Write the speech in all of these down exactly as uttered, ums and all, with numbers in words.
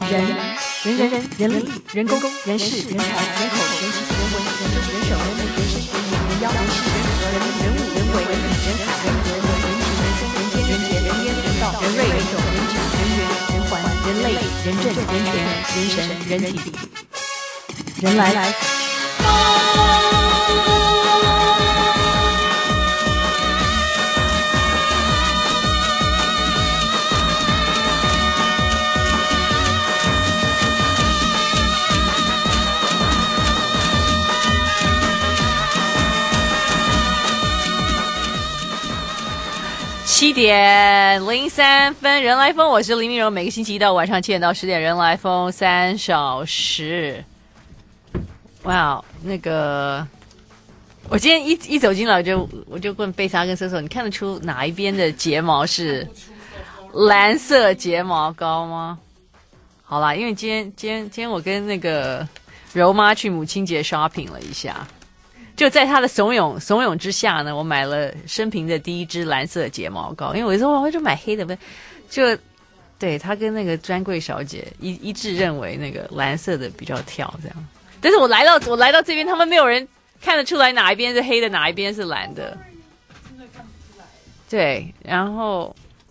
人人人人人力人工人事人才人口人情人文人政人手人民人生人民人妖人事人和人人物人为人理人海人和人人情人生人天人杰人烟人道人瑞人种人质人缘人环人类人政人权人神人体人来来七点零三分，人来疯，我是林明柔。每个星期一到晚上七点到十点，人来疯三小时。哇、wow, 那个，我今天一一走进来，我就我就问贝莎跟瑟瑟，你看得出哪一边的睫毛是蓝色睫毛膏吗？好啦，因为今天今天今天我跟那个柔妈去母亲节 shopping 了一下。就在他的怂恿怂恿之下呢，我买了生平的第一支蓝色睫毛膏，因为我说我就买黑的，就对他跟那个专柜小姐一一致认为那个蓝色的比较跳这样。但是我来到我来到这边，他们没有人看得出来哪一边是黑的，哪一边是蓝的。真的看不出来。对，然后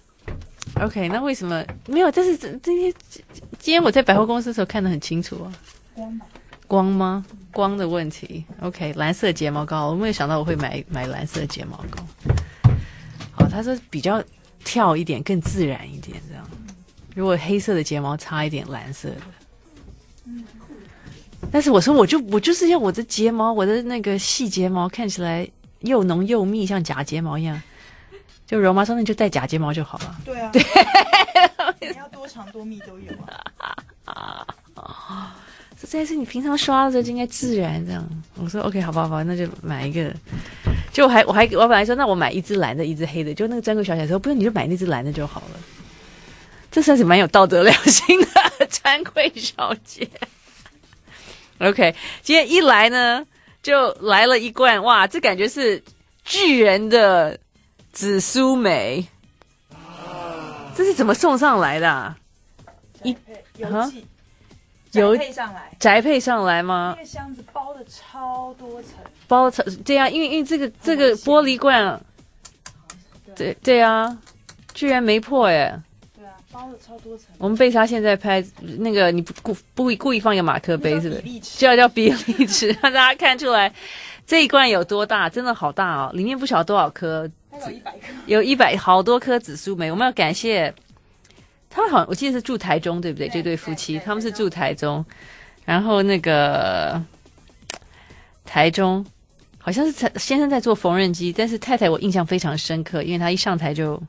OK， 那为什么没有？但是今天今天我在百货公司的时候看得很清楚啊。光吧？光吗？光的问题 ，OK， 蓝色睫毛膏，我没有想到我会买买蓝色睫毛膏。好，他说比较跳一点，更自然一点这样。如果黑色的睫毛擦一点蓝色的，但是我说我就我就是要我的睫毛，我的那个细睫毛看起来又浓又密，像假睫毛一样。就柔妈说，那你就戴假睫毛就好了。 对啊， 对， 你要多长多密都有啊。 啊这件事你平常刷的时候就应该自然这样。我说 OK， 好吧，好吧，那就买一个。就我还我还我本来说，那我买一只蓝的，一只黑的。就那个专柜小姐说，不用，你就买那只蓝的就好了。这算是蛮有道德良心的专柜小姐。OK， 今天一来呢，就来了一罐，哇，这感觉是巨人的紫苏梅。这是怎么送上来的、啊？ 一邮寄。 有宅配上来， 宅配上来吗？ 那个箱子包的超多层， 包层对啊，因为因为这个这个玻璃罐，对对啊，居然没破耶！ 对啊，包的超多层。 我们贝莎现在拍那个，你不故不故意放一个马克杯是不是？就要叫比例尺，让大家看出来这一罐有多大，真的好大哦！里面不晓得多少颗， 有一百颗， 有一百好多颗紫苏梅。我们要感谢。他们好像我记得是住台中，对不对？对这对夫妻他们是住台中，然后那个台中好像是先生在做缝纫机，但是太太我印象非常深刻，因为他一上台就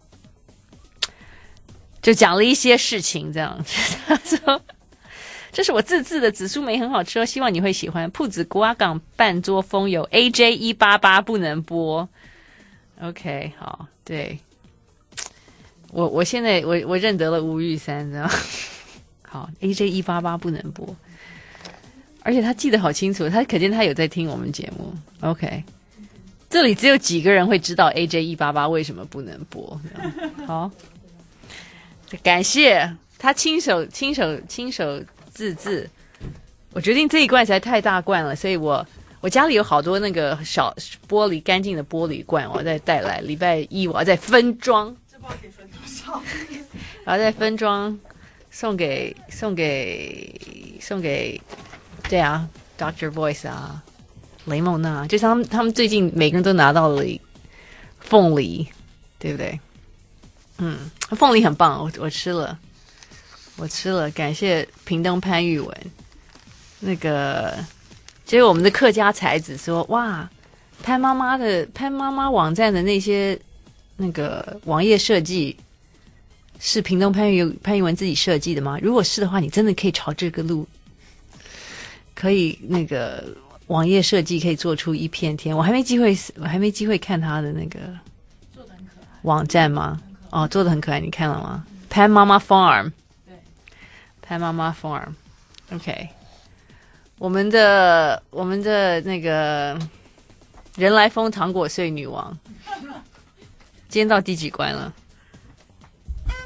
就讲了一些事情，这样他说：“这是我自制的紫苏梅，很好吃哦，希望你会喜欢。铺子古阿港半桌风有 A J 一八八不能播。” OK， 好，对。我我现在我我认得了吴玉珊，这样好 A J 一八八不能播，而且他记得好清楚，他可见他有在听我们节目。OK， 这里只有几个人会知道 A J 一八八为什么不能播。好，感谢他亲手亲手亲手自制。我决定这一罐实在太大罐了，所以我我家里有好多那个小玻璃干净的玻璃罐，我要再带来。礼拜一我要再分装。 可以分多少？ 然后再分装送给送给送给对啊 Doctor Voice 啊雷蒙娜，就是他们他们最近每个人都拿到了凤梨，对不对？嗯，凤梨很棒，我我吃了，我吃了，感谢屏东潘玉文。那个结果我们的客家才子说，哇，潘妈妈的潘妈妈网站的那些。那个网页设计是屏东潘玉潘玉文自己设计的吗？如果是的话，你真的可以朝这个路，可以那个网页设计可以做出一片天。我还没机会，我还没机会看他的那个做的很可爱网站吗？哦，做的很可爱，你看了吗？潘妈妈 Farm， 对， 潘妈妈 Farm，OK， 我们的我们的那个人来疯糖果碎女王。今天到第几关了？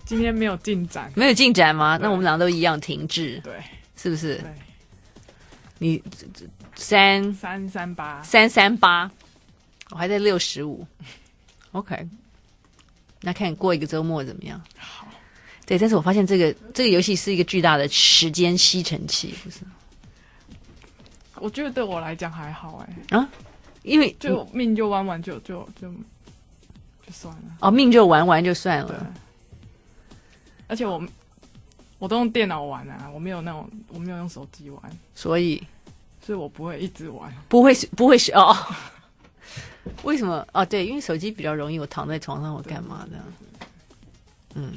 今天没有进展， 没有进展吗？那我们俩都一样停滞， 对， 是不是？ 对， 你三三三八三三八，我还在六十五。OK， 那看过一个周末怎么样？ 好， 对，但是我发现这个这个游戏是一个巨大的时间吸尘器，不是？ 我觉得对我来讲还好哎、 啊，因为就命就玩玩就就就就算了。 哦，命就玩玩就算对了。， 而且我我都用电脑玩啊，我没有那种我没有用手机玩， 所以所以我不会一直玩。 不会不会是哦。为什么？哦，对，因为手机比较容易，我躺在床上我干嘛的？嗯，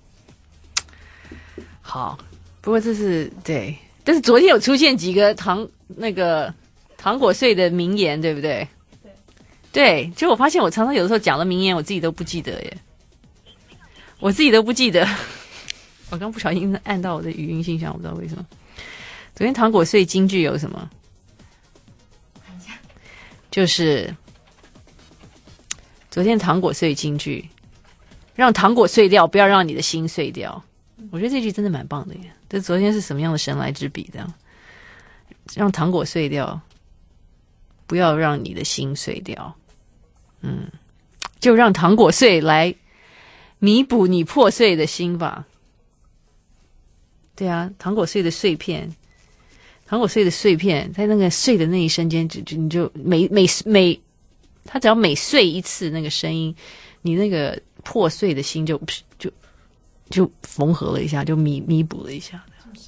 好，不过这是对，但是昨天有出现几个糖那个糖果碎的名言，对不对？ 对， 对，就我发现我常常有的时候讲了名言，我自己都不记得耶，我自己都不记得。我刚不小心按到我的语音信箱，我不知道为什么。昨天糖果碎金句有什么？就是昨天糖果碎金句，让糖果碎掉，不要让你的心碎掉。我觉得这句真的蛮棒的耶。这昨天是什么样的神来之笔？这样让糖果碎掉，不要让你的心碎掉。嗯，就让糖果碎来弥补你破碎的心吧。对啊，糖果碎的碎片。糖果碎的碎片，在那个碎的那一瞬间，就就你就每每每，它只要每碎一次那个声音，你那个破碎的心就就就缝合了一下，就弥弥补了一下。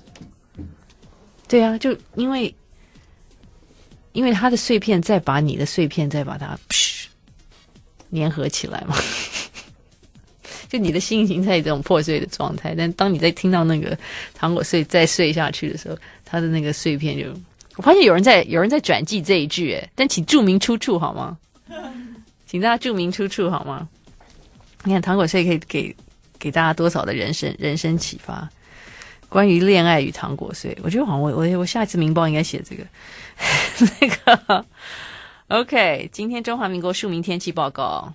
对啊，就因为因为它的碎片再把你的碎片再把它粘合起来嘛。就你的心情在这种破碎的状态，但当你在听到那个糖果碎再碎下去的时候，它的那个碎片就……我发现有人在有人在转记这一句，哎，但请注明出处好吗？请大家注明出处好吗？你看糖果碎可以给给大家多少的人生人生启发？关于恋爱与糖果碎，我觉得好像我我我下一次明报应该写这个那个。OK， 今天中华民国庶民天气报告。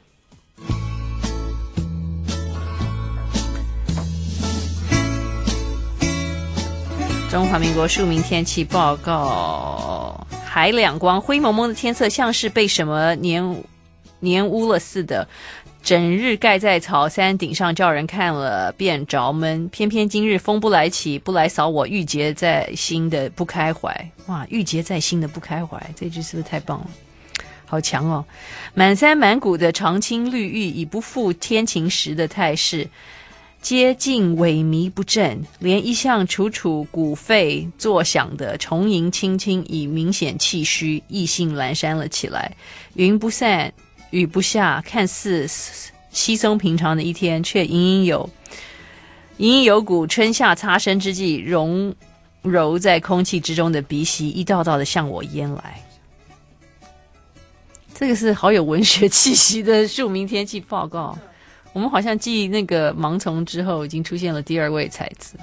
中华民国庶民天气报告：海两光，灰蒙蒙的天色像是被什么黏黏污了似的，整日盖在草山顶上，叫人看了便着闷。偏偏今日风不来起，不来扫我郁结在心的不开怀。哇，郁结在心的不开怀，这句是不是太棒了？好强哦！满山满谷的长青绿郁，已不复天晴时的态势。接近萎靡不振，连一向楚楚鼓肺作响的重吟轻轻已明显气虚，意兴阑珊了起来。云不散，雨不下，看似稀松平常的一天，却隐隐有隐隐有股春夏擦身之际融揉在空气之中的鼻息，一道道的向我淹来。这个是好有文学气息的庶民天气报告。我们好像继那个盲从之后，已经出现了第二位才子。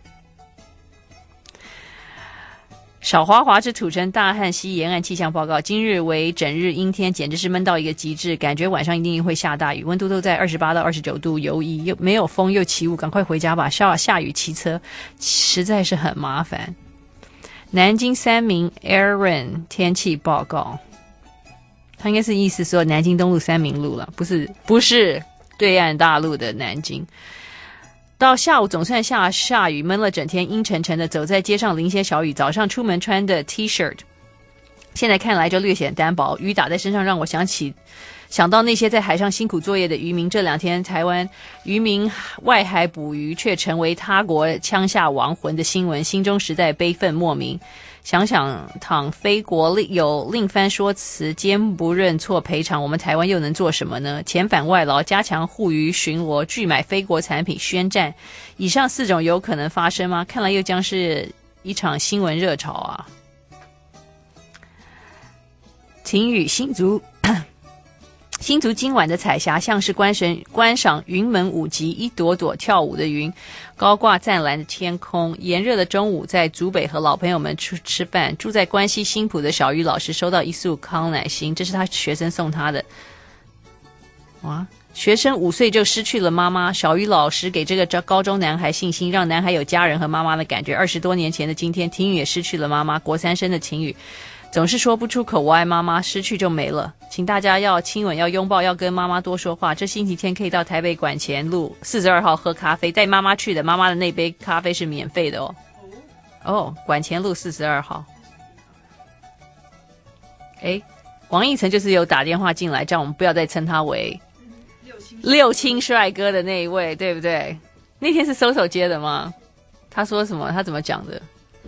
少华华之土城大汉溪沿岸气象报告：今日为整日阴天，简直是闷到一个极致，感觉晚上一定会下大雨，温度都在二十八到二十九度，游移又没有风又起雾，赶快回家吧！下下雨骑车实在是很麻烦。南京三明 Aaron 天气报告，他应该是意思说南京东路三明路了，不是不是。对岸大陆的南京，到下午总算下下雨，闷了整天，阴沉沉的，走在街上淋些小雨。早上出门穿的 T 恤，现在看来就略显单薄。雨打在身上，让我想起想到那些在海上辛苦作业的渔民。这两天台湾渔民外海捕鱼，却成为他国枪下亡魂的新闻，心中实在悲愤莫名。想想倘非国有另番说辞，坚不认错赔偿，我们台湾又能做什么呢？遣返外劳，加强护渔巡逻，拒买非国产品，宣战，以上四种有可能发生吗？看来又将是一场新闻热潮啊！晴雨新竹新竹今晚的彩霞像是观神观赏云门舞集，一朵朵跳舞的云高挂湛蓝的天空。炎热的中午，在竹北和老朋友们吃吃饭，住在关西新埔的小鱼老师收到一束康乃馨，这是他学生送他的。哇， 学生五岁就失去了妈妈，小鱼老师给这个高中男孩信心，让男孩有家人和妈妈的感觉。二十多年前的今天，婷宇也失去了妈妈。国三生的晴雨总是说不出口我爱妈妈，失去就没了。请大家要亲吻，要拥抱，要跟妈妈多说话。这星期天可以到台北馆前路四十二号喝咖啡，带妈妈去的，妈妈的那杯咖啡是免费的哦。哦，馆前路四十二号。诶，王奕晨就是有打电话进来，这样我们不要再称他为六亲帅哥的那一位，对不对？那天是搜手接的吗？他说什么？他怎么讲的？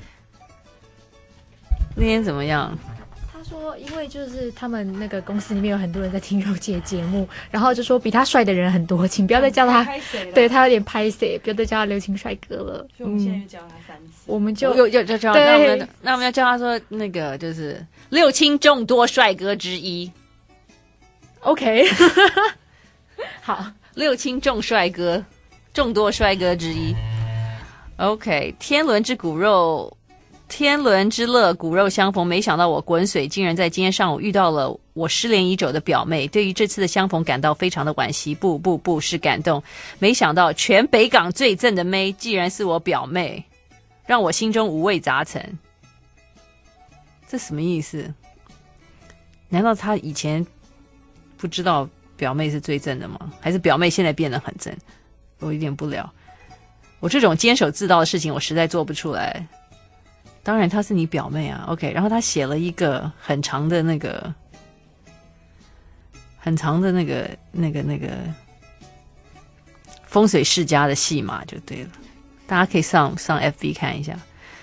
那天怎么样？ 他说，因为就是他们那个公司里面有很多人在听柔姐节目，然后就说比他帅的人很多，请不要再叫他，对他有点拍谁，不要再叫他流行帅哥了。 所以我们现在又叫他三次， 我们就又又就叫，那我们那我们要叫他说那个就是六亲众多帅哥之一。 OK， 好， 六亲众帅哥，众多帅哥之一。OK， 天伦之骨肉。天伦之乐，骨肉相逢。没想到我滚水竟然在今天上午遇到了我失联已久的表妹，对于这次的相逢感到非常的惋惜，不不不是感动。没想到全北港最正的妹既然是我表妹，让我心中五味杂陈。这什么意思？难道他以前不知道表妹是最正的吗？还是表妹现在变得很正？我有点不了。我这种坚守自盗的事情我实在做不出来。当然她是你表妹啊 OK， 然后她写了一个很长的那个很长的那个那个那个风水世家的戏码就对了，大家可以上上 F B 看一下。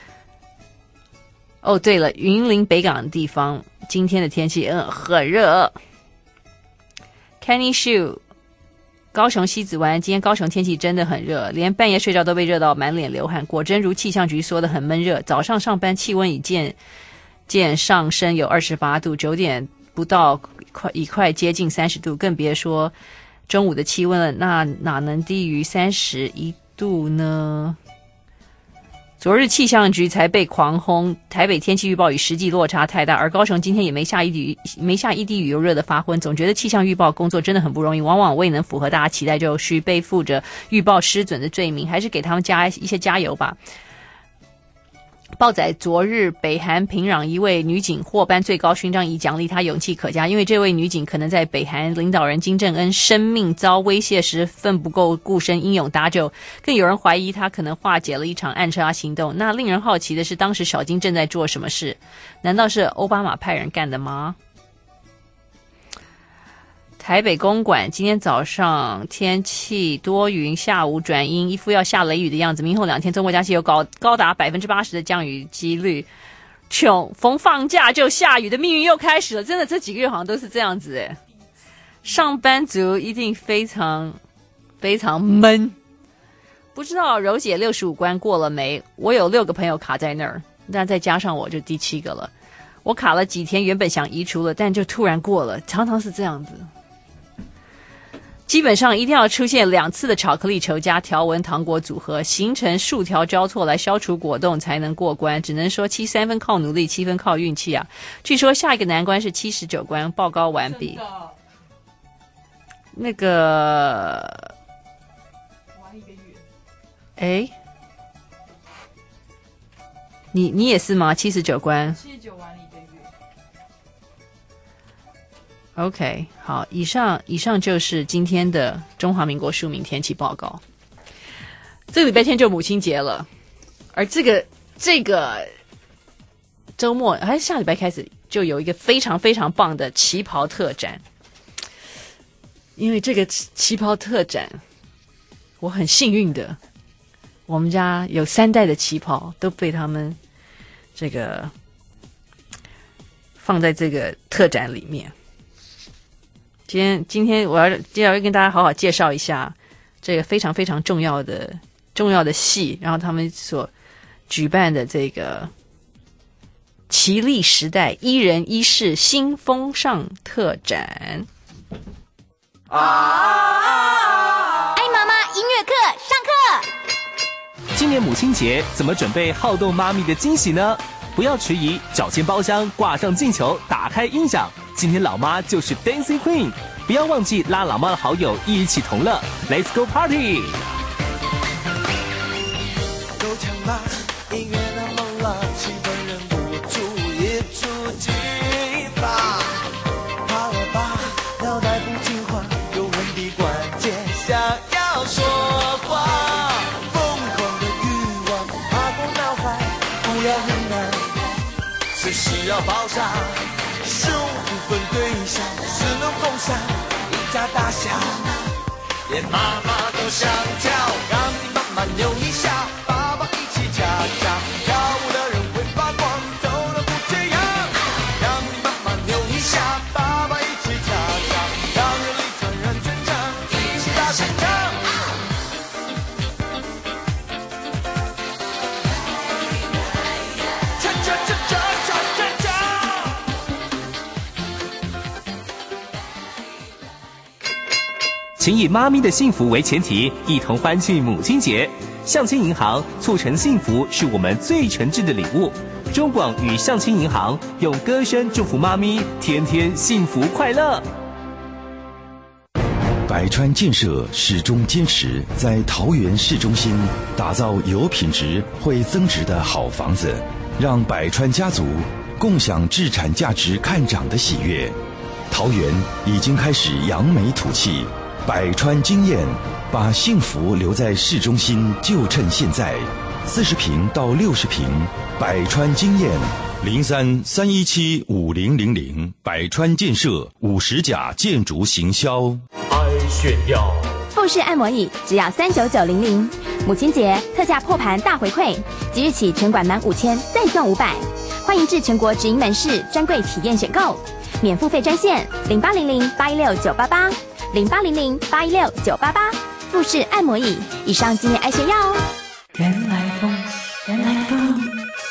哦对了，云林北港的地方今天的天气嗯很热。 Kenny Shu，高雄西子湾，今天高雄天气真的很热，连半夜睡觉都被热到满脸流汗，果真如气象局说的很闷热。早上上班气温已渐渐上升，有二十八度，九点不到快已快接近三十度，更别说中午的气温了，那哪能低于三十一度呢？昨日气象局才被狂轰，台北天气预报与实际落差太大，而高雄今天也没下一滴没下一滴雨，又热得发昏。总觉得气象预报工作真的很不容易，往往未能符合大家期待，就需背负着预报失准的罪名，还是给他们加一些加油吧。报载昨日北韩平壤一位女警获颁最高勋章，以奖励她勇气可嘉。因为这位女警可能在北韩领导人金正恩生命遭威胁时奋不顾顾身英勇搭救，更有人怀疑她可能化解了一场暗杀行动。那令人好奇的是，当时小金正在做什么事？难道是奥巴马派人干的吗？台北公馆今天早上天气多云，下午转阴，一副要下雷雨的样子。明后两天中国假期有高高达百分之八十的降雨几率。穷逢放假就下雨的命运又开始了，真的这几个月好像都是这样子诶。上班族一定非常非常闷。不知道柔姐六十五关过了没？我有六个朋友卡在那儿，那再加上我就第七个了。我卡了几天，原本想移除了，但就突然过了，常常是这样子。基本上一定要出现两次的巧克力球加条纹糖果组合，形成数条交错来消除果冻才能过关。只能说七三分靠努力，七分靠运气啊！据说下一个难关是七十九关，报告完毕。那个， 玩一个月。 哎，你你也是吗？七十九关。 七十九玩了一个月。 OK， 好，以上以上就是今天的中华民国庶民天气报告。这个礼拜天就母亲节了，而这个这个周末还是下礼拜开始就有一个非常非常棒的旗袍特展。因为这个旗袍特展，我很幸运的，我们家有三代的旗袍都被他们这个放在这个特展里面。今天，今天我要今天要跟大家好好介绍一下这个非常非常重要的重要的戏，然后他们所举办的这个旗历时代一人一世新风尚特展。 爱妈妈音乐课上课。 今年母亲节怎么准备好动妈咪的惊喜呢？不要迟疑，找间包厢，挂上镜球，打开音响。 今天老妈就是 Dancing Queen， 不要忘记拉老妈的好友一起同乐 ，Let's go party！ 够呛吧，音乐那么冷，气氛忍不住一触即发。怕了吧，脑袋不听话，有问题关键想要说话。疯狂的欲望爬过脑海，不要忍耐，随时要爆炸。十五分对象只能共享一家大小，连妈妈都想跳，让你慢慢扭一下，爸爸一起恰恰，跳舞的人会发光，走了不这样，让你慢慢扭一下，爸爸一起恰恰，让人力传染全场，一起大声唱。恰恰恰恰恰恰恰。 请以妈咪的幸福为前提，一同欢庆母亲节。相亲银行促成幸福是我们最诚挚的礼物。中广与相亲银行用歌声祝福妈咪天天幸福快乐。 百川建设始终坚持在桃园市中心打造有品质会增值的好房子，让百川家族共享置产价值看涨的喜悦。桃园已经开始扬眉吐气，百川经验把幸福留在市中心，就趁现在。四十平到六十平，百川经验零三三一七五零零零，百川建设五十甲建筑行销。 爱炫耀， 富士按摩椅只要三九九零零，母亲节特价破盘大回馈，即日起全馆满五千再送五百，欢迎至全国直营门市专柜体验选购，免付费专线零八零零八一六九八八零八零零八一六九八八。富士按摩椅，以上经验爱炫耀哦。 人来疯，人来疯。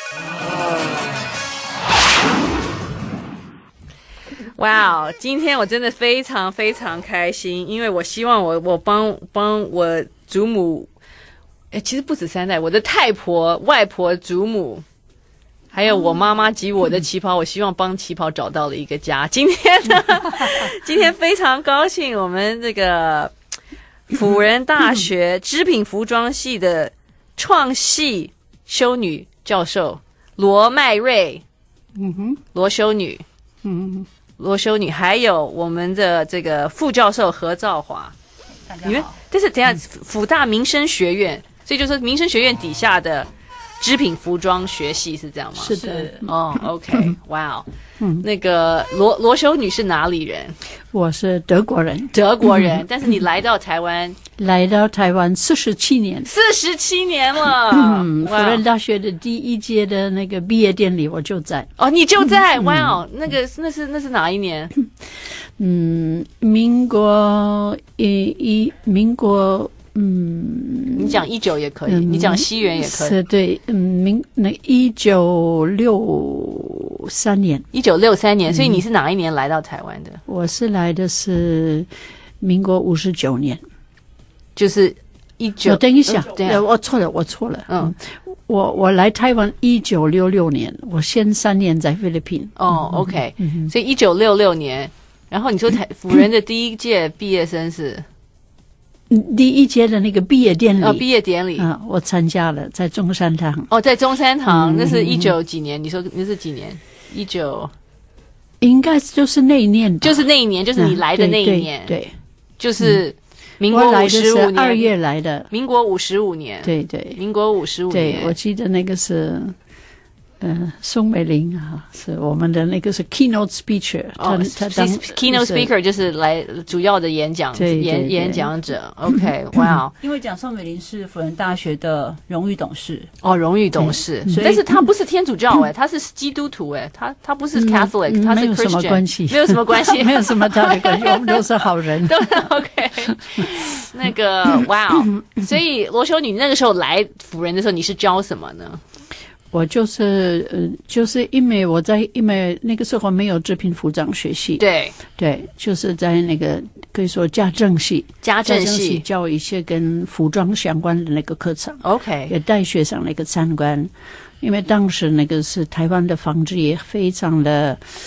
哇哦！今天我真的非常非常开心，因为我希望我我帮帮我祖母，哎，其实不止三代，我的太婆、外婆、祖母，还有我妈妈及我的旗袍，我希望帮旗袍找到了一个家。今天呢，今天非常高兴，我们这个辅仁大学织品服装系的创系修女教授罗麦瑞， 嗯哼， 罗修女， 嗯。 罗修女，还有我们的这个副教授何兆华，你们但是等一下、嗯、辅大民生学院，所以就是民生学院底下的织品服装学系是这样吗？ 是的。 哦 ，OK， 哇哦，嗯，那个罗罗修女是哪里人？ 我是德国人， 德国人， 嗯、 但是你来到台湾， 来到台湾四十七年， 四十七年了。 嗯，辅仁大学的第一届的那个毕业典礼我就在。 哦，你就在，哇哦、嗯，那个那是那是哪一年？ 嗯，民国一一民国。嗯， 你讲一九也可以，嗯、你讲西元也可以。 是对，嗯，民那一九六三年， 一九六三年，所以你是哪一年来到台湾的？ 我是来的是民国五十九年， 就是一九。 等一下， 呃、 我错了，我错了。 嗯， 我我来台湾一九六六年，我先三年在菲律宾。 哦、嗯、，OK，、 嗯、 所以一九六六年，然后你说台辅仁的第一届毕业生是？ 第一届的那个毕业典礼， 哦，毕业典礼啊，我参加了，在中山堂。 哦，在中山堂， 嗯、 那是一九几年？你说那是几年？一九， 应该就是那一年， 就是那一年，就是你来的那一年， 嗯、对, 对, 对， 就是民国五十五年， 二月来的， 民国五十五年， 对对， 民国五十五年， 对，我记得那个是。呃，宋美龄啊，是我们的那个是 keynote speaker， 哦， 他他当 keynote speaker 就是来主要的演讲演演讲者。OK， 哇、wow ， 因为讲宋美龄是辅仁大学的荣誉董事， 哦，荣誉董事，但是他不是天主教哎、欸，他是基督徒哎、欸，他他不是 Catholic，、嗯、他是 Christian， 没有什么关系， 没有什么关系， 没有什么大的关系，我们都是好人。 对 ，OK， 那个哇、wow 所以罗修女那个时候来辅仁的时候，你是教什么呢？ 我就是呃，就是因为我在因为那个时候没有织品服装学系， 对对，就是在那个可以说家政系， 家政系教一些跟服装相关的那个课程 ，OK， 也带学生那个参观，因为当时那个是台湾的纺织业非常的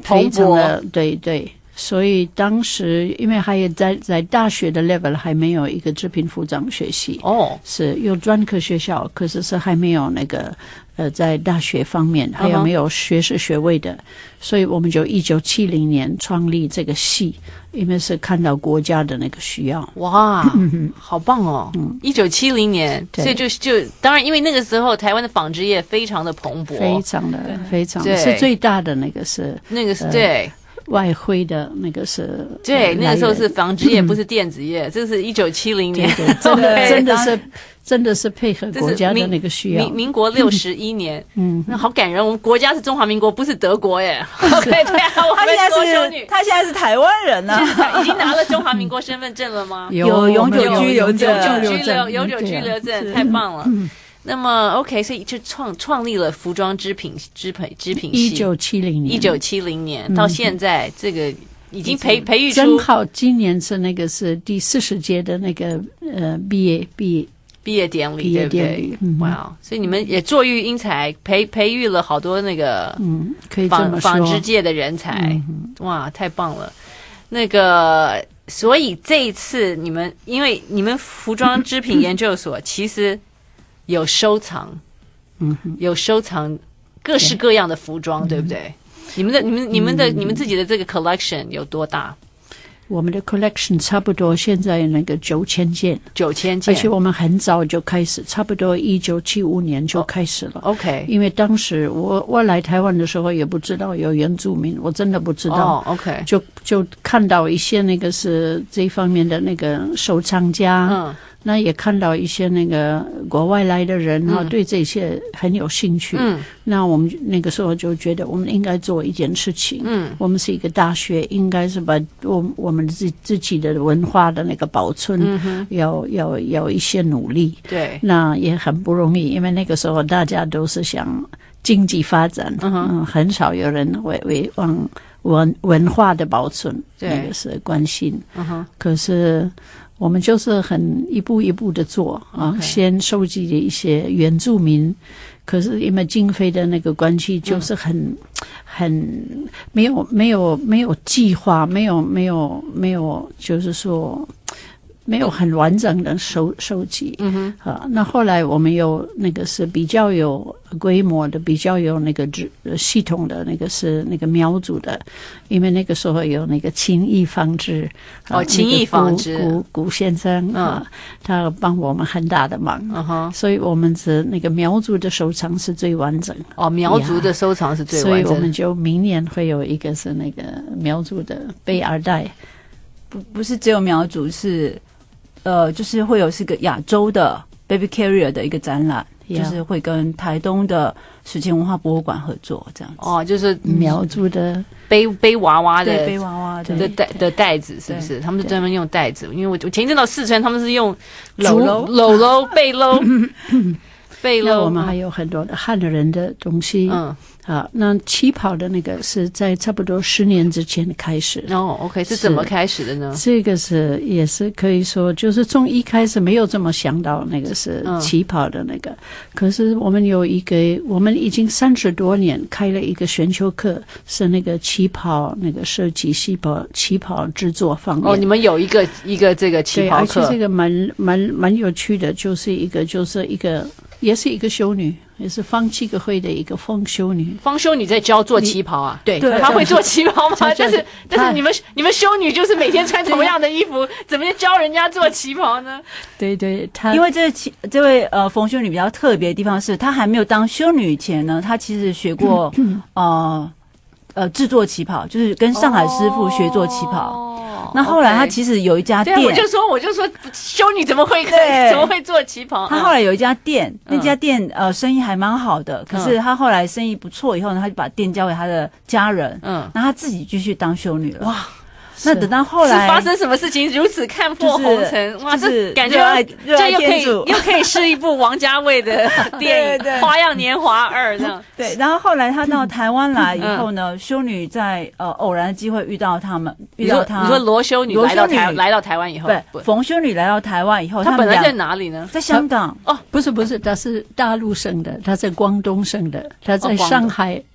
非常的对对。所以当时因为还有在在大学的 level 还没有一个织品服装学系哦， 是有专科学校，可是是还没有那个呃在大学方面还有没有学士学位的， uh-huh. 所以我们就一九七零年创立这个系，因为是看到国家的那个需要。 哇，嗯、好棒哦！一九七零年，所以就就当然因为那个时候台湾的纺织业非常的蓬勃， 非常的非常的是最大的那个是那个是、呃、对。 外汇的那个是对，那个时候是纺织业，不是电子业。这是一九七零年， 对对真的真的是真的是配合国家的那个需要。 民民国六十一年，嗯，那好感人。我们国家是中华民国，不是德国耶。OK， 对啊， 他现在是他现在是台湾人呢、 啊，已经拿了中华民国身份证了吗？ 有永久居留证， 永久居留永久居留证，太棒了。那么 OK， 所以就创创立了服装织品织品织品系。 一九七零年， 一九七零年、嗯、到现在，这个已经培培育出。 正好今年是那个是第四十届的那个呃毕业毕业毕业典礼，毕业典礼。哇、嗯 wow, 所以你们也坐育英才，培培育了好多那个嗯，可以这么说纺织界的人才、嗯。哇，太棒了！那个，所以这一次你们，因为你们服装织品研究所其实。有收藏，嗯，有收藏各式各样的服装， 对, 对不对？你们的、你们、你们的、嗯、你们自己的这个 collection 有多大？ 我们的 collection 差不多现在那个九千件， 九千件， 而且我们很早就开始，差不多一九七五年就开始了。 Oh, OK， 因为当时我我来台湾的时候也不知道有原住民，我真的不知道。 Oh, OK， 就就看到一些那个是这方面的那个收藏家，嗯。那也看到一些那个国外来的人哈、嗯，对这些很有兴趣。嗯，那我们那个时候就觉得我们应该做一件事情。嗯，我们是一个大学，应该是把我我们自自己的文化的那个保存，嗯、要要要一些努力。 对， 那也很不容易，因为那个时候大家都是想经济发展，嗯，嗯很少有人为为往文文化的保存那个是关心。嗯哼，可是。我们就是很一步一步的做啊， okay. 先收集了一些原住民，可是因为经费的那个关系，就是很、嗯、很没有没有没有计划，没有没有没有，就是说没有很完整的收收集。嗯哼，啊，那后来我们有那个是比较有规模的，比较有那个系统的那个是那个苗族的，因为那个时候有那个秦艺纺织。 哦，秦艺纺织， 古古先生啊、嗯，他帮我们很大的忙，嗯哼，所以我们是那个苗族的收藏是最完整。 哦，苗族的收藏是最完整， 所以我们就明年会有一个是那个苗族的贝二代， 不不是只有苗族，是呃，就是会有是个亚洲的 baby carrier 的一个展览。就是会跟台东的史前文化博物馆合作这样子。 哦，就是苗族的背背娃娃的， 对背娃娃的的袋的袋子，是不是？他们是专门用袋子，因为我我前一阵到四川，他们是用篓篓篓篓背篓背篓。 我们还有很多的汉人的东西。嗯。啊，那旗袍的那个是在差不多十年之前开始。 哦 ，OK， 是怎么开始的呢？ 这个是也是可以说，就是从一开始没有这么想到那个是旗袍的那个，嗯、可是我们有一个，我们已经三十多年开了一个选修课，是那个旗袍那个设计旗袍旗袍制作方面。 哦，你们有一个一个这个旗袍课， 而且这个蛮蛮蛮有趣的，就是一个就是一个也是一个修女。也是方七个会的一个方修女， 方修女在教做旗袍啊？ 对， 她会做旗袍吗？但是但是你们你们修女就是每天穿同样的衣服，怎么教人家做旗袍呢？ 对对，她因为这这位呃冯修女比较特别的地方是，她还没有当修女以前呢，她其实学过呃呃制作旗袍，就是跟上海师傅学做旗袍。哦那后来他其实有一家店， 对，我就说我就说修女怎么会怎么会做旗袍？ 他后来有一家店，那家店呃生意还蛮好的，可是他后来生意不错以后呢，他就把店交给他的家人，嗯，那他自己继续当修女了。哇！那等到后来是发生什么事情如此看破红尘？ 就是、 哇， 这感觉这又可以又可以是一部王家卫的电影《花样年华二》这样。 对，然后后来他到台湾来以后呢，嗯、修女在呃偶然的机会遇到他们，遇到他。 你说罗修女来到台来到台湾以后， 对，冯修女来到台湾以后， 她本来在哪里呢？ 在香港。 哦，不是不是，她是大陆生的，她在广东生的，她在上海。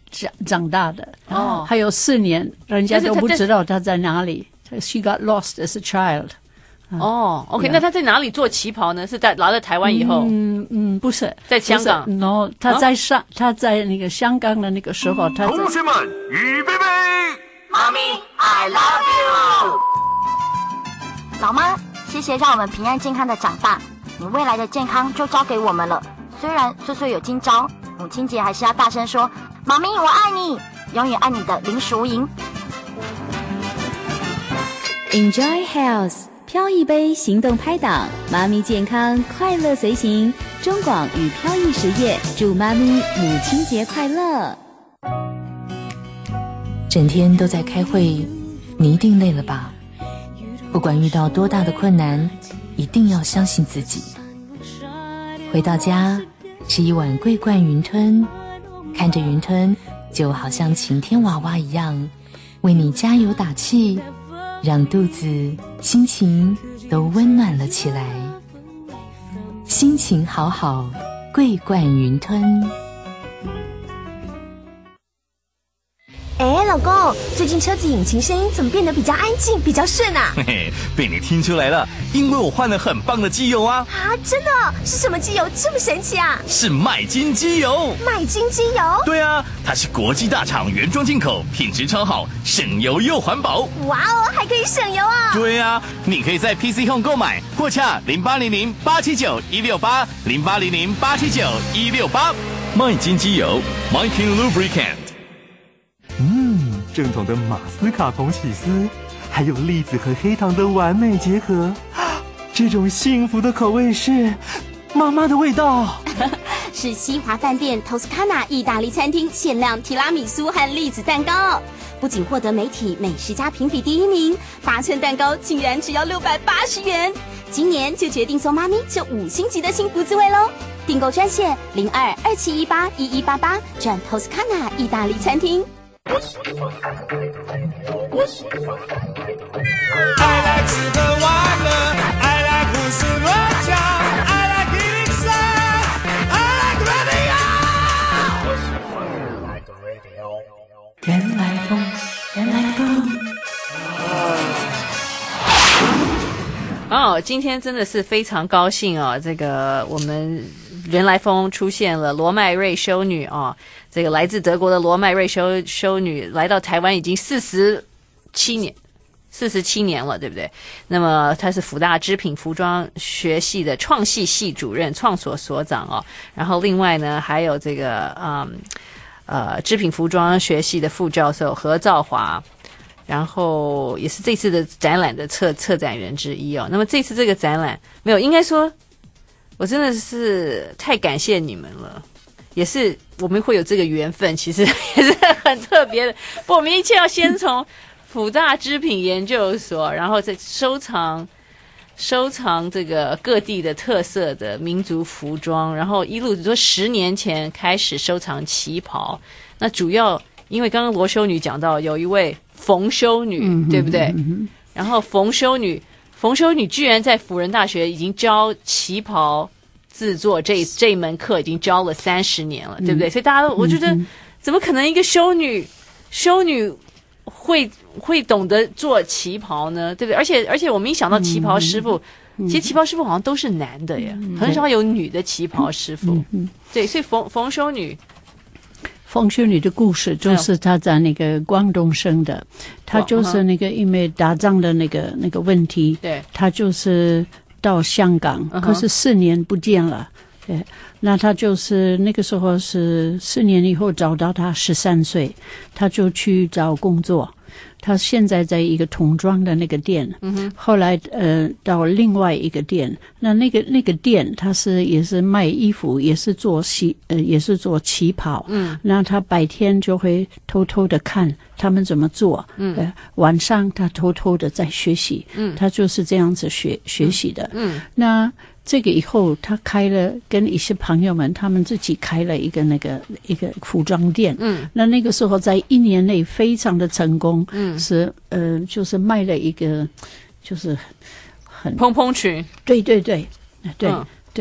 长长大的。 哦， 还有四年，人家都不知道他在哪里。She got lost as a child。 哦 ，OK， 那他在哪里做旗袍呢？是在来了台湾以后？ 嗯嗯，不是， 在香港。 然后他在上，他在那个香港的那个时候，他在同学们预备备， 妈咪 I love you。老妈，谢谢让我们平安健康的长大，你未来的健康就交给我们了。虽然岁岁有今朝，母亲节还是要大声说，妈咪我爱你，永远爱你的林淑莹。 Enjoy Health。飘一杯行动拍档，妈咪健康快乐随行。中广与飘逸实业祝妈咪母亲节快乐。 整天都在开会，你一定累了吧？不管遇到多大的困难，一定要相信自己。回到家，吃一碗桂冠云吞，看着云吞就好像晴天娃娃一样，为你加油打气，让肚子、心情都温暖了起来。心情好好，桂冠云吞。 哎，老公，最近车子引擎声音怎么变得比较安静，比较顺啊？ 嘿嘿，被你听出来了，因为我换了很棒的机油啊！ 啊，真的？是什么机油这么神奇啊？ 是麦金机油。 麦金机油？ 对啊，它是国际大厂原装进口，品质超好，省油又环保。 哇哦，还可以省油啊！ 对啊，你可以在 P C Home 购买，或洽零八零零八七九一六八零八零零八七九一六八。麦金机油 ，Mykin Lubricant。 嗯，正统的马斯卡彭起司，还有栗子和黑糖的完美结合，这种幸福的口味是妈妈的味道。 是西华饭店 Toscana 意大利餐厅限量提拉米苏和栗子蛋糕，不仅获得媒体美食家评比第一名，八寸蛋糕竟然只要六百八十元。今年就决定送妈咪这五星级的幸福滋味喽！订购专线零二二七一八一一八八转 Toscana 意大利餐厅。 I like 吃喝玩乐 I like 胡思乱想 I like eating sad I like radio 原来风原来风哦，今天真的是非常高兴哦！这个我们人来疯出现了罗麦瑞修女哦，这个来自德国的罗麦瑞修修女来到台湾已经四十七年，四十七年了，对不对？那么她是辅大织品服装学系的创系系主任、创所所长哦。然后另外呢，还有这个嗯呃织品服装学系的副教授何兆华。然后也是这次的展览的策策展人之一哦。那么这次这个展览没有，应该说，我真的是太感谢你们了，也是我们会有这个缘分，其实也是很特别的。不，我们一切要先从辅大织品研究所，然后再收藏收藏这个各地的特色的民族服装，然后一路说十年前开始收藏旗袍。那主要因为刚刚罗修女讲到有一位冯修女，嗯、对不对？嗯、然后冯修女，冯修女居然在辅仁大学已经教旗袍制作这这一门课，已经教了三十年了，对不对？嗯、所以大家都，我觉得怎么可能一个修女，修女会会懂得做旗袍呢？对不对？而且而且我们一想到旗袍师傅，嗯、其实旗袍师傅好像都是男的耶，嗯、很少有女的旗袍师傅。嗯嗯、对，所以冯冯修女。 冯修女的故事就是她在那个广东生的，她就是那个因为打仗的那个那个问题， 对， 她就是到香港，可是四年不见了，对，那她就是那个时候是四年以后找到她十三岁，她就去找工作。他现在在一个童装的那个店，嗯哼，后来呃到另外一个店，那那个那个店他是也是卖衣服，也是做旗呃也是做旗袍，嗯，那他白天就会偷偷的看他们怎么做，嗯，呃、晚上他偷偷的在学习，嗯，他就是这样子学学习的，嗯，嗯那。这个以后，他开了跟一些朋友们，他们自己开了一个那个一个服装店。嗯，那那个时候在一年内非常的成功。嗯，是呃，就是卖了一个，就是很蓬蓬裙。 对对对对、嗯、对，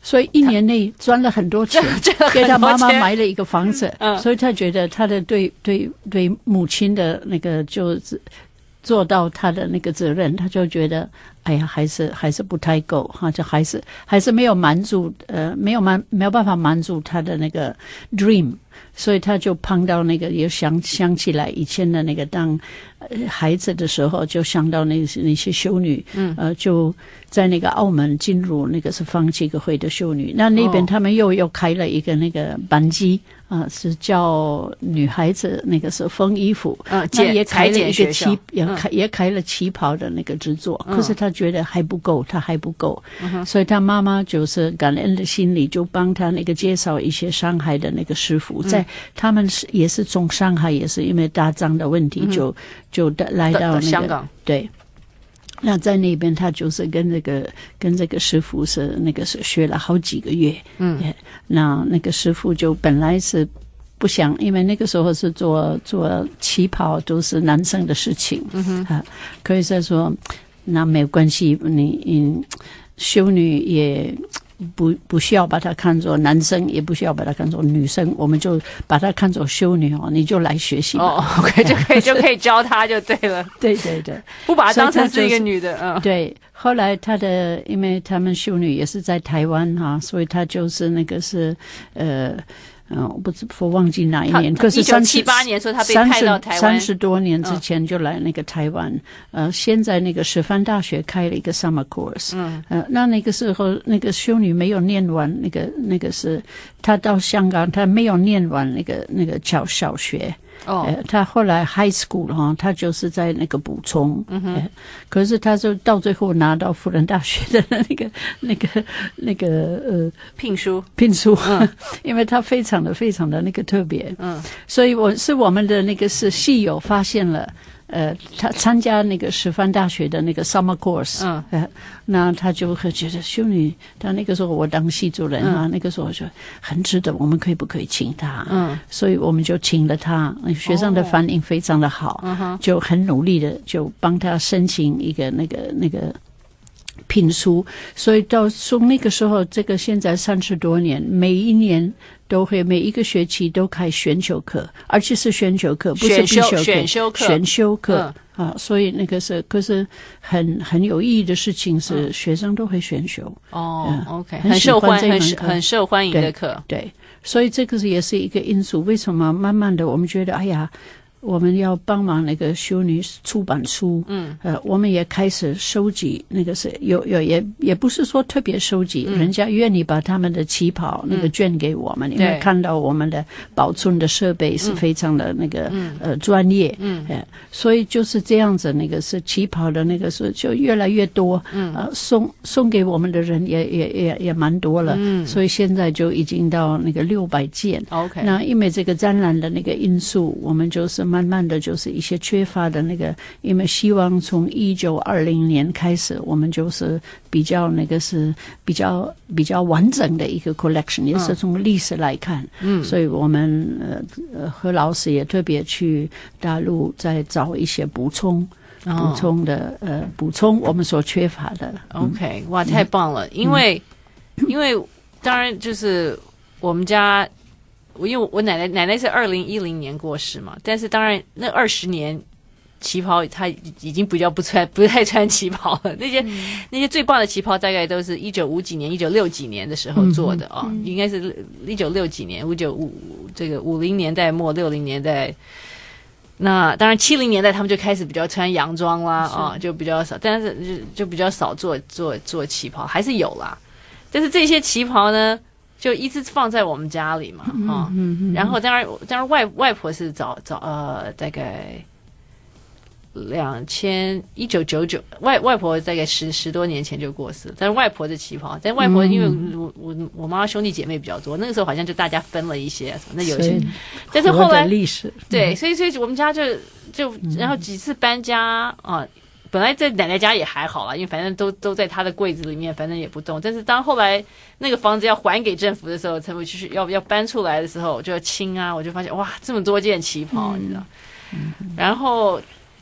所以一年内赚了很多钱，给他妈妈买了一个房子，嗯，所以他觉得他的对对对母亲的那个就是做到他的那个责任，他就觉得哎呀，还是还是不太够哈，就还是还是没有满足，呃，没有满没有办法满足他的那个 dream。所以他就碰到那个，也想想起来以前的那个当呃孩子的时候，就想到那些那些修女，嗯，呃，就在那个澳门进入那个是方济各会的修女。那那边他们又、哦、又开了一个那个班级啊、呃，是叫女孩子那个是缝衣服，嗯，那也开了一个旗，也开、嗯、也开了旗袍的那个制作。可是他觉得还不够，他还不够，嗯、所以他妈妈就是感恩的心里，就帮他那个介绍一些上海的那个师傅。在他们是也是从上海，也是因为打仗的问题就，就、嗯、就来到那个香港。 对，那在那边他就是跟这个跟这个师傅是那个是学了好几个月。嗯，那那个师傅就本来是不想，因为那个时候是做做旗袍都是男生的事情。嗯哼，啊，可以是说那没有关系，你嗯修女也。不不需要把它看作男生，也不需要把它看作女生，我们就把它看作修女哦，你就来学习吧。 哦 ，OK， 就可以就可以教她就对了。 对对对， 不把她当成是一个女的。嗯， 对。后来她的，因为他们修女也是在台湾哈，所以她就是那个是呃。嗯，我不我忘记哪一年，可是一九七八年说他被派到台湾， 三十多年之前就来那个台湾。嗯、呃，现在那个师范大学开了一个 summer course。嗯，呃，那那个时候那个修女没有念完那个那个是，她到香港，她没有念完那个那个小小学。哦，呃，他后来 high school 哈，他就是在那个补充，嗯哼，呃，可是他就到最后拿到辅仁大学的那个那个那个呃聘书聘书，嗯，因为他非常的非常的那个特别，嗯，所以我是我们的那个是系友发现了。呃，他参加那个师范大学的那个 summer course， 嗯，呃，那他就会觉得修女，他那个时候我当系主任啊，嗯、那个时候就很值得，我们可以不可以请他？嗯，所以我们就请了他，学生的反应非常的好，哦、就很努力的就帮他申请一个那个那个聘书，所以到从那个时候，这个现在三十多年，每一年。都会每一个学期都开选修课，而且是选修课，不是必修课。 选修课， 选修课、嗯、啊，所以那个是，可是很很有意义的事情是，学生都会选修。 哦、嗯、，OK， 很受欢迎，很很受欢迎的课。 对，对，所以这个是也是一个因素。为什么慢慢的我们觉得，哎呀。我们要帮忙那个修女出版书，嗯，呃，我们也开始收集那个是有有也也不是说特别收集，嗯、人家愿意把他们的旗袍那个捐给我们，嗯、因为看到我们的保存的设备是非常的那个、嗯、呃专业，嗯，呃，所以就是这样子，那个是旗袍的那个是就越来越多，嗯，呃，送送给我们的人也也也也蛮多了，嗯，所以现在就已经到那个六百件 ，OK， 那因为这个展览的那个因素，我们就是慢慢的就是一些缺乏的那个，因为希望从一九二零年开始，我们就是比较那个是比较比较完整的一个 collection， 也是从历史来看，嗯，所以我们呃何老师也特别去大陆再找一些补充。补充的、哦、呃，补充我们所缺乏的。 OK， 哇，太棒了！嗯、因为、嗯、因为当然就是我们家，因为我奶奶奶奶是二零一零年过世嘛，但是当然那二十年旗袍她已经比较不穿，不太穿旗袍了。那些、嗯、那些最棒的旗袍大概都是一九五几年、一九六几年的时候做的啊、嗯哦，应该是一九六几年、五九五这个五零年代末、六零年代。那当然，七零年代他们就开始比较穿洋装啦，啊，就比较少，但是就就比较少做做做旗袍，还是有啦。但是这些旗袍呢，就一直放在我们家里嘛，啊，嗯嗯、然后当然当然外外婆是早早呃大概两千一九九九，外外婆大概十十多年前就过世了，但是外婆的旗袍，但外婆因为我我我妈妈兄弟姐妹比较多，那个时候好像就大家分了一些什么，那有些，但是后来历史对，所以所以我们家就就然后几次搬家啊，本来在奶奶家也还好啦，因为反正都都在她的柜子里面，反正也不动。但是当后来那个房子要还给政府的时候，才会去要要搬出来的时候，就要清啊，我就发现哇，这么多件旗袍，你知道，然后。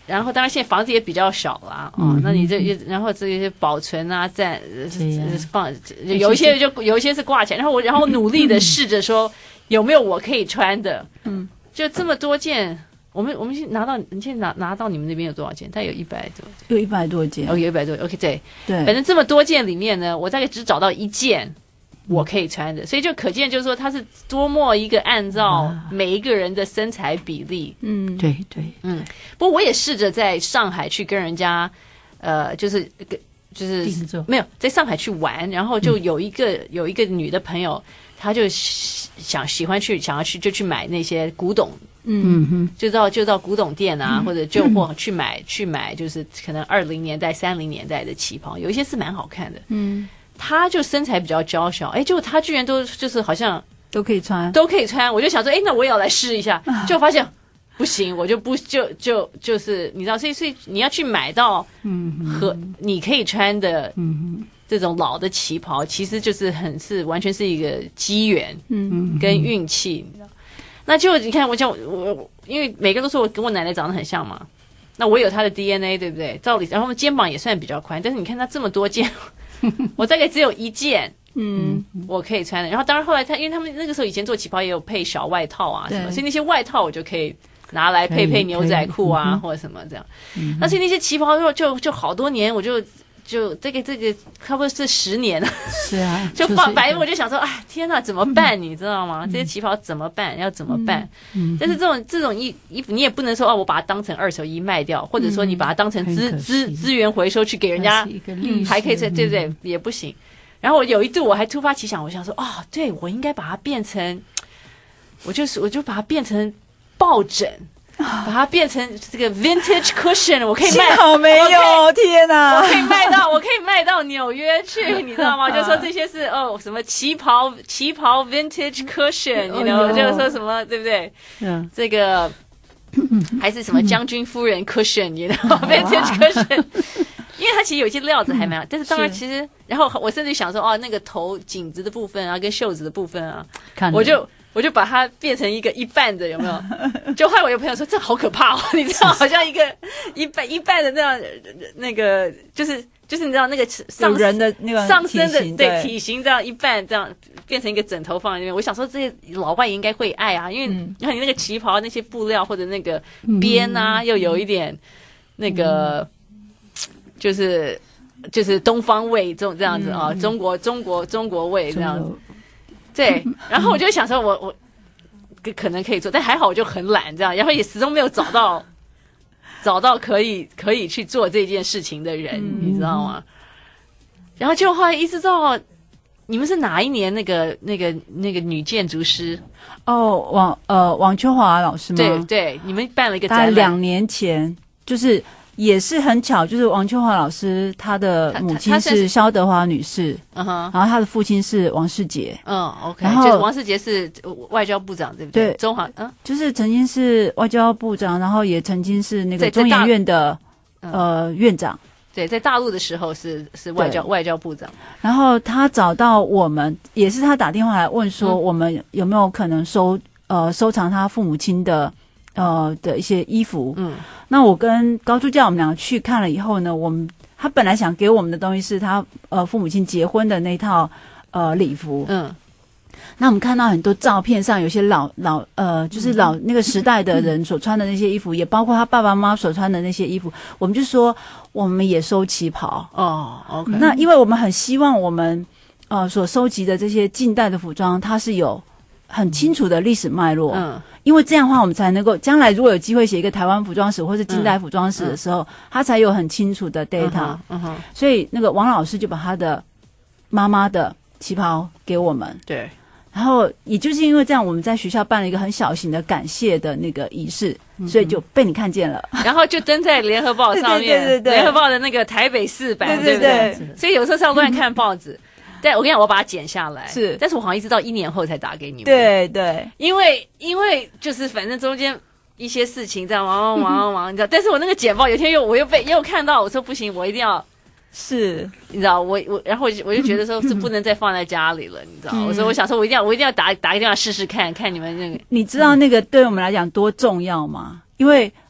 然后当然现在房子也比较少啦，哦， 嗯、 那你这然后这些保存啊，暂放有一些就有一些是挂起来，然后我然后努力的试着说有没有我可以穿的，嗯，就这么多件，我们我们先拿到，你先拿拿到你们那边有多少件？大概有一百多， 有一百多件， 哦，有一百多 ，OK， 对对， 反正这么多件里面呢，我大概只找到一件。我可以穿的，所以就可见就是说它是多么一个按照每一个人的身材比例， 嗯，对对， 嗯。不过我也试着在上海去跟人家，呃，就是就是没有在上海去玩，然后就有一个、嗯、有一个女的朋友，她就想喜欢去想要去就去买那些古董。 嗯哼， 就到就到古董店啊， 嗯、 或者旧货去买、嗯、去买，就是可能二零年代、三零年代的旗袍，有一些是蛮好看的， 嗯。 他就身材比较娇小，哎，结果他居然都就是好像都可以穿， 都可以穿。我就想说，哎，那我也要来试一下，就发现不行，我就不就就就是你知道，所以所以你要去买到和你可以穿的这种老的旗袍，其实就是很是完全是一个机缘，嗯，跟运气，你知道。那就你看，我讲我因为每个人都说我跟我奶奶长得很像嘛，那我有她的 D N A， 对不对？照理，然后肩膀也算比较宽，但是你看她这么多件。我大概只有一件，嗯，我可以穿的。然后当然后来他，因为他们那个时候以前做旗袍也有配小外套啊什么，所以那些外套我就可以拿来配配牛仔裤啊、嗯、或者什么这样。嗯、那所以那些旗袍就就就好多年，我就就这个这个差不多是十年了。 是啊， 就放白，我就想说，哎，天哪，怎么办？你知道吗？嗯、这些旗袍怎么办？要怎么办？嗯、但是这种这种衣衣服，你也不能说哦，我把它当成二手衣卖掉，或者说你把它当成资资资源回收去给人家，还可以这对不对？也不行。然后我有一度我还突发奇想，我想说，哦，对我应该把它变成，我就是我就把它变成抱枕。把它变成这个 vintage cushion， 我可以卖， 幸好没有，天哪！ 我可以卖到，我可以卖到纽约去，你知道吗？就说这些是哦，什么旗袍旗袍 vintage cushion， 你 you know， 就是说什么，对不对？嗯，这个还是什么将军夫人 cushion， 你知道 vintage cushion， 因为它其实有一些料子还蛮好，但是当然其实，然后我甚至想说，哦，那个头颈子的部分啊，跟袖子的部分啊，我就。我就把它变成一个一半的，有没有？就后来我有朋友说这好可怕哦，你知道，好像一个一半一半的那样，那个就是就是你知道那个上人的那个上身的对体型这样一半这样变成一个枕头放在那边。我想说这些老外应该会爱啊，因为你看你那个旗袍那些布料或者那个边啊，又有一点那个就是就是东方味这种这样子啊，中国中国中国味这样子。对，然后我就想说我，我我可能可以做，但还好我就很懒，这样，然后也始终没有找到找到可以可以去做这件事情的人，嗯、你知道吗？然后就后来一直到你们是哪一年那个那个那个女建筑师？ 哦，王呃王秋华老师吗？ 对对，你们办了一个展览， 大概两年前，就是也是很巧，就是王秋华老师他的母亲是萧德华女士，嗯哼，然后他的父亲是王世杰， 嗯 ，OK， 然后就是王世杰是外交部长，对不对？ 对， 中华，嗯， 就是曾经是外交部长，然后也曾经是那个中研院的呃院长。 对，在大陆的时候是是外交外交部长， 然后他找到我们，也是他打电话来问说，嗯、我们有没有可能收呃收藏他父母亲的呃的一些衣服。嗯，那我跟高助教我们两个去看了以后呢，我们他本来想给我们的东西是他呃父母亲结婚的那套呃礼服。嗯。那我们看到很多照片上有些老老呃，就是老那个时代的人所穿的那些衣服，也包括他爸爸妈妈所穿的那些衣服，我们就说我们也收旗袍哦。OK， 那因为我们很希望我们呃所收集的这些近代的服装，它是有很清楚的历史脉络。嗯，因为这样的话，我们才能够将来如果有机会写一个台湾服装史或是近代服装史的时候，嗯嗯、它才有很清楚的 data。嗯, 嗯哼，所以那个王老师就把他的妈妈的旗袍给我们。 对。 然后也就是因为这样，我们在学校办了一个很小型的感谢的那个仪式，嗯、所以就被你看见了， 然后就登在联合报上面，对对对对，联合报的那个台北市版，对对 对, 对, 对，所以有时候是要乱看报纸。但我跟你讲，我把它剪下来， 是， 但是我好像一直到一年后才打给你们， 对对， 因为因为就是反正中间一些事情这样忙忙忙忙，你知道，但是我那个剪报有一天又我又被又看到，我说不行，我一定要。 是，你知道我我，然后我就我就觉得说，这不能再放在家里了，你知道？嗯、我说我想说，我一定要我一定要打打个电话试试看看你们那个。 你知道那个对我们来讲多重要吗？因为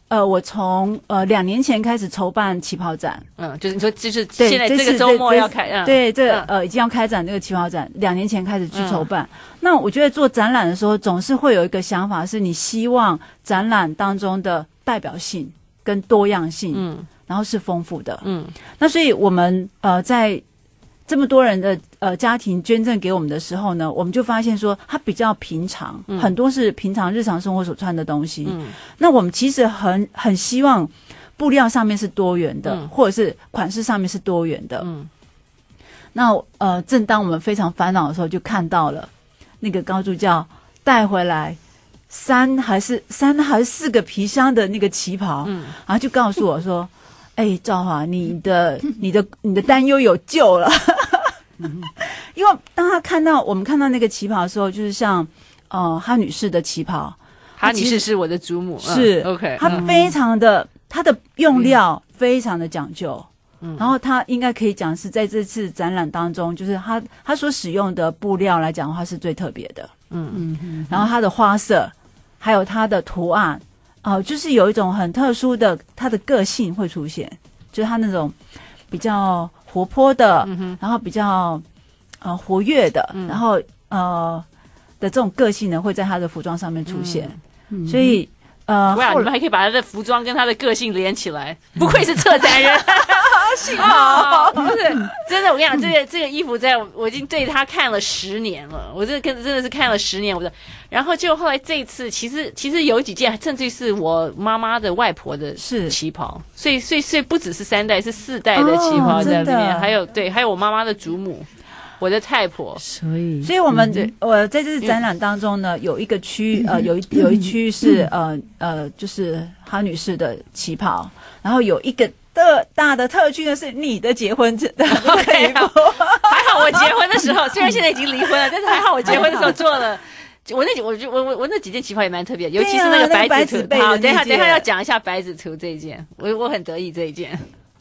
呃，我从呃两年前开始筹办旗袍展， 嗯，就是你说就是现在这个周末要开，嗯、 对，这个、 嗯、 呃已经要开展这个旗袍展，两年前开始去筹办。嗯、那我觉得做展览的时候，总是会有一个想法，是你希望展览当中的代表性跟多样性，嗯，然后是丰富的，嗯。那所以我们呃在这么多人的呃家庭捐赠给我们的时候呢，我们就发现说它比较平常，嗯、很多是平常日常生活所穿的东西。嗯，那我们其实很很希望布料上面是多元的，嗯、或者是款式上面是多元的。嗯，那呃，正当我们非常烦恼的时候，就看到了那个高助教带回来三还是三还是四个皮箱的那个旗袍，嗯，然后就告诉我说。哎，兆华，你的、你的、你的担忧有救了，因为当他看到我们看到那个旗袍的时候，就是像呃哈女士的旗袍， 哈女士是我的祖母， 是、 嗯、OK， 她非常的，她、嗯、的用料非常的讲究，嗯，然后她应该可以讲是在这次展览当中，就是她她所使用的布料来讲的话是最特别的，嗯嗯嗯，然后它的花色还有它的图案。哦、呃，就是有一种很特殊的，他的个性会出现，就是他那种比较活泼的，嗯、然后比较呃活跃的，嗯、然后呃的这种个性呢，会在他的服装上面出现。嗯、所以呃， 哇，你们还可以把他的服装跟他的个性连起来，不愧是策展人。幸好不是真的，我跟你讲，这个这个衣服在我我已经对他看了十年了，我这个真的是看了十年，我的。然后就后来这一次，其实其实有几件，甚至是我妈妈的外婆的旗袍，所以所以所以不只是三代，是四代的旗袍在里面，哦、还有对，还有我妈妈的祖母。我的太婆， 所以，所以我们、嗯、我在这次展览当中呢，有一个区呃，有一有一区是呃呃，就是哈女士的旗袍，然后有一个的大的特区呢是你的结婚的礼服。 还好我结婚的时候，虽然现在已经离婚了，但是还好我结婚的时候做了。我那我我我我那几件旗袍也蛮特别，尤其是那个白子图。好，等一下等一下要讲一下白子图这一件，我我很得意这一件。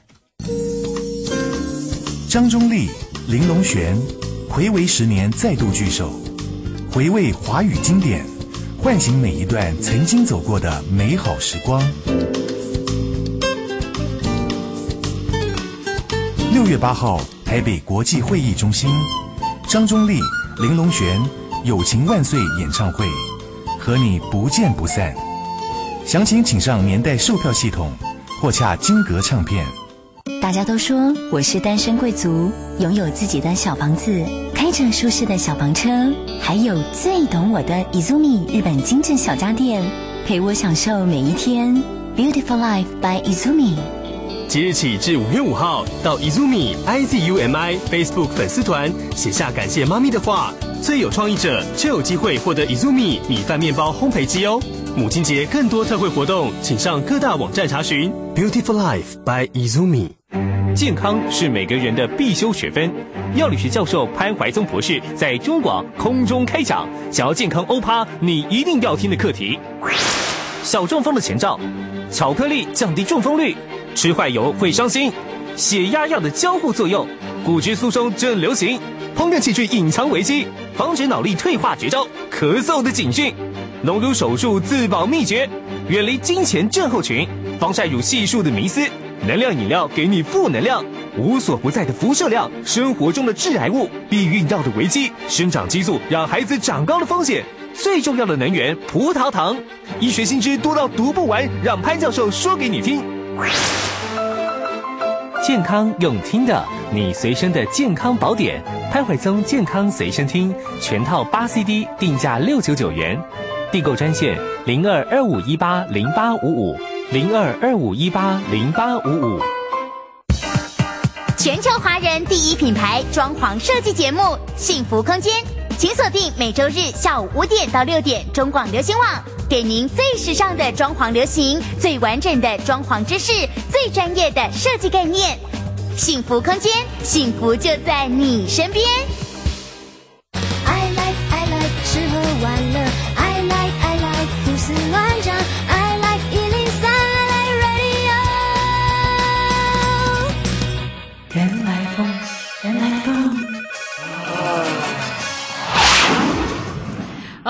张忠立。玲珑璇，睽违十年再度聚首，回味华语经典，唤醒每一段曾经走过的美好时光。六月八号，台北国际会议中心，张忠立、玲珑璇友情万岁演唱会，和你不见不散。详情请上年代售票系统，或洽金阁唱片。 大家都说我是单身贵族，拥有自己的小房子，开着舒适的小房车，还有最懂我的 Izumi 日本精致小家电，陪我享受每一天。Beautiful Life by Izumi。 即日起至五月五号，到 Izumi I Z U M I Facebook 粉丝团写下感谢妈咪的话，最有创意者就有机会获得 Izumi 米饭面包烘焙机哦。母亲节更多特惠活动，请上各大网站查询。Beautiful Life by Izumi。 健康是每个人的必修学分。药理学教授潘怀宗博士在中广空中开讲，想要健康欧趴，你一定要听的课题。小中风的前兆，巧克力降低中风率，吃坏油会伤心，血压药的交互作用，骨质疏松正流行，烹饪器具隐藏危机，防止脑力退化绝招，咳嗽的警讯，隆乳手术自保秘诀，远离金钱症候群，防晒乳系数的迷思。能量饮料给你负能量，无所不在的辐射量，生活中的致癌物，避孕药的危机，生长激素让孩子长高的风险，最重要的能源葡萄糖，医学新知多到读不完，让潘教授说给你听。健康用听的，你随身的健康宝典，潘怀宗健康随身听，全套八 C D， 定价六九九元，订购专线零二二五一八零八五五。零二二五一八零八五五， 全球华人第一品牌装潢设计节目《幸福空间》，请锁定每周日下午五点到六点中广流行网，给您最时尚的装潢流行，最完整的装潢知识，最专业的设计概念。幸福空间，幸福就在你身边。 I like I like 吃喝玩乐 ，I like I like 胡思乱想。 人来疯，人来疯。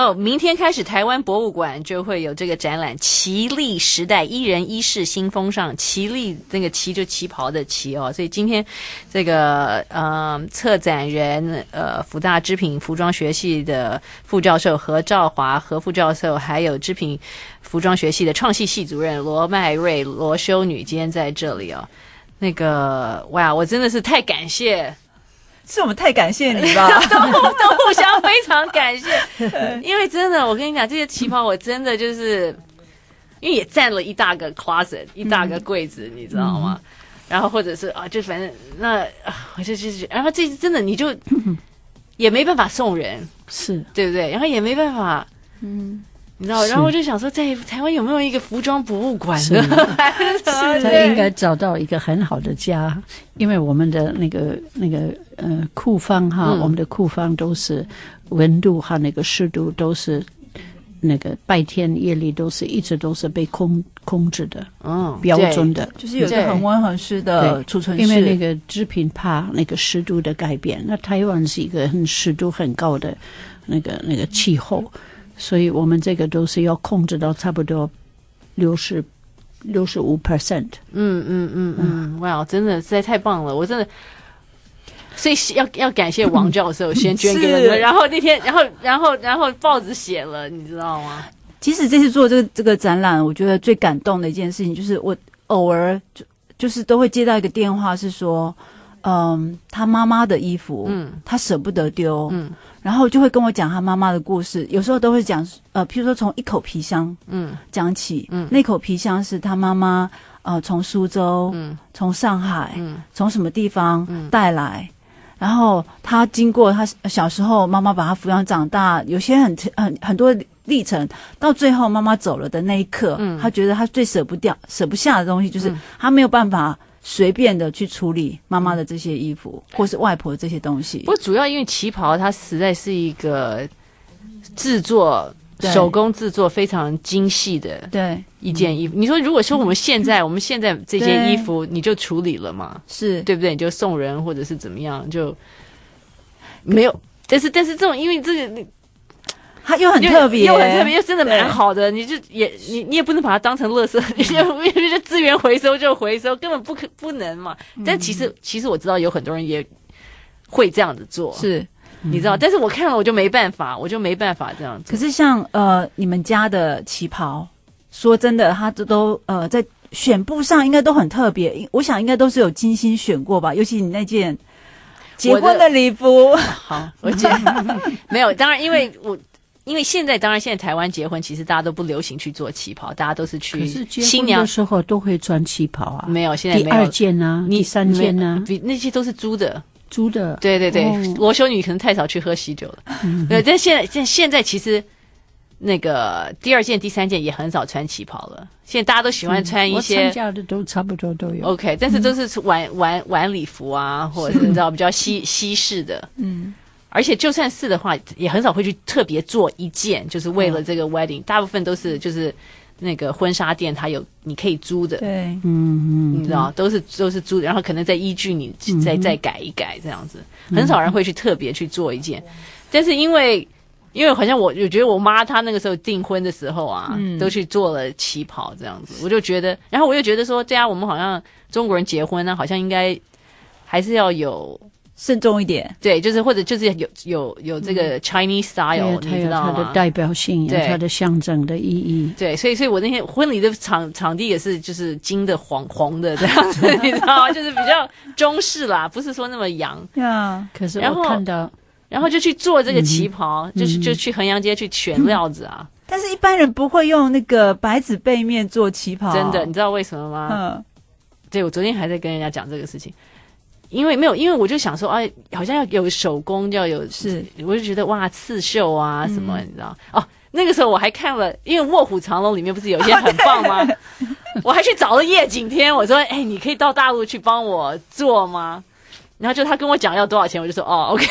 哦，明天开始台湾博物馆就会有这个展览，旗历时代一人一世新风尚。旗历那个旗就旗袍的旗哦，所以今天这个呃策展人呃辅大织品服装学系的副教授何兆华何副教授，还有织品服装学系的创系系主任罗麦瑞罗修女今天在这里哦。那个哇，我真的是太感谢。 是我们太感谢你吧都都互相非常感谢，因为真的，我跟你讲，这些旗袍我真的就是，因为也占了一大个 closet， 一大个柜子，嗯、你知道吗？嗯、然后或者是啊，就反正那我就就是，然后这真的你就也没办法送人， 是对不对？然后也没办法，嗯。你知道，然后我就想说，在台湾有没有一个服装博物馆呢？ 是，他应该找到一个很好的家，因为我们的那个那个呃库房哈，嗯、我们的库房都是温度和那个湿度都是那个白天夜里都是一直都是被控控制的，嗯，标准的， 就是有一个很温很湿的储存室， 因为那个织品怕那个湿度的改变。那台湾是一个很湿度很高的那个那个气候。所以我们这个都是要控制到差不多六十六十五 percent。 嗯嗯嗯嗯，哇，真的实在太棒了！我真的，所以要要感谢王教授先捐给我们，然后那天，然后然后然后报纸写了，你知道吗？ 其实这次做这个这个展览，我觉得最感动的一件事情就是，我偶尔就就是都会接到一个电话，是说，嗯，他妈妈的衣服，嗯，他舍不得丢，嗯。然后就会跟我讲他妈妈的故事，有时候都会讲，呃，譬如说从一口皮箱，嗯，讲起，嗯，那口皮箱是他妈妈，呃，从苏州，嗯，从上海，嗯，从什么地方带来，然后他经过他小时候妈妈把他抚养长大，有些很很很多历程，到最后妈妈走了的那一刻，嗯，他觉得他最舍不掉、舍不下的东西，就是他没有办法随便的去处理妈妈的这些衣服，嗯、或是外婆的这些东西。 不过主要因为旗袍它实在是一个制作手工制作非常精细的对一件衣服。嗯、你说如果说我们现在、嗯、我们现在这件衣服你就处理了嘛？ 是对不对？你就送人或者是怎么样就没有。但是但是这种因为这个你。 它又很特别， 又很特别，又真的蛮好的。你就也你你也不能把它当成垃圾，你就就资源回收就回收，根本不可不能嘛。但其实、嗯、其实我知道有很多人也会这样子做， 是你知道。但是我看了我就没办法，我就没办法这样子。 可是像呃你们家的旗袍，说真的，它都呃在选布上应该都很特别，我想应该都是有精心选过吧，尤其你那件结婚的礼服。 好，我觉得没有，当然因为我。因为现在当然，现在台湾结婚其实大家都不流行去做旗袍，大家都是去新娘的时候都会穿旗袍啊。 没有，现在没有第二件啊，第三件啊， 比那些都是租的， 租的。 对对对，哦、罗修女可能太少去喝喜酒了。嗯、对，但现在现现在其实那个第二件、第三件也很少穿旗袍了。现在大家都喜欢穿一些， 嗯、我参加的都差不多都有。 OK， 但是都是晚晚晚礼服啊，或者是你知道比较西西式的。嗯。而且就算是的话，也很少会去特别做一件，就是为了这个 wedding，、嗯、大部分都是就是那个婚纱店它有你可以租的， 对， 嗯嗯， 你知道，都是都是租的，然后可能再依据你再、嗯、再改一改这样子，很少人会去特别去做一件。嗯、但是因为因为好像我我觉得我妈她那个时候订婚的时候啊，嗯、都去做了旗袍这样子，我就觉得，然后我又觉得说，对啊，我们好像中国人结婚呢、啊，好像应该还是要有。 慎重一点， 对，就是或者就是有有有这个 Chinese style，、嗯、你知道吗？ 它的代表性，有它的象征的意义。 对，所以所以我那天婚礼的场场地也是就是金的黄黄的这样子，你知道吗？就是比较中式啦，不是说那么洋。 呀， 可是我看到， 然后就去做这个旗袍，嗯、就是就去衡阳街去选料子啊。 嗯、但是一般人不会用那个白纸背面做旗袍， 真的，你知道为什么吗？嗯，对，我昨天还在跟人家讲这个事情。因为没有，因为我就想说，哎，好像要有手工，要有是， 我就觉得哇，刺绣啊什么，嗯、你知道？哦，那个时候我还看了，因为《卧虎藏龙》里面不是有些很棒吗？我还去找了叶景天，我说，哎，你可以到大陆去帮我做吗？然后就他跟我讲要多少钱，我就说哦 ，OK，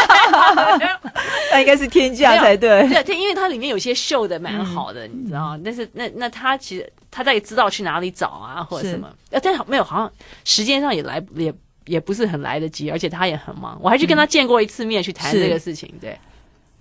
那应该是天价才对。 对，因为它里面有些绣的蛮好的，嗯、你知道吗？但是那那他其实他大概知道去哪里找啊，或者什么，呃，但没有，好像时间上也来也。也不是很来得及，而且他也很忙，我还去跟他见过一次面，嗯、去谈这个事情。对，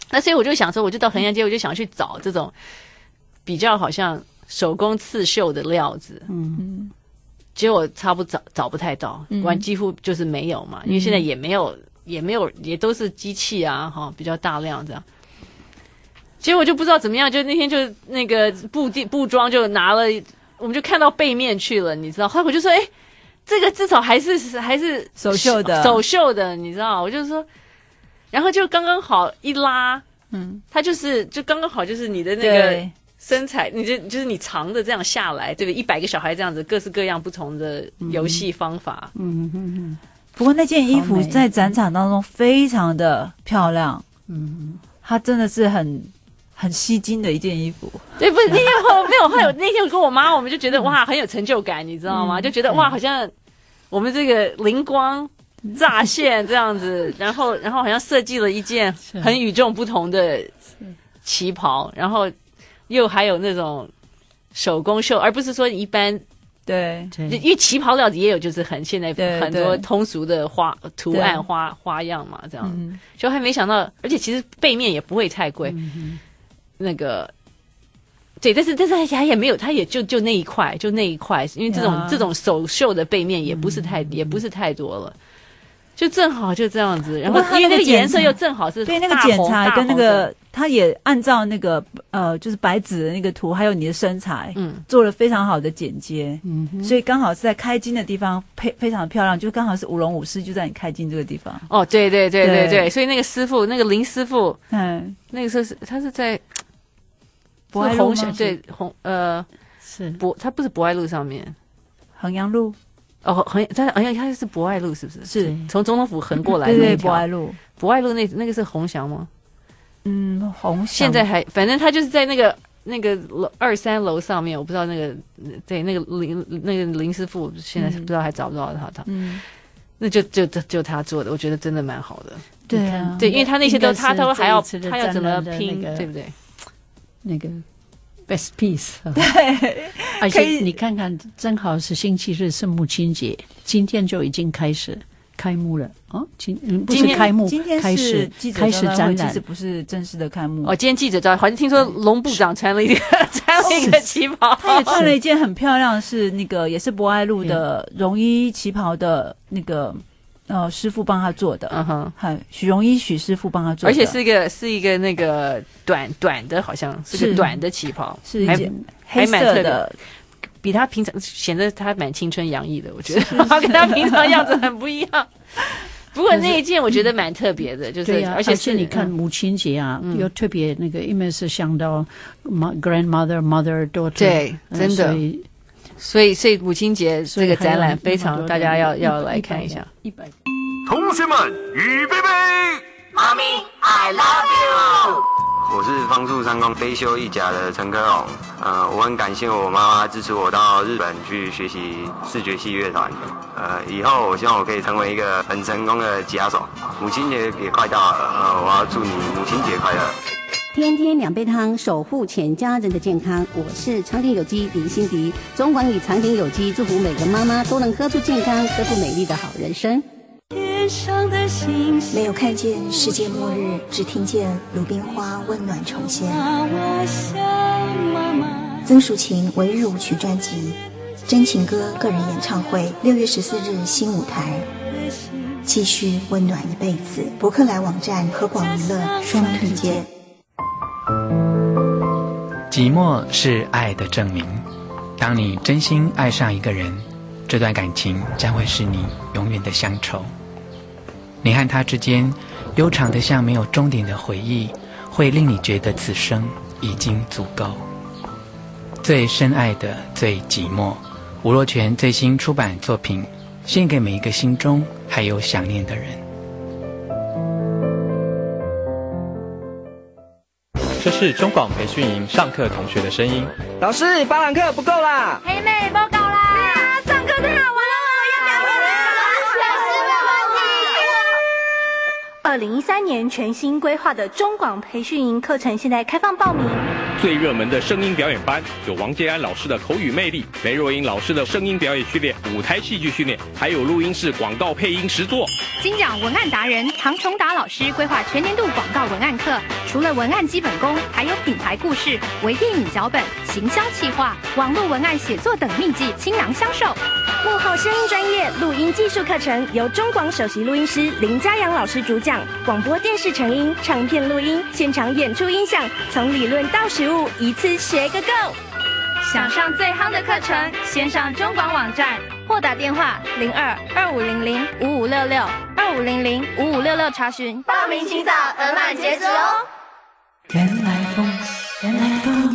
那所以我就想说，我就到衡阳街，我就想去找这种比较好像手工刺绣的料子，嗯，结果差不找找不太到，完几乎就是没有嘛，因为现在也没有也没有也都是机器啊，哈，比较大量这样。结果就不知道怎么样，就那天就那个布地布庄就拿了，我们就看到背面去了，你知道，后来我就说，哎，这个至少还是还是手绣的， 手绣的，你知道，我就说。然后就刚刚好一拉，嗯，它就是就刚刚好就是你的那个身材，你就就是你长的这样下来，对不对？一百个小孩这样子，各式各样不同的游戏方法，嗯嗯嗯。 不过那件衣服在展场当中非常的漂亮，嗯，它真的是很很吸睛的一件衣服。 对，不是那天后没有，后来那天我跟我妈，我们就觉得哇很有成就感，你知道吗？嗯、就觉得哇好像我们这个灵光乍现这样子，然后然后好像设计了一件很与众不同的旗袍，然后又还有那种手工绣，而不是说一般对， 因为旗袍料子也有就是很现在很多通俗的花图案花花样嘛，这样、嗯、就还没想到，而且其实背面也不会太贵，嗯、那个。对，但是但是它也没有，它也就就那一块，就那一块，因为这种、yeah. 这种手绣的背面也不是太、嗯、也不是太多了，就正好就这样子。然后因为那个颜色又正好是对那个剪裁跟那个，它也按照那个呃就是白纸的那个图，还有你的身材，嗯，做了非常好的剪接，嗯，所以刚好是在开襟的地方配非常的漂亮，就刚好是舞龙舞狮就在你开襟这个地方。 哦，对对对对 对, 对，所以那个师傅那个林师傅，嗯，那个时候是他是在。 博爱路吗？对，红呃是博，它不是博爱路上面， 衡阳路哦，衡它好像它是博爱路，是不是？ 是从总统府横过来的那一条。 对对，博爱路， 博爱路那那个是鸿祥吗？ 嗯，鸿祥现在还反正它就是在那个那个楼二三楼上面，我不知道那个对那个林那个林师傅现在不知道还找不到他他，嗯，那就就就就他做的，我觉得真的蛮好的。 对啊， 对，因为他那些都他都还要他要怎么拼，对不对？ 那个 best piece， 对， 而且你看看，正好是星期日，是母亲节，今天就已经开始开幕了哦。今嗯不是开幕， 今天开始开始展览， 其实不是正式的开幕。 哦，今天记者招，好像听说龙部长穿了一个穿了一个旗袍， 他也穿了一件很漂亮，是那个也是博爱路的绒衣旗袍的那个。呃，师傅帮他做的，嗯哼，还许荣一许师傅帮他做的， 而且是一个是一个那个短短的，好像是个短的旗袍， 是一件黑色的， 比他平常显得他蛮青春洋溢的，我觉得他跟他平常样子很不一样。不过那一件我觉得蛮特别的，就是、 啊、 而且是你看母亲节啊，嗯、又特别那个，因为是想到 grandmother mother daughter， 对，真的。嗯所以，所以母亲节这个展览非常，大家要要来看一下。 一百， 同学们预备备， 妈咪 I love you。 我是方术三公飞修一甲的陈科荣，呃，我很感谢我妈妈支持我到日本去学习视觉系乐团，呃，以后我希望我可以成为一个很成功的吉他手。母亲节也快到了，呃，我要祝你母亲节快乐。 天天两杯汤，守护全家人的健康。我是长景有机林心迪，中广以长景有机祝福每个妈妈都能喝出健康，喝出美丽的好人生。 天上的星星没有看见世界末日，只听见鲁冰花温暖重现。 我想妈妈。 曾淑琴唯日舞曲专辑《真情歌》个人演唱会，六月十四日新舞台，继续温暖一辈子。博客来网站和广娱乐双推荐。 寂寞是爱的证明。当你真心爱上一个人，这段感情将会是你永远的乡愁。你和他之间悠长的像没有终点的回忆，会令你觉得此生已经足够。最深爱的最寂寞，吴若权最新出版作品，献给每一个心中还有想念的人。 这是中广培训营上课同学的声音。 老师，八堂课不够啦！ 黑妹报告啦！对啊，上课太好玩了，要不要回来？老师没问题。 儿二零一三年全新规划的中广培训营课程现在开放报名。 最热门的声音表演班有王建安老师的口语魅力，雷若英老师的声音表演训练、舞台戏剧训练，还有录音室广告配音实作。 金奖文案达人唐崇达老师规划全年度广告文案课，除了文案基本功，还有品牌故事、微电影脚本、行销企划、网络文案写作等秘技倾囊相授。 幕后声音专业录音技术课程由中广首席录音师林嘉阳老师主讲，广播电视成音、唱片录音、现场演出音响，从理论到实务，一次学个够。 想上最夯的课程，先上中广网站或打电话零二二五零零五五六六二五零零五五六六查询。 报名请早，额满截止哦。 人来疯，人来疯。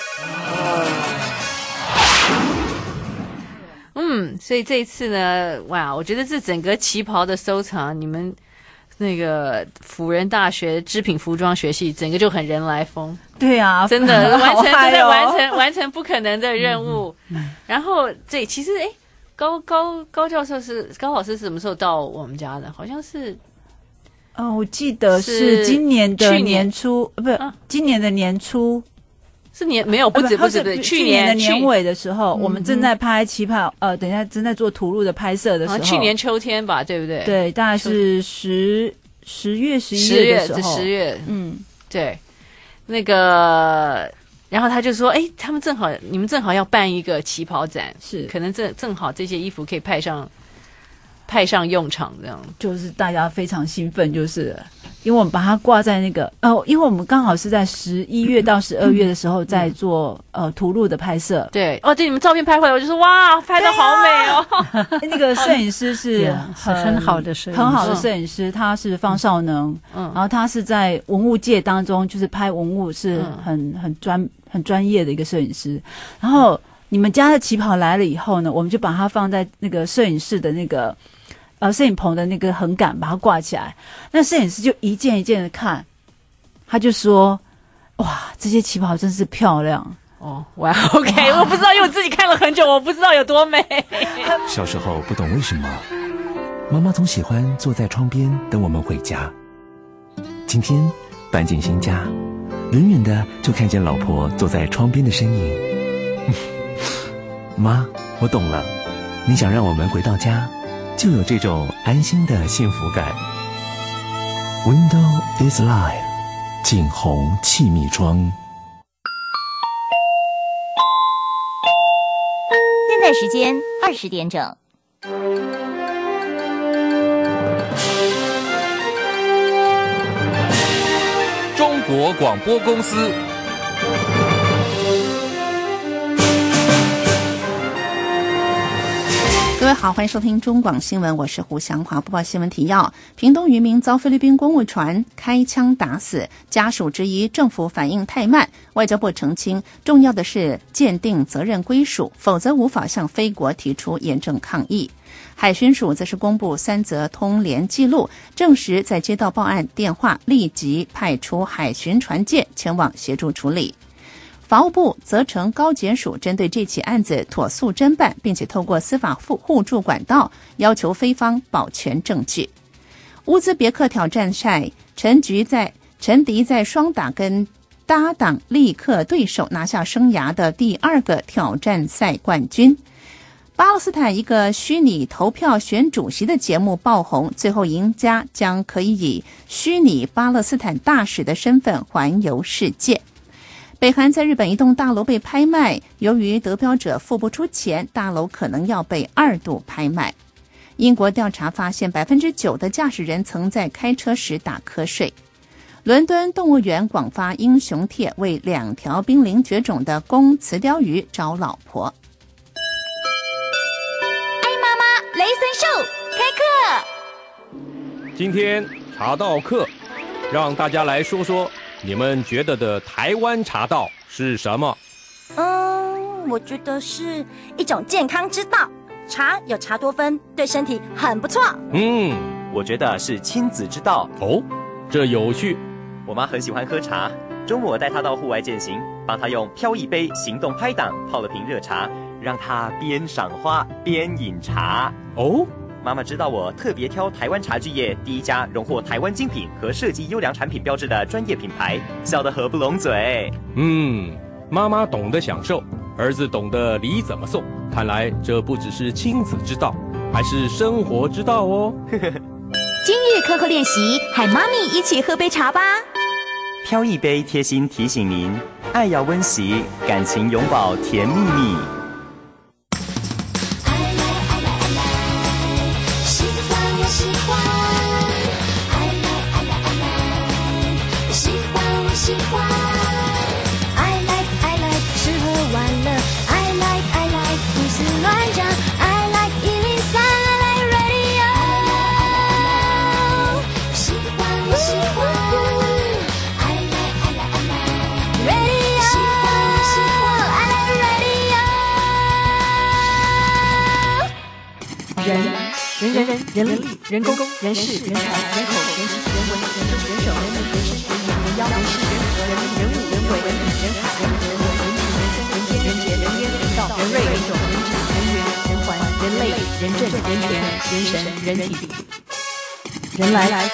嗯，所以这一次呢，哇，我觉得这整个旗袍的收藏，你们那个辅仁大学织品服装学系，整个就很人来疯。 对啊， 真的完成， 哦、 真的完成完成不可能的任务。 嗯嗯、 然后这其实，哎，高高高教授是高老师是什么时候到我们家的？好像是， 哦，我记得是今年的年初，呃，不是、啊，今年的年初。 是年没有不止不止不止， 去年的年尾的时候，我们正在拍旗袍，呃，等一下正在做图录的拍摄的时候， 去年秋天吧，对不对？ 对，大概是十十月十一月的时候， 十月，嗯，对，那个，然后他就说，哎，他们正好，你们正好要办一个旗袍展， 是， 可能正正好这些衣服可以派上派上用场，这样， 就是大家非常兴奋，就是因为我们把它挂在那个呃，因为我们刚好是在十一月到十二月的时候在做、嗯、呃图录的拍摄。 对，哦，对，你们照片拍回来，我就说哇，拍得好美哦。 啊、那个摄影师是很、yeah, 很好的摄影师， 很好的摄影师，他是方少能，嗯，然后他是在文物界当中，就是拍文物是很、嗯、很专很专业的一个摄影师。然后你们家的旗袍来了以后呢，我们就把它放在那个摄影室的那个。呃，摄影棚的那个横杆把它挂起来，那摄影师就一件一件的看，他就说：“哇，这些旗袍真是漂亮哦！”哇 ，OK， 我不知道，因为我自己看了很久，我不知道有多美。 小时候不懂为什么，妈妈总喜欢坐在窗边等我们回家。今天搬进新家，远远的就看见老婆坐在窗边的身影。妈，我懂了，你想让我们回到家。就有这种安心的幸福感。Window is life， 景宏气密窗。 现在时间二十点整。 中国广播公司。 各位好，欢迎收听中广新闻，我是胡祥华。播报新闻提要：屏东渔民遭菲律宾公务船开枪打死，家属质疑政府反应太慢。外交部澄清，重要的是鉴定责任归属，否则无法向菲国提出严正抗议。海巡署则是公布三则通联记录，证实在接到报案电话，立即派出海巡船舰前往协助处理。法务部责成高检署针对这起案子妥速侦办，并且透过司法互助管道要求菲方保全证据。乌兹别克挑战赛，陈菊在陈迪在双打跟搭档力克对手，拿下生涯的第二个挑战赛冠军。巴勒斯坦一个虚拟投票选主席的节目爆红，最后赢家将可以以虚拟巴勒斯坦大使的身份环游世界。北韩在日本一栋大楼被拍卖，由于得标者付不出钱，大楼可能要被二度拍卖。英国调查发现，百分之九的驾驶人曾在开车时打瞌睡。伦敦动物园广发英雄帖，为两条濒临绝种的公雌鲷鱼找老婆。 爱妈妈雷神秀开课。 今天茶道课，让大家来说说。你们觉得的台湾茶道是什么？ 嗯，我觉得是一种健康之道。茶有茶多酚，对身体很不错。 嗯， 我觉得是亲子之道。 哦，这有趣。 我妈很喜欢喝茶，中午我带她到户外健行，帮她用飘逸杯行动拍档泡了瓶热茶，让她边赏花边饮茶。 哦， 妈妈知道我特别挑台湾茶具业第一家荣获台湾精品和设计优良产品标志的专业品牌，笑得合不拢嘴。 嗯，妈妈懂得享受，儿子懂得礼怎么送，看来这不只是亲子之道，还是生活之道哦。 今日课后练习，和妈咪一起喝杯茶吧。 飘一杯贴心提醒您，爱要温习，感情永葆甜蜜蜜。 喜欢我喜欢，爱来爱来爱来，喜欢我喜欢，爱来爱来吃喝玩乐，爱来爱来胡思乱想，爱来一零三，爱来 radio， 喜欢我喜欢，爱来爱来爱来 radio， 喜欢我喜欢，爱来 radio。 人人人人人力人工人事人才人口人情人文人中人手人民人事人民人妖人事人和人民人物人鬼人品人海人人文人情人生人间人杰人烟人道人瑞人种人质人缘人环人类人政人权人神人体人来来。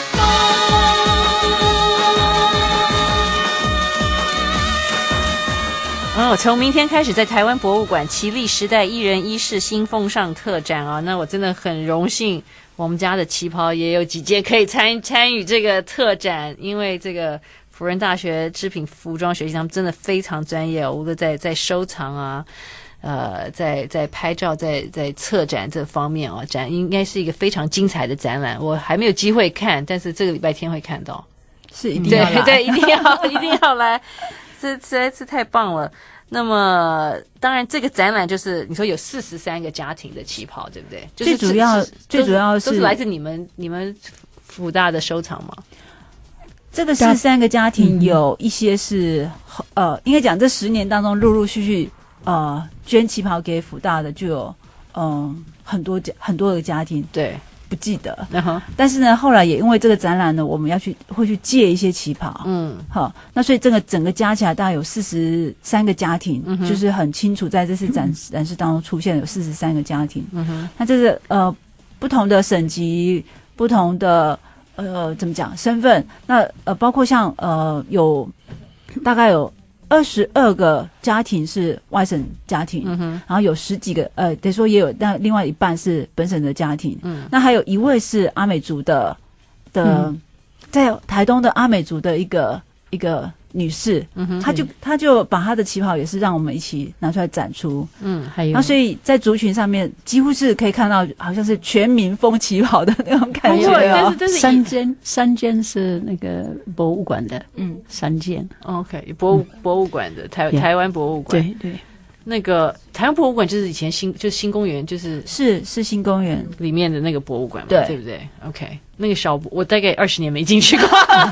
哦，从明天开始，在台湾博物馆奇力时代一人一世新风尚特展啊，那我真的很荣幸，我们家的旗袍也有几件可以参参与这个特展，因为这个辅仁大学织品服装学习他们真的非常专业，无论在在收藏啊，呃，在在拍照，在在策展这方面哦，展应该是一个非常精彩的展览，我还没有机会看，但是这个礼拜天会看到， 是一定要来， 对对，一定要一定要来。这实在是太棒了。那么，当然，这个展览就是你说有四十三个家庭的旗袍，对不对？就是、 最主要，最主要是都是来自你们你们辅大的收藏吗？ 这个四十三个家庭有一些是、嗯、呃，应该讲这十年当中陆陆续续呃捐旗袍给辅大的就有嗯、呃、很多家很多个家庭， 对。 不记得， uh-huh. 但是呢，后来也因为这个展览呢，我们要去会去借一些旗袍，嗯，好，那所以这个整个加起来大概有四十三个家庭，嗯，就是很清楚在这次展示、嗯、展示当中出现有四十三个家庭，嗯哼，那这是呃不同的省级、不同的呃怎么讲身份，那呃包括像呃有大概有二十二个家庭是外省家庭，嗯哼，然后有十几个，呃，等于说也有，那另外一半是本省的家庭，嗯，那还有一位是阿美族的的、嗯，在台东的阿美族的一个一个女士，嗯哼，她就她就把她的旗袍也是让我们一起拿出来展出，嗯，还有，那所以在族群上面几乎是可以看到，好像是全民风旗袍的那种感觉、哦。 但是但是三间三间是那个博物馆的，嗯，三间 ，OK， 博物、嗯、博物馆的台台湾博物馆， 对对， 那个台湾博物馆就是以前新就是新公园，就是是是新公园里面的那个博物馆嘛， 对对不对 ？OK， 那个小我大概二十年没进去过。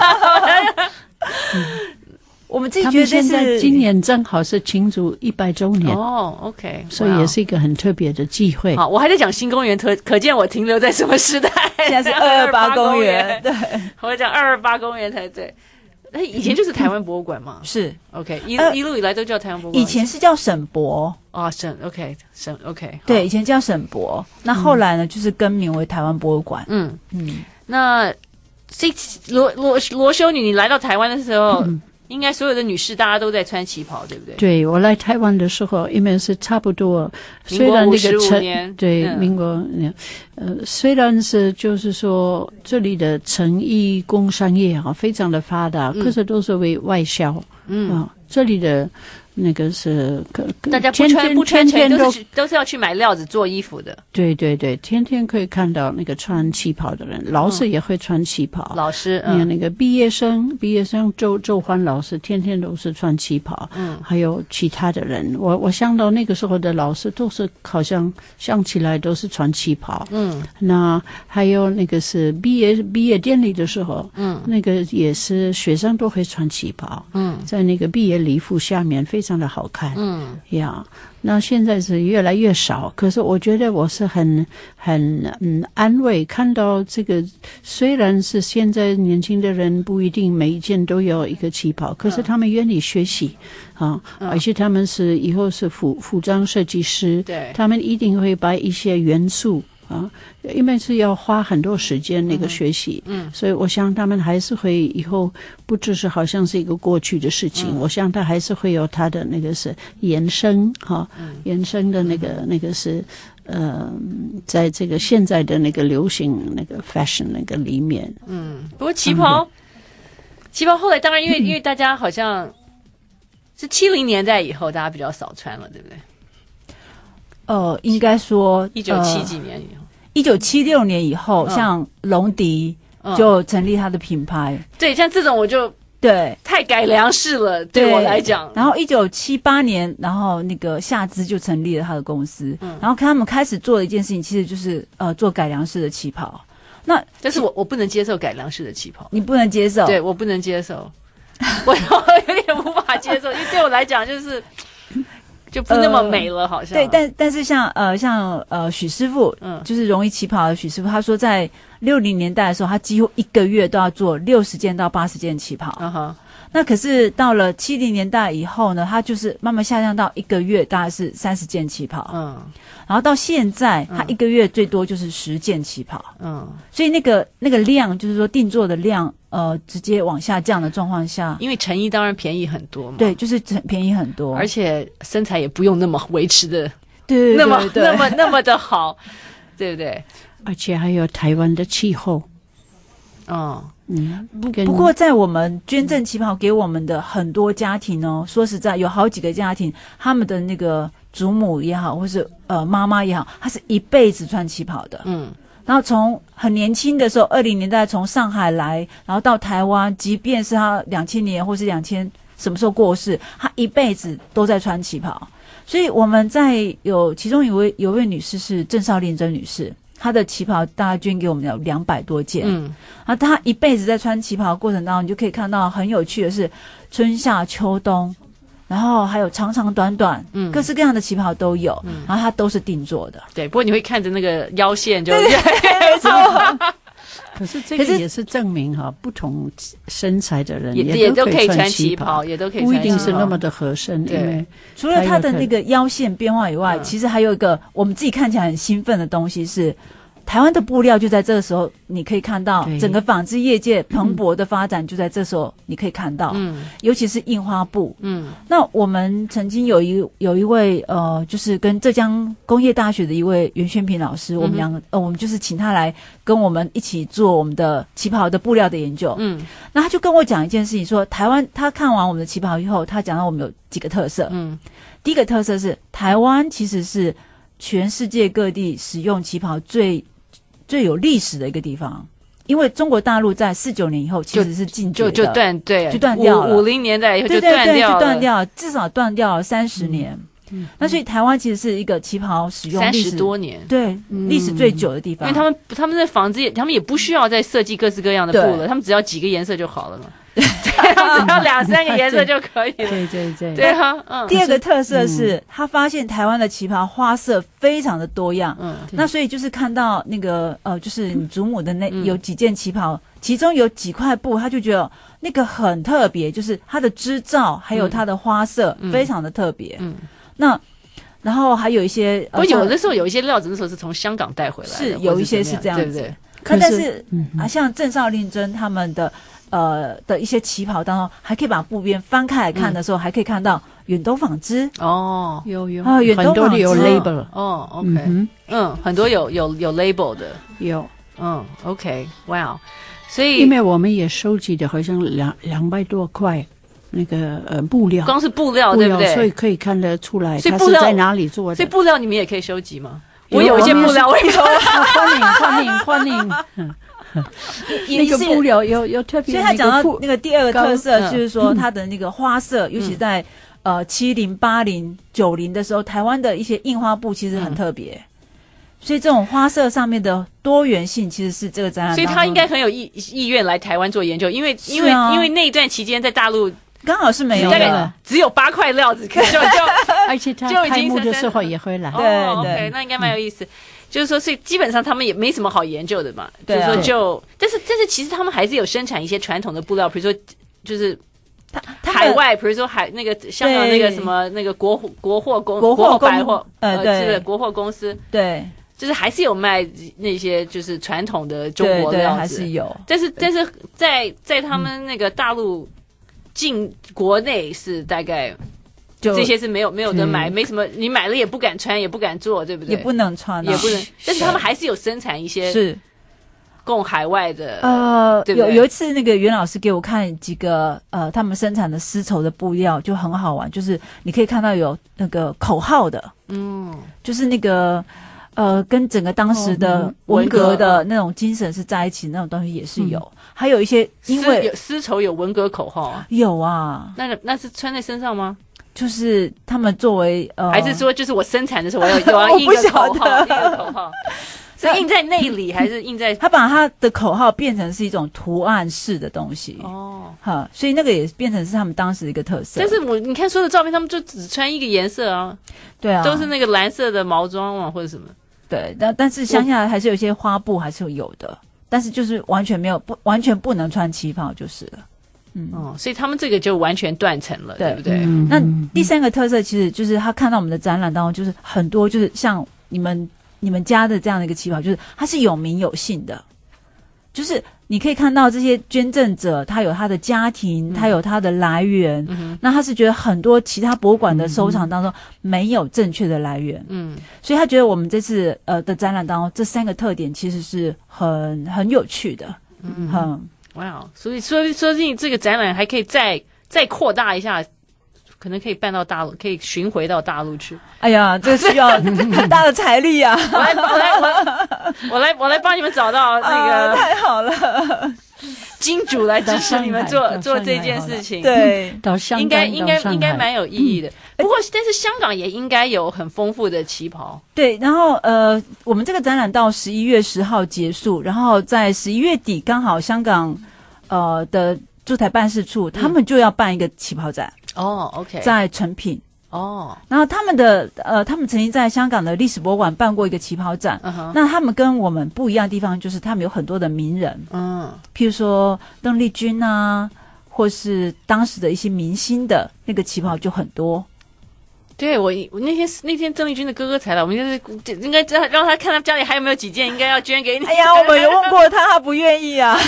嗯我们自己觉得现在今年正好是庆祝一百周年哦 ，OK， 所以也是一个很特别的机会。 好，我还在讲新公园，可可见我停留在什么时代？ 现在是二二八公园，对， 我讲二二八公园才对。那以前就是台湾博物馆嘛， 是 OK， 一、呃、一路以来都叫台湾博物馆。 以前是叫省博哦，省 OK 省 OK， 对，以前叫省博，那后来呢、嗯、就是更名为台湾博物馆。嗯嗯，那这罗罗罗修女，你来到台湾的时候。嗯应该所有的女士大家都在穿旗袍，对不对？ 对，我来台湾的时候，因为是差不多，虽然那个城对、嗯、民国呃，虽然是就是说这里的成衣工商业啊非常的发达，嗯、可是都是为外销，嗯啊，这里的。那个是大家不穿不穿成都是都是要去买料子做衣服的。 对对对，天天可以看到那个穿旗袍的人，老师也会穿旗袍。 老师， 你看那个毕业生，毕业生周周欢老师天天都是穿旗袍。嗯，还有其他的人，我我想到那个时候的老师都是好像想起来都是穿旗袍。嗯，那还有那个是毕业毕业典礼的时候，嗯，那个也是学生都会穿旗袍。嗯，在那个毕业礼服下面非常。非常的好看，嗯呀，那现在是越来越少，可是我觉得我是很很嗯安慰，看到这个虽然是现在年轻的人不一定每一件都有一个旗袍，可是他们愿意学习啊，嗯、而且他们是以后是服服装设计师，对，他们一定会把一些元素啊，因为是要花很多时间那个学习， 嗯， 所以我想他们还是会以后不只是好像是一个过去的事情，嗯、我想他还是会有他的那个是延伸哈，嗯、延伸的那个、嗯、那个是呃，在这个现在的那个流行那个 fashion 那个里面， 嗯，不过旗袍，嗯、旗袍后来当然因为、嗯、因为大家好像是七零年代以后大家比较少穿了，对不对？ 呃，应该说一九七几年以后， 一九七六年以后，嗯、像龙迪就成立他的品牌。 嗯、对，像这种我就对太改良式了，对, 对我来讲。 然后一九七八年，然后那个夏姿就成立了他的公司，嗯、然后他们开始做的一件事情，其实就是呃做改良式的旗袍。那但是我我不能接受改良式的旗袍， 你不能接受？ 对我不能接受，我有点无法接受，因为对我来讲就是。就不那么美了，好像、 呃、对，但但是像呃像呃许师傅，嗯，就是容易旗袍的许师傅，他说在六零年代的时候，他几乎一个月都要做六十件到八十件旗袍。 嗯哼， 那可是到了七零年代以后呢，他就是慢慢下降到一个月大概是三十件旗袍。嗯，然后到现在，他一个月最多就是十件旗袍。嗯，所以那个那个量，就是说定做的量。呃，直接往下降的状况下， 因为成衣当然便宜很多嘛， 对，就是便宜很多， 而且身材也不用那么维持的， 对， 那么对那么那么的好，对不对？ 而且还有台湾的气候， 哦， 嗯，不不过在我们捐赠旗袍给我们的很多家庭哦，说实在，有好几个家庭，他们的那个祖母也好，或是呃妈妈也好，她是一辈子穿旗袍的，嗯。然后从很年轻的时候，二零年代从上海来，然后到台湾，即便是他两千年或是两千什么时候过世，他一辈子都在穿旗袍。所以我们在有其中有位有位女士是郑少令珍女士，她的旗袍大概捐给我们有两百多件。嗯，然后她一辈子在穿旗袍的过程当中，你就可以看到很有趣的是春夏秋冬。然后还有长长短短，嗯，各式各样的旗袍都有，嗯，然后它都是定做的。 对，不过你会看着那个腰线就， 对对没错。 可是这个也是证明哈，不同身材的人也也都可以穿旗袍，也都可以穿旗袍， 不一定是那么的合身。因为除了它的那个腰线变化以外，嗯、其实还有一个我们自己看起来很兴奋的东西是。台湾的布料就在这个时候，你可以看到整个纺织业界蓬勃的发展，就在这时候你可以看到，嗯，尤其是印花布，嗯，那我们曾经有一有一位呃，就是跟浙江工业大学的一位袁宣平老师，嗯、我们两个呃，我们就是请他来跟我们一起做我们的旗袍的布料的研究，嗯，那他就跟我讲一件事情，说台湾他看完我们的旗袍以后，他讲到我们有几个特色，嗯，第一个特色是台湾其实是全世界各地使用旗袍最最有历史的一个地方，因为中国大陆在四九年以后其实是禁绝的， 就就断对， 就断掉了。 五零年代以后就断掉了，对对对，就断掉了，至少断掉了三十年。嗯，那所以台湾其实是一个旗袍使用历史三十多年， 对，嗯、历史最久的地方。 因为他们他们的纺织业，他们也不需要再设计各式各样的布了，他们只要几个颜色就好了嘛。他们只要两三个颜色就可以了。 对对对， 对哈。嗯。 第二个特色是，嗯、他发现台湾的旗袍花色非常的多样。嗯。那所以就是看到那个呃，就是你祖母的那、嗯、有几件旗袍，其中有几块布，他就觉得那个很特别，就是它的织造还有它的花色、嗯、非常的特别。嗯。那然后还有一些， 不过有的时候有一些料子那时候是从香港带回来的， 是有一些是这样子。对不对？那但是、嗯、啊，像郑少令珍他们的。呃的一些旗袍当中，还可以把布边翻开来看的时候，嗯、还可以看到远东纺织哦， 有有啊，远东纺织有 label 哦 ，OK，嗯, 嗯，很多有有有 label 的有， 嗯 ，OK， 哇、wow ，所以因为我们也收集的好像两两百多块那个呃布料， 光是布料对不对？ 所以可以看得出来它是在哪里做的。 所以布料你们也可以收集吗？我有一些布料，我也欢迎欢迎欢迎。那个布料有有特别， 所以他讲到那个第二个特色，就是说它的那个花色，嗯、尤其在呃七零、八零、九零的时候，台湾的一些印花布其实很特别，嗯、所以这种花色上面的多元性其实是这个展览。 所以他应该很有意意愿来台湾做研究，因为、啊、因为因为那一段期间在大陆刚好是没有的， 只有八块料子，就就而且他开幕的时候也会来， 对对， okay, 那应该蛮有意思。嗯就是说，所以基本上他们也没什么好研究的嘛。对、啊，就是说就，但是但是其实他们还是有生产一些传统的布料，比如说就是海外，比如说海那个香港那个什么那个国国货公国货百货呃对， 是国货公司对。 就是还是有卖那些就是传统的中国对对料子， 还是有， 但是但是在在他们那个大陆进国内是大概。 就这些是没有没有得买，没什么，你买了也不敢穿，也不敢做，对不对？ 也不能穿、啊， 也不能。但是他们还是有生产一些是供海外的。 呃， 对不对有有一次那个袁老师给我看几个呃他们生产的丝绸的布料，就很好玩，就是你可以看到有那个口号的，嗯，就是那个呃跟整个当时的文革的那种精神是在一起，那种东西也是有。嗯、还有一些因为有丝绸有文革口号啊， 有啊， 那个那是穿在身上吗？ 就是他们作为呃， 还是说就是我生产的时候我要有要印个口号，印个口号，是印在内里还是印在？ 他把他的口号变成是一种图案式的东西哦，哈，所以那个也变成是他们当时的一个特色。 但是我你看说的照片，他们就只穿一个颜色啊， 对啊， 都是那个蓝色的毛装啊或者什么。 对，但但是乡下还是有一些花布还是有的，但是就是完全没有不完全不能穿旗袍就是了。 嗯、哦，所以他们这个就完全断层了， 对, 对不对、 嗯？那第三个特色其实就是他看到我们的展览当中，就是很多就是像你们你们家的这样的一个旗袍，就是它是有名有姓的，就是你可以看到这些捐赠者，他有他的家庭，他、嗯、有他的来源、嗯，那他是觉得很多其他博物馆的收藏当中没有正确的来源，嗯，所以他觉得我们这次呃的展览当中这三个特点其实是很很有趣的，嗯。嗯哇、wow, 所以说说不定这个展览还可以再再扩大一下，可能可以办到大陆，可以巡回到大陆去。 哎呀，这需要很大的财力啊！ 我来，我来，我我来，我来帮你们找到那个、 啊、太好了， 金主来支持你们做做这件事情。 对， 到香港应该应该应该蛮有意义的。 嗯、 不过，但是香港也应该有很丰富的旗袍。 对，然后呃，我们这个展览到十一月十号结束，然后在十一月底刚好香港呃的驻台办事处、嗯、他们就要办一个旗袍展哦 ，OK， 在成品哦， 然后他们的呃，他们曾经在香港的历史博物馆办过一个旗袍展，uh-huh. 那他们跟我们不一样的地方就是他们有很多的名人，嗯，譬如说邓丽君啊，或是当时的一些明星的那个旗袍就很多。 对，我我那天那天邓丽君的哥哥才来，我们就是应该让他看他家里还有没有几件，应该要捐给你。 哎呀，我们有问过他，他不愿意啊。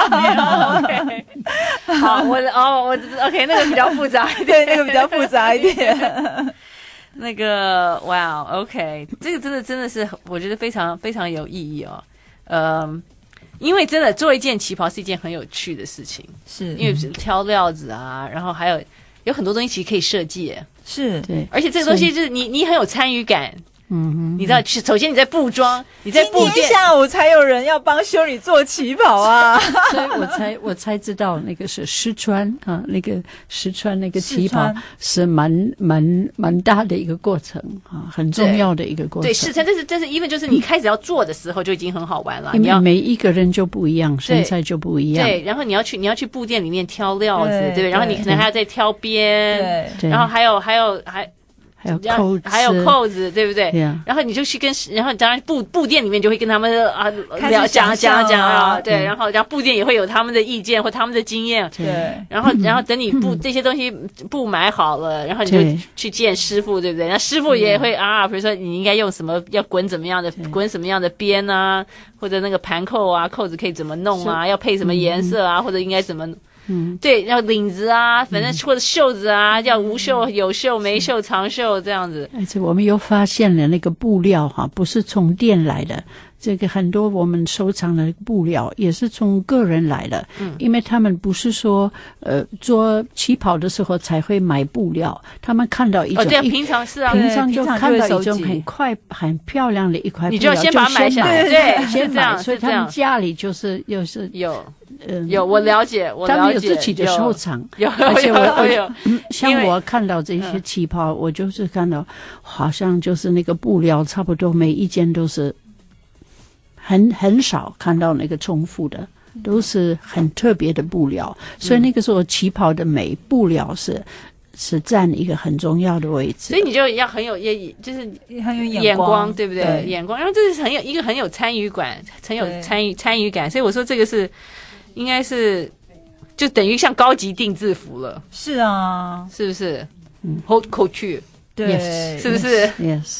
OK， 好，我哦我 OK， 那个比较复杂一对， 点， 那个比较复杂一点。 那个哇 ，OK， 这个真的真的是我觉得非常非常有意义哦。嗯，因为真的做一件旗袍是一件很有趣的事情， 是因为挑料子啊，然后还有有很多东西其实可以设计。 是， 对， 而且这个东西就是你，你很有参与感。嗯哼，你知道，首先你在布装，你在布店，今天下午才有人要帮修女做旗袍啊， 所以我才我才知道那个是石川啊，那个石川那个旗袍是蛮蛮蛮大的一个过程啊，很重要的一个过程。 对，石川，这是这是因为就是你开始要做的时候就已经很好玩了， 因为每一个人就不一样，身材就不一样。 对，然后你要去你要去布店里面挑料子，对不对？然后你可能还要再挑边，对，然后还有还有还。 还有扣子， 还有扣子，对不对？ Yeah. 然后你就去跟，然后当然布布店里面就会跟他们啊聊讲讲讲啊，对，然后然后布店也会有他们的意见或他们的经验， 对。 然后然后等你布这些东西布买好了，然后你就去见师傅，对不对？那师傅也会啊，比如说你应该用什么，要滚怎么样的，滚什么样的边啊，或者那个盘扣啊，扣子可以怎么弄啊，要配什么颜色啊，或者应该怎么。嗯，对，要领子啊，反正或者袖子啊，嗯、要无袖、有袖、没袖、长袖这样子。 而且我们又发现了那个布料哈，不是从店来的，这个很多我们收藏的布料也是从个人来的，嗯，因为他们不是说呃做旗袍的时候才会买布料，他们看到一种， 哦，对啊，平常是啊， 平常就看到一种很快很漂亮的一块布料， 你就要先把它买下来，对， 先买， 所以他们家里就是又是有。嗯，有我了解，我了解， 他们有自己的收藏， 有， 而且我有有、 嗯，像我看到这些旗袍，我就是看到好像就是那个布料差不多每一件都是很很少看到那个重复的，都是很特别的布料，所以那个时候旗袍的美布料是。是占一个很重要的位置， 所以你就要很有也就是很有眼光，对不对？ 对， 眼光，然后这是很有一个很有参与感，很有参与参与感，所以我说这个是应该是就等于像高级定制服了。 是啊， 是不是？嗯，haute couture， 对， yes, 是不是 ？Yes。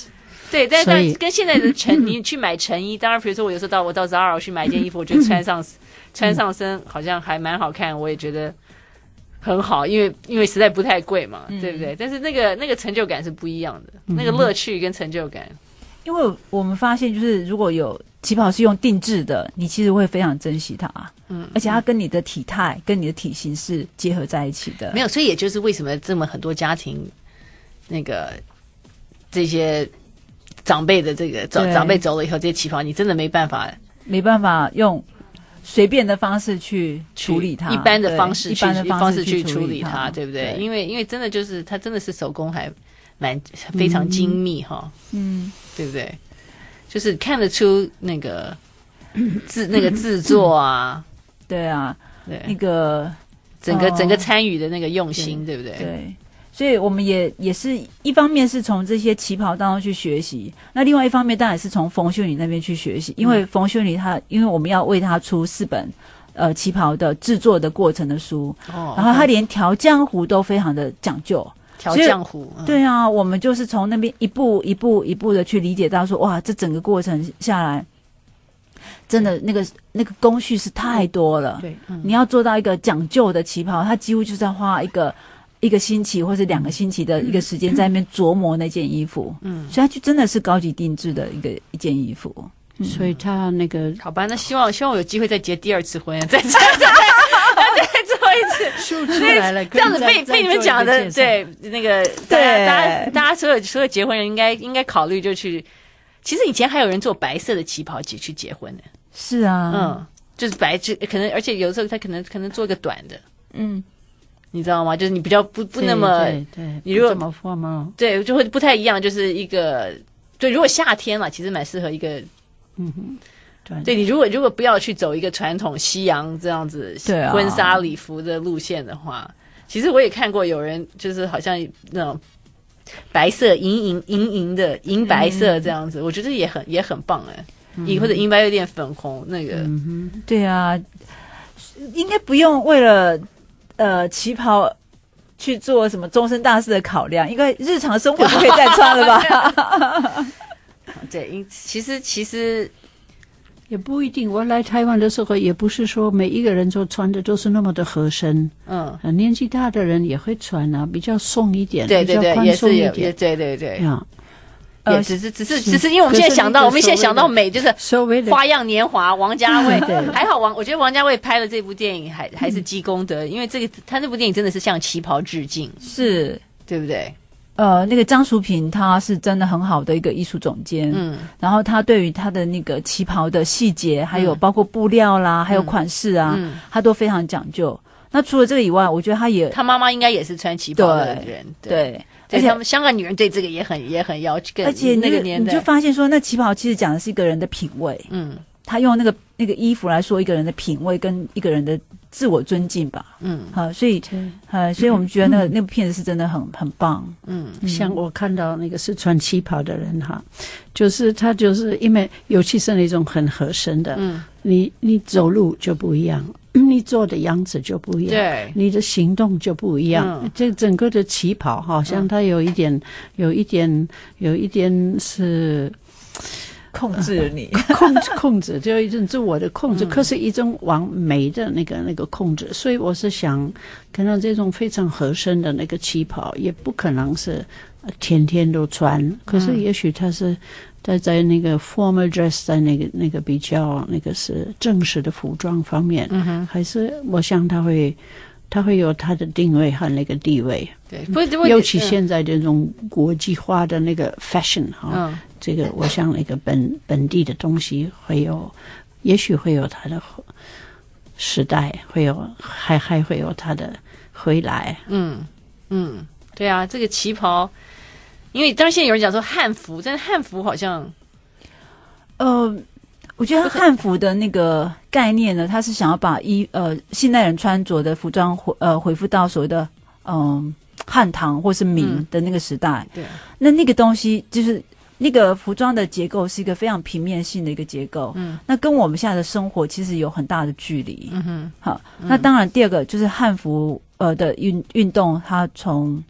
对，但但跟现在的成，你去买成衣，当然，比如说我有时候到我到 Zara 去买一件衣服，我觉得穿上穿上身好像还蛮好看，我也觉得很好，因为因为实在不太贵嘛，嗯、对不对？但是那个那个成就感是不一样的，嗯、那个乐趣跟成就感。 因为我们发现，就是如果有旗袍是用定制的，你其实会非常珍惜它，嗯，而且它跟你的体态、跟你的体型是结合在一起的。 没有，所以也就是为什么这么很多家庭，那个这些长辈的这个长长辈走了以后，这些旗袍你真的没办法， 没办法用随便的方式去处理它， 一般的方式去， 一般的方式去处理它，对不对？ 对， 因为因为真的就是它真的是手工还蛮非常精密哈， 嗯， 对不对？就是看得出那个制那个制作啊， 对啊， 对那个整个、 哦、 整个参与的那个用心，对, 对不对？ 对，所以我们也也是一方面是从这些旗袍当中去学习，那另外一方面当然是从冯秀妮那边去学习，因为冯秀妮她因为我们要为她出四本呃旗袍的制作的过程的书，哦，然后她连调浆糊都非常的讲究。 调浆糊、 嗯，对啊，我们就是从那边一步一步一步的去理解到说，哇，这整个过程下来，真的那个那个工序是太多了。 对，嗯、 你要做到一个讲究的旗袍，它几乎就是要花一个一个星期或是两个星期的一个时间在那边琢磨那件衣服。嗯，所以它就真的是高级定制的一个一件衣服。 嗯、所以他那个好吧，那希望希望有机会再结第二次婚，再再再再做一次， 说出来了， 这样子被被你们讲的，对那个大家大家大家所有所有结婚人应该应该考虑就去，其实以前还有人做白色的旗袍去去结婚的， 是啊， 嗯，就是白就可能，而且有时候他可能可能做一个短的， 嗯， 你知道吗？就是你比较不不那么， 对 对, 对， 你如果这么放吗？ 对，就会不太一样，就是一个对，如果夏天嘛，其实蛮适合一个。 嗯哼，对， 对你如果如果不要去走一个传统西洋这样子婚纱礼服的路线的话，啊、其实我也看过有人就是好像那种白色银银银银的银白色这样子，嗯、我觉得也很也很棒哎，银、嗯、或者银白有点粉红那个， 嗯哼，对啊，应该不用为了呃旗袍去做什么终身大事的考量，应该日常生活就可以再穿了吧？ 对，其实其实也不一定。我来台湾的时候，也不是说每一个人就穿的都是那么的合身。嗯，呃、年纪大的人也会穿啊，比较松一点， 对对对， 比较宽松一点， 也对对对。 啊， 呃，只是只是只是因为我们现在想到，我们现在想到美就是所谓的花样年华，王家卫还好王，我觉得王家卫拍了这部电影还还是积功德，因为这个他那部电影真的是向旗袍致敬， 是对不对？ 呃，那个张淑平他是真的很好的一个艺术总监，嗯，然后他对于他的那个旗袍的细节，还有包括布料啦，嗯、还有款式啊，嗯、他都非常讲究。那除了这个以外，我觉得他也， 他妈妈应该也是穿旗袍的人， 对， 对而且他们香港女人对这个也很也很要求， 而且那个年代你就发现说，那旗袍其实讲的是一个人的品味，嗯，他用那个那个衣服来说一个人的品味跟一个人的自我尊敬吧，嗯，好，所以，呃，所以我们觉得那个、嗯、那部片子是真的很很棒， 嗯，像我看到那个是穿旗袍的人哈，就是他就是因为尤其是那种很合身的，嗯，你你走路就不一样，你做的样子就不一样， 对， 你的行动就不一样，嗯、这整个的旗袍好像它有一点，嗯、有一点，有一点是。 控制了你， 控制控制，就一种自我的控制，嗯、可是一种往美的那个那个控制。所以我是想，可能这种非常合身的那个旗袍，也不可能是天天都穿。可是也许它是在在那个 formal dress， 在那个那个比较那个是正式的服装方面，嗯哼，还是我想它会。它会有它的定位和那个地位， 对，不是尤其现在这种国际化的那个 fashion 哈、嗯，这个我想那个本本地的东西会有，也许会有它的时代，会有还还会有它的回来， 嗯嗯，对啊，这个旗袍，因为当然现在有人讲说汉服，但是汉服好像， 呃。我觉得汉服的那个概念呢，它是想要把衣呃现代人穿着的服装回呃恢复到所谓的嗯、呃、汉唐或是明的那个时代。 嗯、对， 那那个东西就是那个服装的结构是一个非常平面性的一个结构。嗯，那跟我们现在的生活其实有很大的距离。嗯哼，好，嗯、那当然第二个就是汉服呃的运运动，它从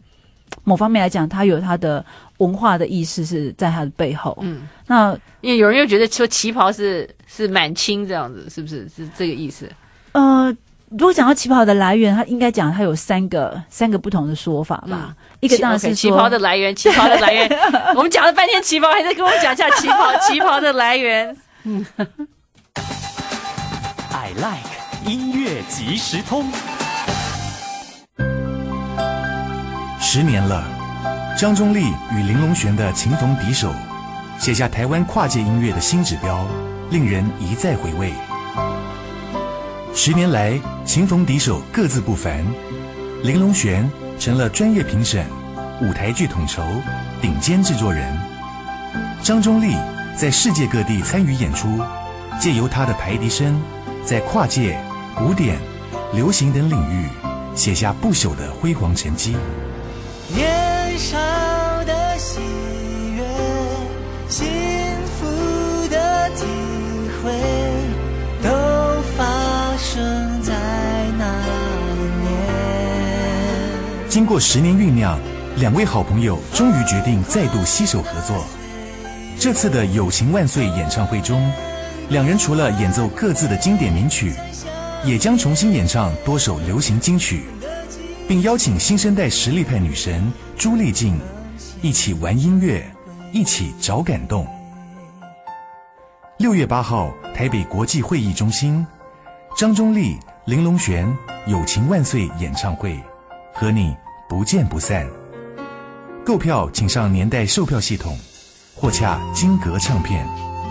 某方面来讲，它有它的文化的意识是在它的背后。嗯，那因为有人又觉得说旗袍是是满清这样子，是不是是这个意思？ 呃，如果讲到旗袍的来源，它应该讲它有三个三个不同的说法吧。嗯、一个当然是说、 okay, 旗袍的来源，旗袍的来源，我们讲了半天旗袍，还在跟我们讲一下旗袍旗袍的来源。嗯 I like 音乐即时通。 十年了，张忠立与林隆璇的情逢敌手，写下台湾跨界音乐的新指标，令人一再回味。十年来，情逢敌手各自不凡，林隆璇成了专业评审、舞台剧统筹、顶尖制作人。张忠立在世界各地参与演出，借由他的排笛声，在跨界、古典、流行等领域写下不朽的辉煌成绩。 年少的喜悦，幸福的体会，都发生在那一年。 经过十年酝酿，两位好朋友终于决定再度携手合作。这次的友情万岁演唱会中，两人除了演奏各自的经典名曲，也将重新演唱多首流行金曲，并邀请新生代实力派女神朱丽静一起玩音乐，一起找感动。六月八号，台北国际会议中心，张忠立、林隆璇友情万岁演唱会，和你不见不散。购票请上年代售票系统，或洽金格唱片。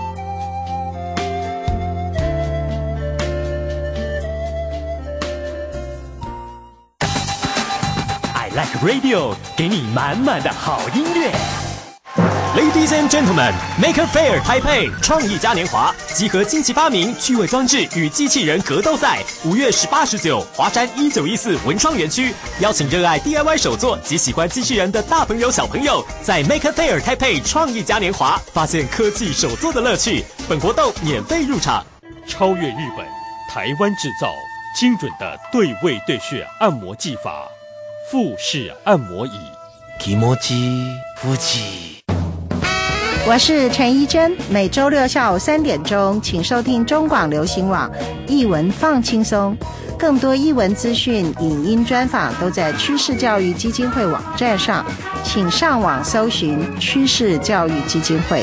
Like Radio 给你满满的好音乐。Ladies and gentlemen, Maker Faire Taipei 创意嘉年华集合惊奇发明、趣味装置与机器人格斗赛，五月十八、十九，华山一九一四文创园区，邀请热爱 D I Y 手作及喜欢机器人的大朋友小朋友，在 Maker Faire Taipei 创意嘉年华发现科技手作的乐趣。本活动免费入场。 超越日本，台湾制造，精准的对位对穴按摩技法。腹式按摩椅， 気持ち腹肌。 我是陈怡贞，每周六下午三点钟，请收听中广流行网艺文放轻松。更多艺文资讯、影音专访都在趋势教育基金会网站上，请上网搜寻趋势教育基金会。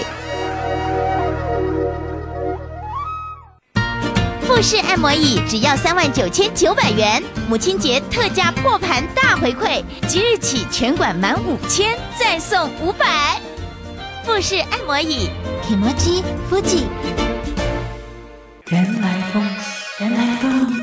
富士按摩椅只要三万九千九百元，母亲节特价破盘大回馈，即日起全馆满五千再送五百。富士按摩椅，気持ち腹肌。 人来疯，人来疯。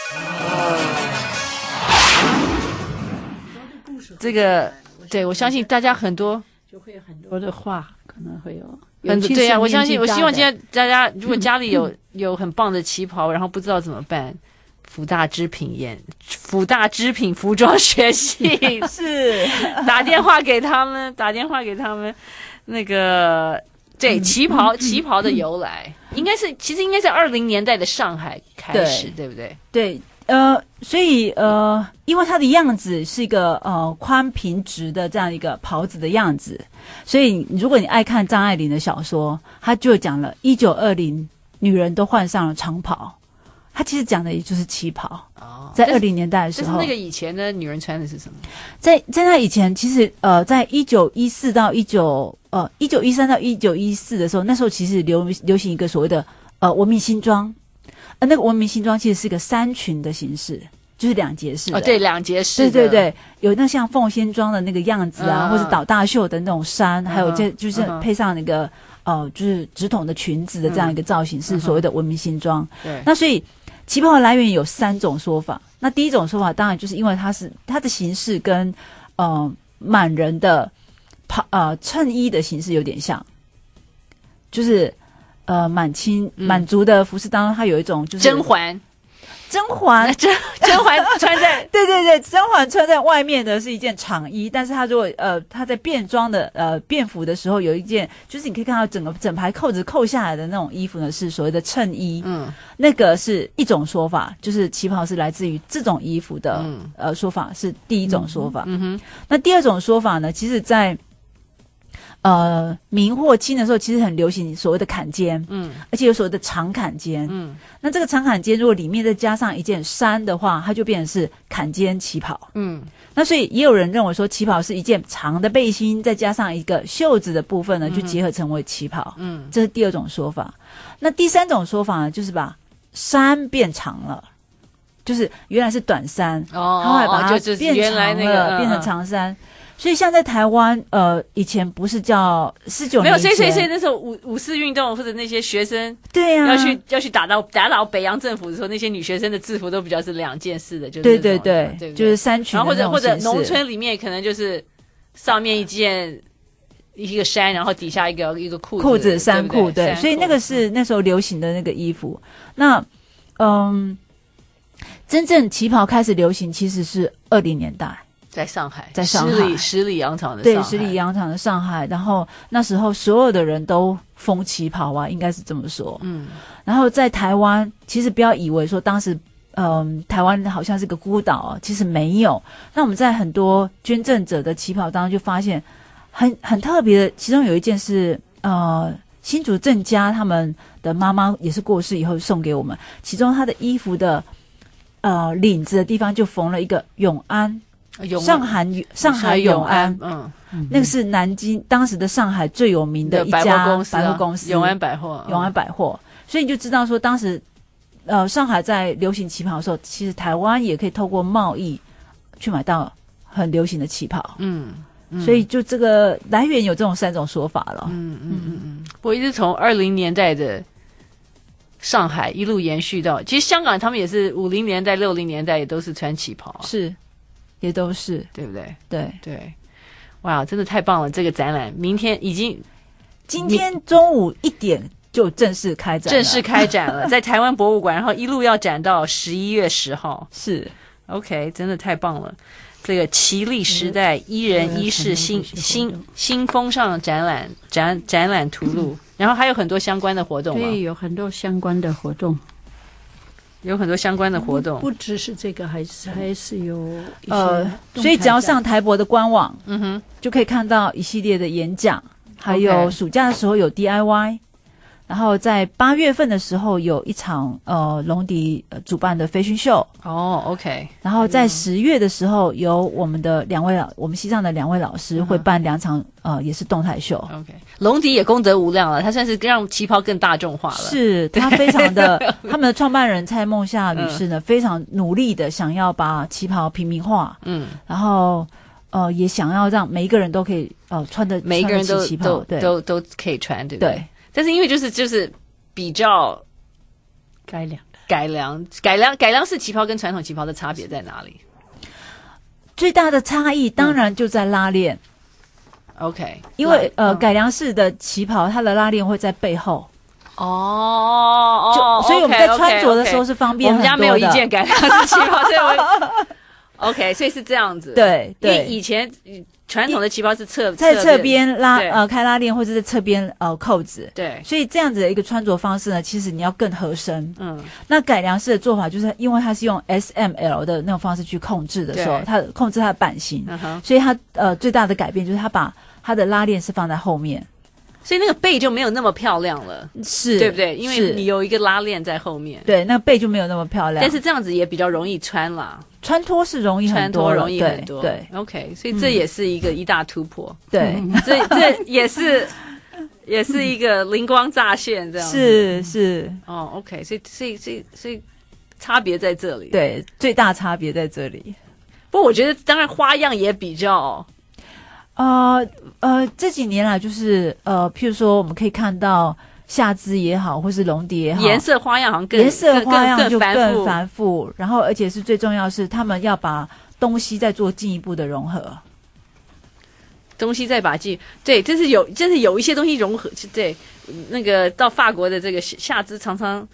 这个，对，我相信大家很多就会有很多的话，可能会有。 很对呀、啊，我相信，我希望今天大家如果家里有、嗯、有很棒的旗袍，然后不知道怎么办，福大织品演福大织品服装学系是打电话给他们，打电话给他们，那个对旗袍旗袍的由来，应该是其实应该在二零年代的上海开始， 对, 对不对？ 对。呃，所以呃，因为它的样子是一个呃宽平直的这样一个袍子的样子，所以如果你爱看张爱玲的小说，他就讲了一九二零女人都换上了长袍，他其实讲的也就是旗袍。哦，在二零年代的时候， 但是那个以前的女人穿的是什么？ 在在那以前，其实呃，在一九一四到一九呃一九一三到一九一四的时候，那时候其实流流行一个所谓的呃文明新装。呃，那个文明新装其实是个三裙的形式，就是两节式的。 哦，对，两节式的。 对对对，有那像凤仙装的那个样子啊，嗯、或是倒大袖的那种衫，嗯、还有这就是配上那个、嗯、呃，就是直筒的裙子的这样一个造型，嗯、是所谓的文明新装。对、嗯，那所以旗袍的来源有三种说法。那第一种说法当然就是因为它是它的形式跟呃满人的袍呃衬衣的形式有点像，就是。呃，满清满族的服饰当中，它有一种就是甄嬛， 甄嬛甄甄嬛穿在对对对，甄嬛穿在外面的是一件长衣，但是她如果呃她在变装的呃变服的时候有一件，就是你可以看到整个整排扣子扣下来的那种衣服呢，是所谓的衬衣。嗯，那个是一种说法，就是旗袍是来自于这种衣服的、嗯、呃说法是第一种说法。嗯, 嗯哼，那第二种说法呢，其实在呃，明或清的时候，其实很流行所谓的坎肩，嗯，而且有所谓的长坎肩，嗯，那这个长坎肩如果里面再加上一件衫的话，它就变成是坎肩旗袍，嗯，那所以也有人认为说，旗袍是一件长的背心，再加上一个袖子的部分呢，就结合成为旗袍，嗯，这是第二种说法。那第三种说法呢，就是把衫变长了。就是原来是短衫，哦，他后来把它变长了，哦那个、变成长衫。所以像在台湾，呃，以前不是叫四九年没有，所以所以所以那时候五五四运动或者那些学生， 对呀、啊， 要去要去打倒打倒北洋政府的时候，那些女学生的制服都比较是两件式的，就是对对对， 对对就是衫裙， 然后或者或者农村里面可能就是上面一件一个衫，然后底下一个一个裤子， 裤子衫裤，对， 对， 所以那个是那时候流行的那个衣服。那嗯。真正旗袍开始流行其实是二零年代， 在上海， 在上海十里十里洋场的对十里洋场的上海，然后那时候所有的人都疯旗袍啊，应该是这么说。嗯，然后在台湾，其实不要以为说当时嗯台湾好像是个孤岛啊，其实没有。那我们在很多捐赠者的旗袍当中就发现很很特别的，其中有一件是呃新竹郑家他们的妈妈也是过世以后送给我们，其中她的衣服的。呃，领子的地方就缝了一个永安，上海上海永安，嗯，那个是南京当时的上海最有名的一家百货公司， 百货公司永安百货， 永安百货，所以你就知道说，当时呃上海在流行旗袍的时候，其实台湾也可以透过贸易去买到很流行的旗袍，嗯，嗯所以就这个来源有这种三种说法了， 嗯嗯嗯嗯，我一直从二零年代的。上海一路延续到，其实香港他们也是五零年代、六零年代也都是穿旗袍， 是，也都是， 对不对？ 对对，哇，真的太棒了！这个展览明天已经， 今天中午一点就正式开展了， 正式开展了，在台湾博物馆，然后一路要展到十一月十号， 是 OK， 真的太棒了！这个奇力时代一人一世新新新风尚展览展展览图录。然后还有很多相关的活动吗？ 对，有很多相关的活动， 有很多相关的活动， 不, 不只是这个，还是还是有一些呃，所以只要上台博的官网，嗯哼，就可以看到一系列的演讲，还有暑假的时候有 D I Y， 然后在八月份的时候有一场呃龙迪、呃、主办的飞行秀哦 ，OK， 然后在十月的时候有我们的两位老，我们西藏的两位老师会办两场。呃，也是动态秀。 OK， 龙迪也功德无量了，他算是让旗袍更大众化了。 是他非常的，他们的创办人蔡梦夏女士呢，嗯、非常努力的想要把旗袍平民化。嗯，然后呃，也想要让每一个人都可以呃穿的， 每一个人都旗袍都对都都可以穿，对不对？对。但是因为就是就是比较改良的改良改良改良式旗袍跟传统旗袍的差别在哪里？ 最大的差异当然就在拉链。嗯 OK， 因为呃、嗯、改良式的旗袍，它的拉链会在背后哦哦， 所以我们在穿着的时候是方便很多的。 我们家没有一件改良式旗袍，所以我 OK， 所以是这样子。 对对， 因为以前传统的旗袍是侧在侧边拉呃开拉链，或者是侧边呃扣子。 对， 所以这样子的一个穿着方式呢，其实你要更合身。嗯，那改良式的做法就是因为它是用 S M L 的那种方式去控制的时候，它控制它的版型，嗯、所以它呃最大的改变就是它把它的拉链是放在后面。 所以那个背就没有那么漂亮了， 是对不对？因为你有一个拉链在后面， 对，那个背就没有那么漂亮。 但是这样子也比较容易穿啦， 穿脱是容易很多， 穿脱容易很多。 对, 对 ，OK， 所以这也是一个一大突破。 对， 嗯、这这也是也是一个灵光乍现，这样子是是哦 ，OK， 所以所以所以所以差别在这里， 对，最大差别在这里。 不过我觉得当然花样也比较。 呃呃，这几年来就是呃，譬如说我们可以看到夏姿也好，或是龙迪也好， 颜色花样好像更颜色花样就更更繁复，然后而且是最重要的是，他们要把东西再做进一步的融合， 东西再把进对，这是有，这是有一些东西融合，对，那个到法国的这个夏姿常常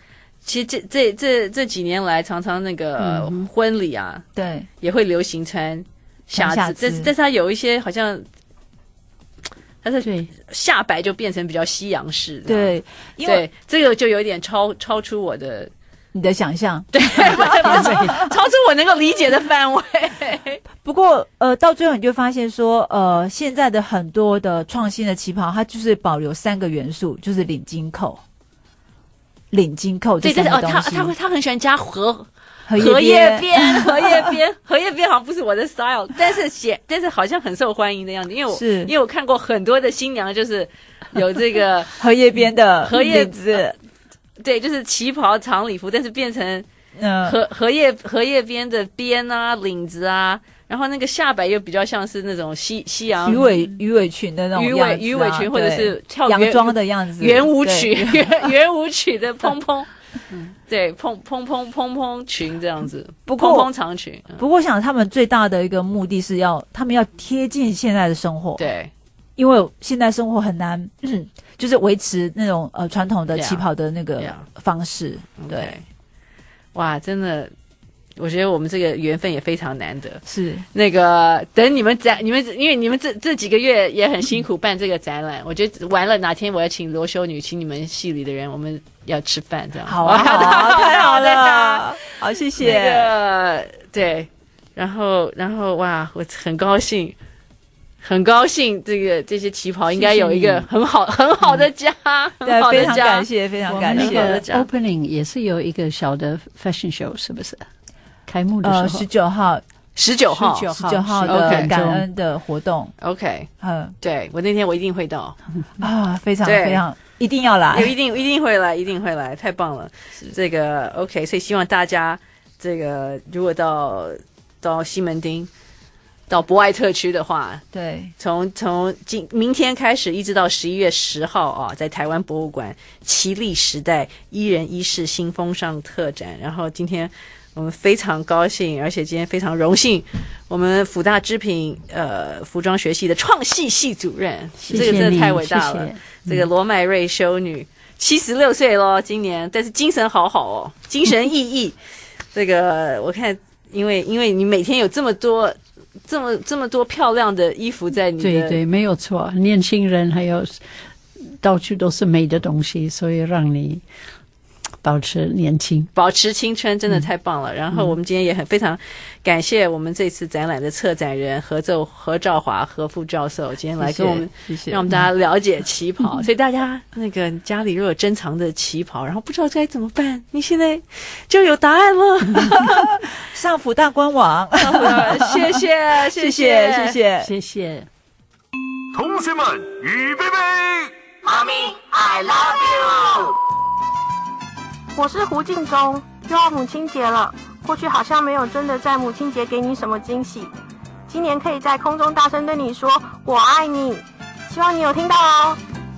其实这这这这几年来，常常那个婚礼啊， 对， 也会流行穿瑕瑕疵，但是但是它有一些好像。它是下摆就变成比较西洋式的， 对，因为对这个就有点超超出我的你的想象， 对，超出我能够理解的范围。 不过呃，到最后你就发现说，呃，现在的很多的创新的旗袍，它就是保留三个元素，就是领巾扣、领巾扣这三个东西。 对，但是哦，他他会他很喜欢加荷。 荷叶边，荷叶边，荷叶边好像不是我的 style， 但是写，但是好像很受欢迎的样子。因为我是因为我看过很多的新娘，就是有这个荷叶边的荷叶子、呃， 对，就是旗袍长礼服，但是变成荷荷叶荷叶边的边啊、领子啊，然后那个下摆又比较像是那种西西洋鱼尾鱼尾裙的那种鱼尾鱼尾裙，或者是跳洋装的样子， 圆舞曲圆圆舞曲的蓬蓬。嗯，对，蓬蓬蓬蓬蓬裙这样子， 不过蓬蓬长裙。嗯、 不过，想他们最大的一个目的是要，他们要贴近现在的生活。 对， 因为现在生活很难，嗯、就是维持那种呃传统的旗袍的那个方式。Yeah. 对， okay. 哇，真的。我觉得我们这个缘分也非常难得。 是那个等你们展，你们因为你们这这几个月也很辛苦办这个展览，我觉得完了哪天我要请罗修女，请你们系里的人，我们要吃饭这样。 好啊，好啊太好了，好谢谢。 那个对，然后然后哇，我很高兴。很高兴，这个这些旗袍应该有一个很好谢谢很好的家， 嗯、 很好的家。 非常感谢，非常感谢。 那个 opening 也是有一个小的 fashion show， 是不是？开幕的时候， 呃，十九号， 十九号， 十九号的感恩的活动。 OK， 嗯， 对我那天我一定会到啊，非常非常一定要来， 一定一定会来，一定会来，太棒了。这个 OK， 所以希望大家这个如果到到西门町。到博爱特区的话， 对， 从从今明天开始一直到十一月十号啊，在台湾博物馆奇丽时代一人一室新风尚特展。然后今天我们非常高兴，而且今天非常荣幸，我们辅大织品呃服装学系的创系系主任， 谢谢这个真的太伟大了。 谢谢这个罗麦瑞修女七十六岁咯，今年，但是精神好好哦，精神奕奕。这个我看，因为因为你每天有这么多。这么这么多漂亮的衣服在你的对对没有错，年轻人还有到处都是美的东西，所以让你保持年轻， 保持青春，真的太棒了。嗯、然后我们今天也很非常感谢我们这次展览的策展人何兆何兆华何副教授，今天来跟我们， 谢谢， 让我们大家了解旗袍。嗯、所以大家那个家里如果有珍藏的旗袍，然后不知道该怎么办，你现在就有答案了。 上辅大官网， 谢谢谢谢谢谢谢谢。 同学们，预备备， 妈咪 ，I love you。 我是胡敬忠，又要母亲节了，过去好像没有真的在母亲节给你什么惊喜，今年可以在空中大声对你说我爱你，希望你有听到哦。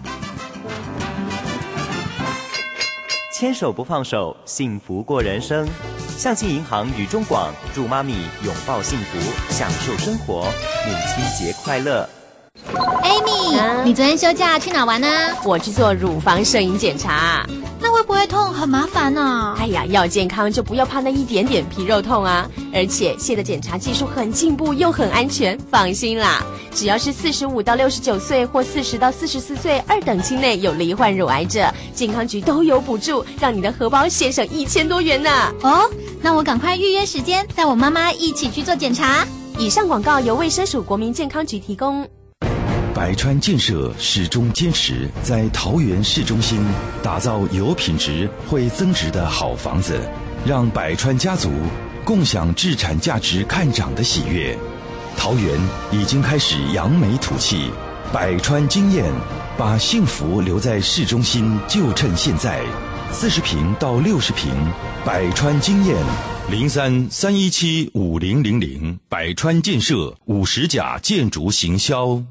牵手不放手，幸福过人生。象记银行与中广祝妈咪拥抱幸福，享受生活，母亲节快乐。 Amy，、嗯、你昨天休假去哪玩呢？ 我去做乳房摄影检查。 那会不会痛？很麻烦呢、啊。 哎呀，要健康就不要怕那一点点皮肉痛啊！而且现在检查技术很进步又很安全，放心啦。只要是四十五到六十九岁或四十到四十四岁二等亲内有罹患乳癌者，健康局都有补助，让你的荷包先省一千多元呢。 哦，那我赶快预约时间，带我妈妈一起去做检查。 以上广告由卫生署国民健康局提供。 百川建设始终坚持在桃园市中心打造有品质、会增值的好房子，让百川家族共享置产价值看涨的喜悦。桃园已经开始扬眉吐气，百川经验把幸福留在市中心，就趁现在。四十平到六十平，百川经验零三三一七五零零零，百川建设五十甲建筑行销。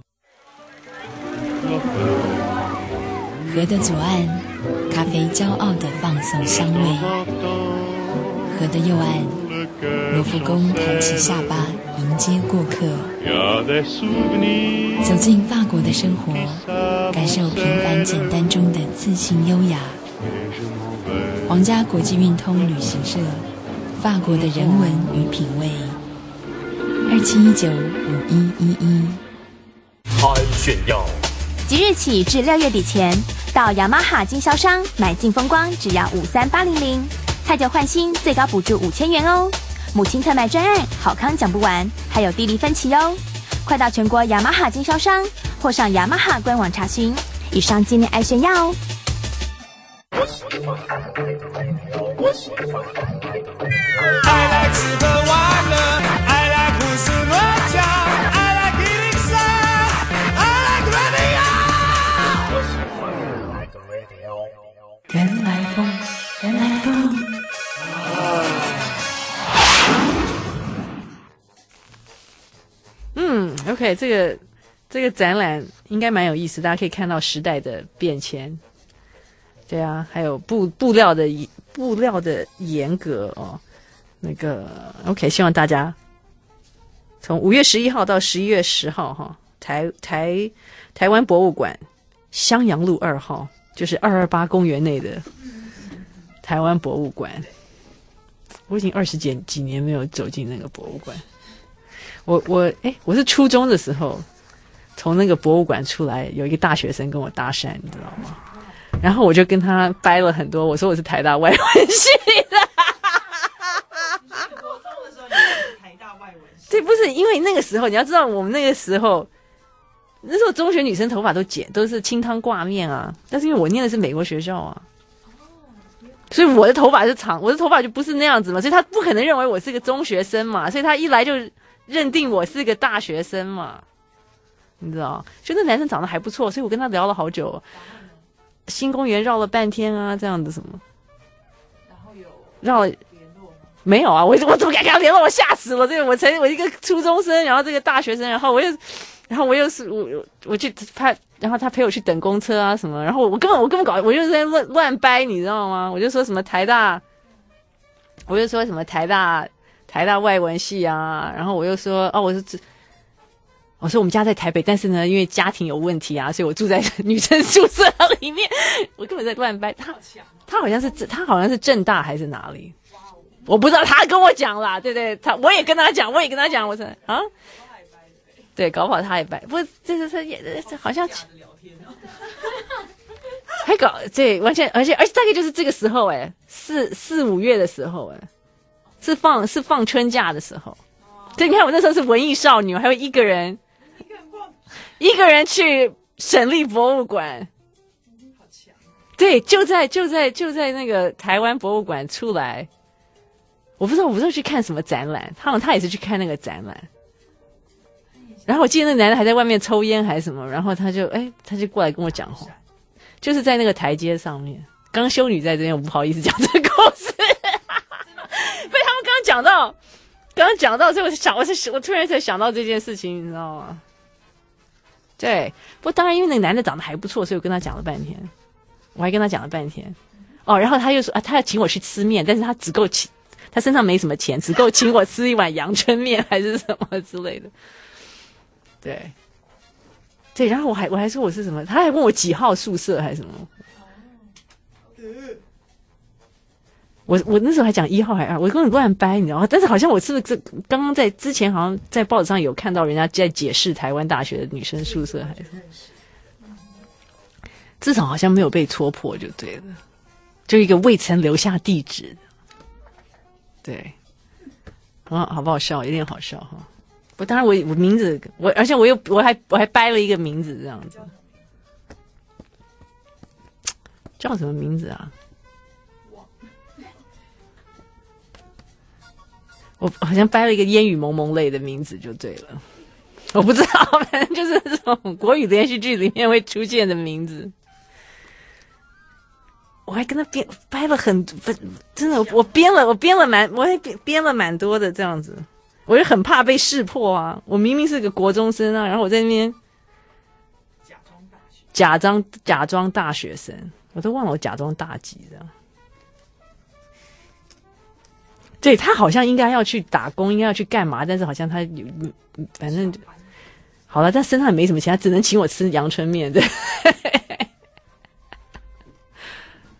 河的左岸，咖啡骄傲的放送香味；河的右岸，罗浮宫抬起下巴迎接过客。走进法国的生活，感受平凡简单中的自信优雅。 皇家国际运通旅行社，法国的人文与品味。二七一九五一一一。 安炫耀。 即日起至六月底前，到雅马哈经销商买劲风光只要五三八零零，太旧换新最高补助五千元哦。母亲特卖专案，好康讲不完，还有低利分期哦。快到全国雅马哈经销商或上雅马哈官网查询。以上纪念爱炫耀哦。 I like 吃喝玩乐 I like 胡思乱想 I like 一零三 I like radio 人来疯人来疯嗯 OK 这个这个展览应该蛮有意思，大家可以看到时代的变迁。对啊，还有布布料的布料的严格哦。那个 OK， 希望大家从五月十一号到十一月十号哈，台台台湾博物馆襄阳路二号，就是二二八公园内的台湾博物馆。我已经二十几几年没有走进那个博物馆。我我哎，我是初中的时候从那个博物馆出来，有一个大学生跟我搭讪，你知道吗？然后我就跟他掰了很多，我说我是台大外文系的。对，不是因为那个时候你要知道，我们那个时候那时候中学女生头发都剪都是清汤挂面啊，但是因为我念的是美国学校啊，所以我的头发是长，我的头发就不是那样子嘛，所以他不可能认为我是个中学生嘛，所以他一来就认定我是个大学生嘛，你知道？就那男生长得还不错，所以我跟他聊了好久。新公园绕了半天啊，这样子什么，然后有绕了没有啊？我我怎么敢跟他联络？我吓死了！这个我才我一个初中生，然后这个大学生，然后我又然后我又是我我去他，然后他陪我去等公车啊什么，然后我根本我根本搞我就在乱乱掰，你知道吗？我就说什么台大，我就说什么台大台大外文系啊，然后我又说哦我是。我说我们家在台北，但是呢，因为家庭有问题啊，所以我住在女生宿舍里面。我根本在乱掰。他他好像是他好像是政大还是哪里，我不知道。他跟我讲啦，对不对？他我也跟他讲，我也跟他讲，我说啊，对，搞不好他也掰。不过这个他也好像还搞对，完全而且而且大概就是这个时候哎、欸，四四五月的时候哎、欸，是放是放春假的时候。对，你看我那时候是文艺少女，还有一个人。一个人去省立博物馆，对，就在就在就在那个台湾博物馆出来。我不知道，我不知道去看什么展览，他好像他也是去看那个展览。然后我记得那男的还在外面抽烟还是什么，然后他就哎，他就过来跟我讲话，就是在那个台阶上面。刚修女在这边，我不好意思讲这个故事，被他们刚刚讲到，刚刚讲到，所以我想，我是我突然才想到这件事情，你知道吗？对，不过当然因为那个男的长得还不错，所以我跟他讲了半天，我还跟他讲了半天。哦，然后他又说啊，他要请我去吃面，但是他只够请，他身上没什么钱，只够请我吃一碗阳春面还是什么之类的。对，对，然后我还我还说我是什么，他还问我几号宿舍还是什么。我我那时候还讲一号还二，我根本乱掰，你知道吗？但是好像我是不是这刚刚在之前好像在报纸上有看到人家在解释台湾大学的女生宿舍，还是至少好像没有被戳破就对了，就一个未曾留下地址。对，啊，好不好笑？有点好笑哈。不，当然我我名字我，而且我又我还我还掰了一个名字这样子，叫什么名字啊？我好像掰了一个烟雨蒙蒙类的名字就对了，我不知道，反正就是这种国语连续剧里面会出现的名字。我还跟他编掰了很多，真的，我编了，我编了蛮，我还编编了蛮多的这样子。我就很怕被识破啊！我明明是个国中生啊，然后我在那边假装假装大学生，我都忘了我假装大几这样。对，他好像应该要去打工，应该要去干嘛，但是好像他有，反正好了，但身上也没什么钱，他只能请我吃阳春面。对，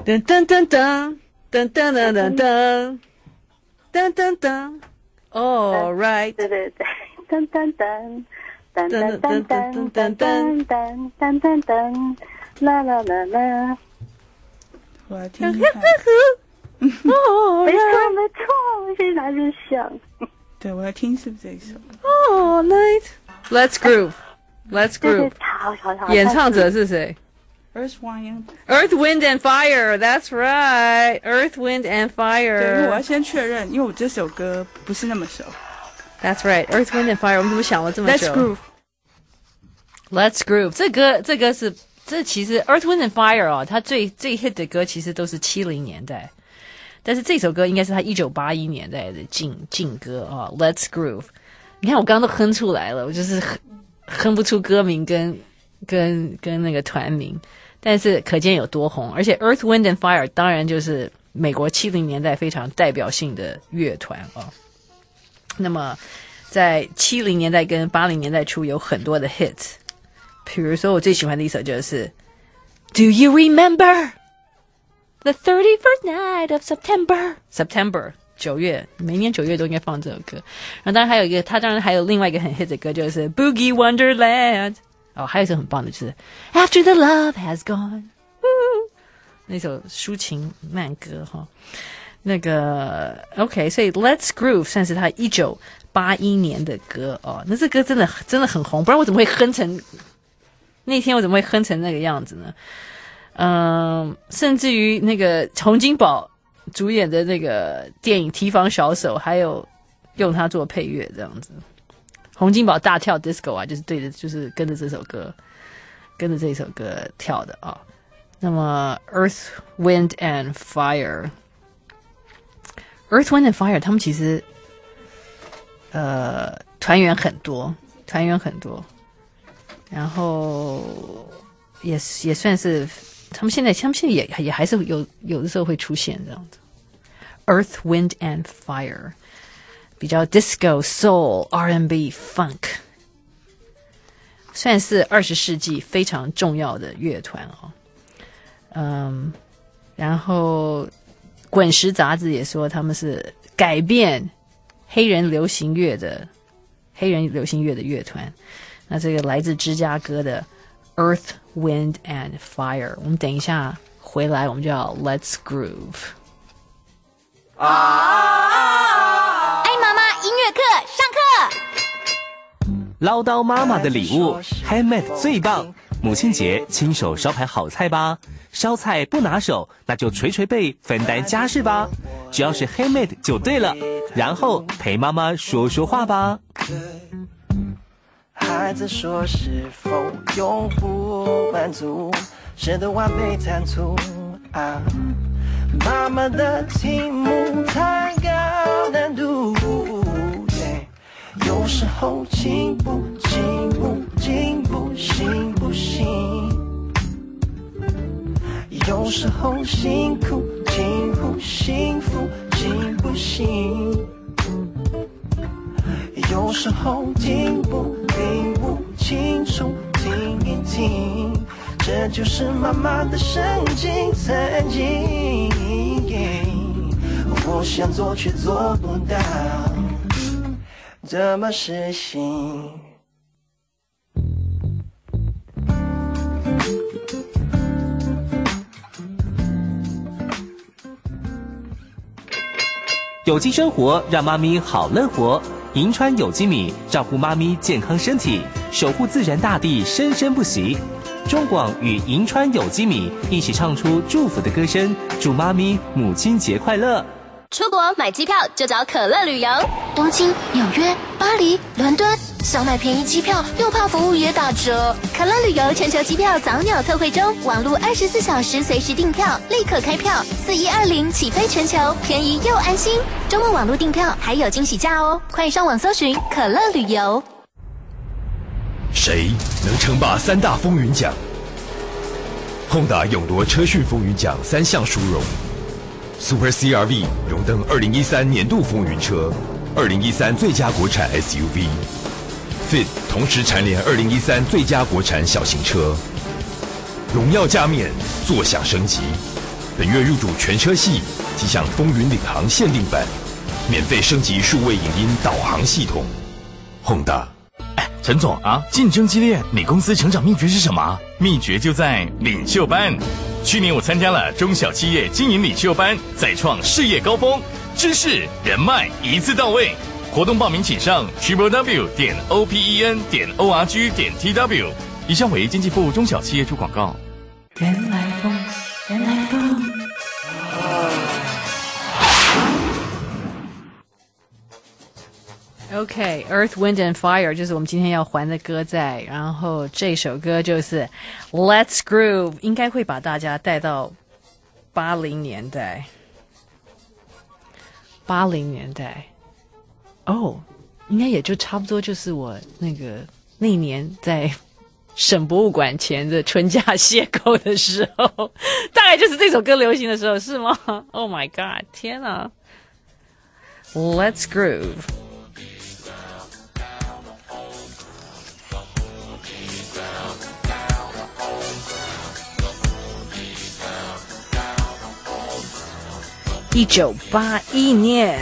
噔噔噔噔噔噔噔噔噔噔噔噔 ，All right， 对对对，噔噔噔噔噔噔噔噔噔噔噔噔噔，啦啦啦啦。 我来听听看。 哦，没错没错，现在就想。 对，我来听是不是这一首？ 哦 ，Night，Let's groove，Let's 对对 groove。 好好好。 演唱者是谁 Earth Wind Earth, Wind and Fire. That's right. Earth, Wind and 对，因为 Fire. 我要先确认，因为我这首歌不是那么熟。 That's right. Earth, Wind and Fire. 我们怎么想了这么久 Let's groove. Let's groove. 这歌这歌是这其实 Earth, Wind and Fire 哦，它最最 hit 的歌其实都是七零年代，但是这首歌应该是他一九八一年代的劲劲歌啊、哦。Let's groove. 你看我刚刚都哼出来了，我就是哼哼不出歌名跟跟跟那个团名。但是可见有多红，而且 Earth, Wind and Fire 当然就是美国七零年代非常代表性的乐团啊、哦。那么在七零年代跟八零年代初有很多的 hits， 比如说我最喜欢的一首就是 Do you remember the thirty-first night of September September 九月，每年九月都应该放这首歌。然后当然还有一个，他当然还有另外一个很 hit 的歌就是 Boogie Wonderland。哦，还有一首很棒的就是 After the Love Has Gone， 那首抒情慢歌哈。那个 OK， 所以 Let's Groove 算是他一九八一年的歌哦。那这歌真的真的很红，不然我怎么会哼成那天我怎么会哼成那个样子呢？嗯，甚至于那个洪金宝主演的那个电影《提防小手》，还有用它做配乐这样子。洪金宝大跳 disco 啊，就是对着，就是跟着这首歌，跟着这首歌跳的啊。那么 Earth, Wind and Fire， Earth, Wind and Fire 他们其实呃团员很多，团员很多，然后也也算是他们现在，他们现在也也还是有有的时候会出现这样子。Earth, Wind and Fire。比较 disco, soul, R and B, funk， 算是二十世纪非常重要的乐团哦。嗯，然后滚石杂志也说他们是改变黑人流行乐的黑人流行乐的乐团。那这个来自芝加哥的 Earth, Wind and Fire， 我们等一下回来我们就要 Let's groove。 啊！ 音乐课上课。 唠叨妈妈的礼物 ，Handmade 最棒！母亲节亲手烧盘好菜吧，烧菜不拿手，那就捶捶背，分担家事吧。只要是 Handmade 就对了，然后陪妈妈说说话吧。 孩子说是否永不满足，使得完美残粗啊！妈妈的题目太高难度。有时候进步进步进步行不行？有时候辛苦辛苦幸福行不行？有时候听不听不清楚听一听，这就是妈妈的神经曾经。我想做却做不到，怎么实行？ 有机生活让妈咪好乐活，银川有机米照顾妈咪健康身体，守护自然大地生生不息。中广与银川有机米一起唱出祝福的歌声，祝妈咪母亲节快乐。 出国买机票就找可乐旅游，东京、纽约、巴黎、伦敦，想买便宜机票又怕服务业打折。可乐旅游全球机票早鸟特惠中，网路二十四小时随时订票，立刻开票，四一二零起飞全球，便宜又安心。周末网路订票还有惊喜价哦，快上网搜寻可乐旅游。 谁能称霸三大风云奖？Honda 勇夺车讯风云奖三项殊荣。Super C R V 荣登二零一三年度风云车，二零一三最佳国产 S U V。Fit 同时蝉联二零一三最佳国产小型车。荣耀加冕，坐享升级。 本月入主全车系，即享风云领航限定版，免费升级数位影音导航系统。Honda。 陈总啊，竞争激烈，你公司成长秘诀是什么？秘诀就在领袖班。去年我参加了中小企业经营领袖班，再创事业高峰，知识人脉一次到位。活动报名请上 triple w 点 o p e n 点 o r g 点 t w。以上为经济部中小企业处广告。 人来疯，人来疯。 OK, Earth, Wind and Fire 就是我们今天要还的歌在，然后这首歌就是 Let's Groove， 应该会把大家带到八零年代。八零年代，哦，应该也就差不多就是我那个那年在省博物馆前的春假邂逅的时候，大概就是这首歌流行的时候，是吗 ？Oh my god， 天哪 ！Let's Groove。一九八一年。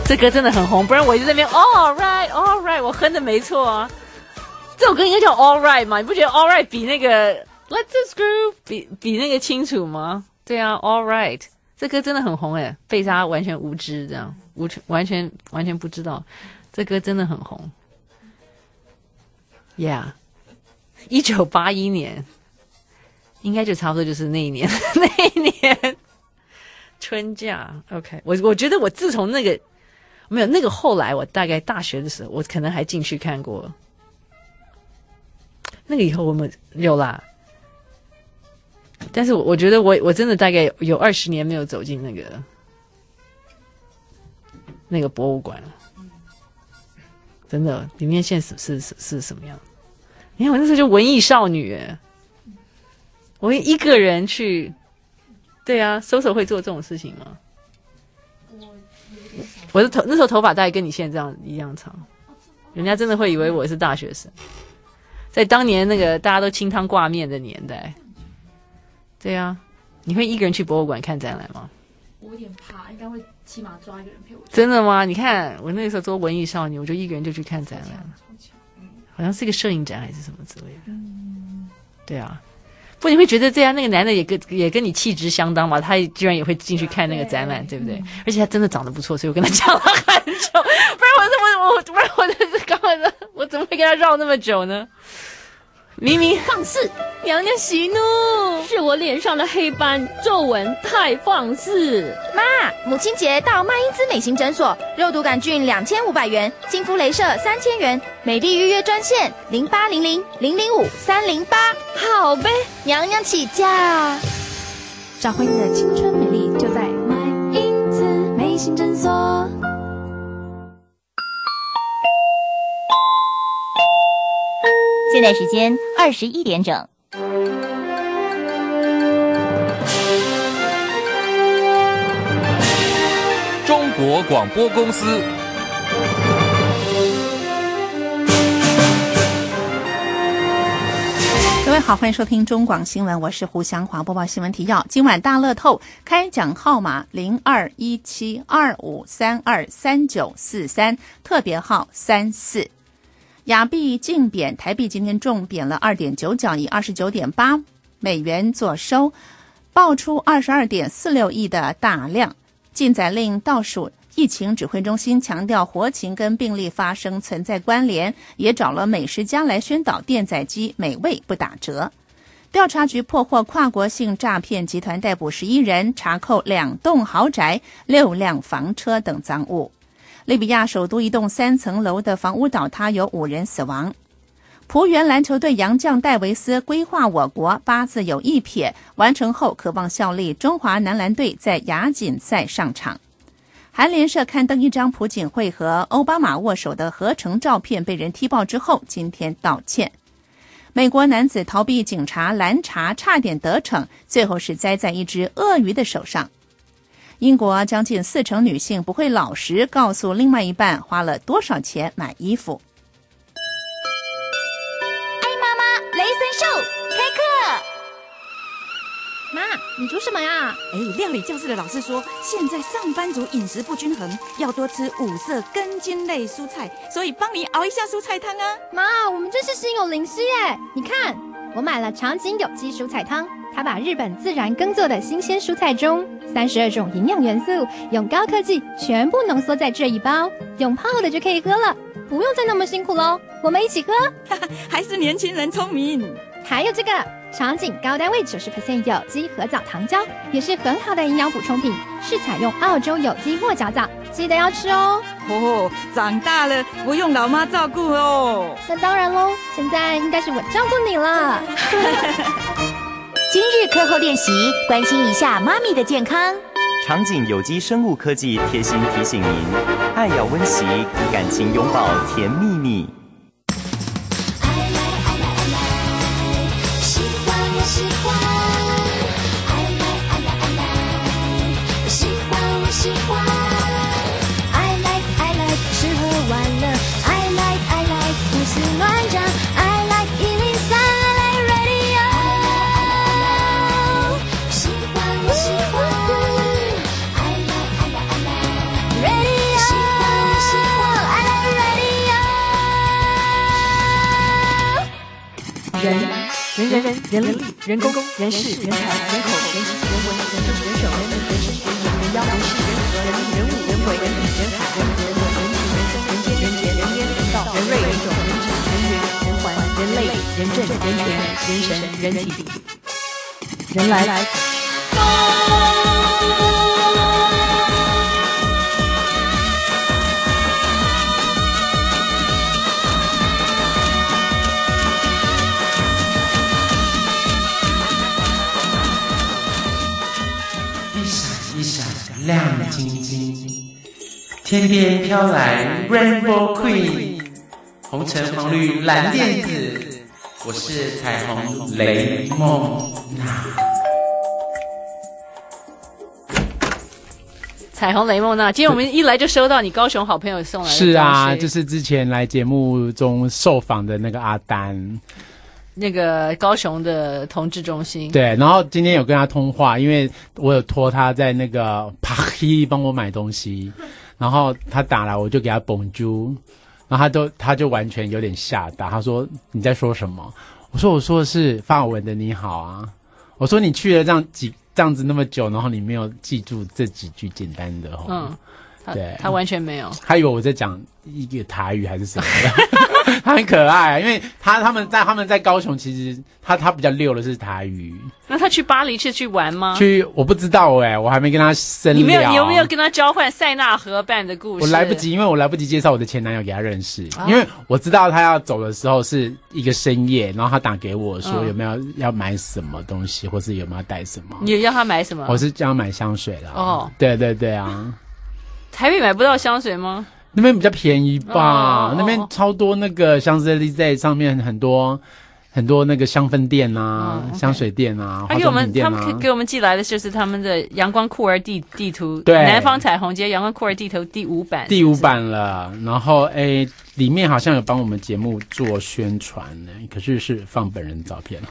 这歌真的很红，不然我就在那边 All right All right， 我哼的没错啊。这首歌应该叫 All right 嘛？你不觉得 All right 比那个 Let's Just Groove 比比那个清楚吗？对啊 ，All right， 这歌真的很红诶，贝莎完全无知，这样无完全完全不知道，这歌真的很红。Yeah， 一九八一年，应该就差不多就是那一年，那一年春假。OK， 我我觉得我自从那个没有那个后来，我大概大学的时候，我可能还进去看过。那个以后我们有啦，但是我我觉得我我真的大概有二十年没有走进那个那个博物馆了，真的，里面现在是是是什么样？你看我那时候就文艺少女耶，我一个人去，对啊，搜搜会做这种事情吗？我的头那时候头发大概跟你现在这样一样长，人家真的会以为我是大学生。在当年那个大家都清汤挂面的年代，对啊，你会一个人去博物馆看展览吗？ 我有点怕，应该会起码抓一个人陪我。 真的吗？你看我那个时候做文艺少女，我就一个人就去看展览，好像是一个摄影展还是什么之类的。嗯，对啊，不，你会觉得这样那个男的也跟也跟你气质相当嘛？他居然也会进去看那个展览，对不对？嗯、而且他真的长得不错，所以我跟他讲了很久，不然我怎么我不然我就是刚刚的，我怎么会跟他绕那么久呢？明明放肆，娘娘息怒，是我脸上的黑斑皱纹太放肆。 妈，母亲节到麦因兹美心诊所，肉毒杆菌两千五百元，亲肤雷射三千元，美丽预约专线零八零零零零五三零八。 好呗， 娘娘起驾。 找回你的青春美丽，就在麦因兹美心诊所。 现在时间二十一点整。 中国广播公司。 各位好，欢迎收听中广新闻，我是胡祥华，播报新闻提要。今晚大乐透开奖号码零二一七二五三二三九四三，特别号三四。亚币净贬，台币今天重贬了 二点九角，以 二十九点八 美元作收，爆出 二十二点四六亿的大量。禁载令倒数，疫情指挥中心强调活禽跟病例发生存在关联，也找了美食家来宣导电载机美味不打折。调查局破获跨国性诈骗集团，逮捕十一人，查扣两栋豪宅、六辆房车等赃物。利比亚首都一栋三层楼的房屋倒塌，有五人死亡。璞园篮球队洋将戴维斯规划我国八字有一撇，完成后渴望效力中华男篮队在亚锦赛上场。韩联社刊登一张朴槿惠和奥巴马握手的合成照片，被人踢爆之后，今天道歉。美国男子逃避警察拦查，差点得逞，最后是栽在一只鳄鱼的手上。英国将近四成女性不会老实告诉另外一半花了多少钱买衣服。 爱妈妈雷神秀开课。 妈，你煮什么呀？ 哎，料理教室的老师说，现在上班族饮食不均衡，要多吃五色根茎类蔬菜，所以帮你熬一下蔬菜汤啊。 妈，我们真是心有灵犀耶！你看，我买了长景有机蔬菜汤，它把日本自然耕作的新鲜蔬菜中三十二种营养元素用高科技全部浓缩在这一包，用泡的就可以喝了，不用再那么辛苦咯。我们一起喝。 还是年轻人聪明。 还有这个长景高单位 百分之九十 有机合藻糖胶，也是很好的营养补充品，是采用澳洲有机墨角藻，记得要吃哦。 哦，长大了不用老妈照顾哦。 那当然咯，现在应该是我照顾你了。 今日课后练习，关心一下妈咪的健康。 长景有机生物科技贴心提醒您：爱要温习，感情拥抱甜蜜蜜。 喜欢我喜欢 I like I like I like 喜欢我喜欢 I like I like 吃喝玩乐 I like I like 胡思乱想 I like 一零三 I like radio 喜欢我喜欢 I like I like I like radio 喜欢人人人人人力人工人事人才人口人情人文人政人手人民人生人民人妖人事人和人人物人鬼人理人海人人文人情人生人间人杰人烟人道人瑞人种人质人缘人环人类人政人权人神人体人来来。 一闪亮晶晶，天边飘来 Rainbow Queen， 红橙黄绿蓝靛紫，我是彩虹雷梦娜。 彩虹雷梦娜，今天我们一来就收到你高雄好朋友送来的。 是啊，就是之前来节目中受访的那个阿丹。 那个高雄的同志中心， 对，然后今天有跟他通话，因为我有托他在那个帕希帮我买东西，然后他打来，我就给他 Bonjour， 然后他都他就完全有点吓到，他说你在说什么？我说我说的是法文的你好啊，我说你去了这样几这样子那么久，然后你没有记住这几句简单的哦， 嗯，他对， 他完全没有， 他以为我在讲一个台语还是什么的。他很可爱，因为他他们在他们在高雄，其实他他比较溜的是台语。 那他去巴黎是去玩吗？ 去我不知道哎、欸，我还没跟他深聊。 你没有，你有没有跟他交换塞纳河畔的故事？ 我来不及，因为我来不及介绍我的前男友给他认识， 啊、 因为我知道他要走的时候是一个深夜，然后他打给我说有没有要买什么东西，或是有没有带什么。 你要他买什么？ 我是叫他买香水啦。 哦， 对对对啊。 台北买不到香水吗？ 那边比较便宜吧， 哦、 那边超多那个香榭丽舍上面很多很多那个香氛店啊、哦 okay、香水店啊、 他给我们、 啊、 他们给我们寄来的就是他们的阳光酷儿地地图， 对， 南方彩虹街阳光酷儿地图第五版， 第五版了。然后诶，里面好像有帮我们节目做宣传呢，可是是放本人照片，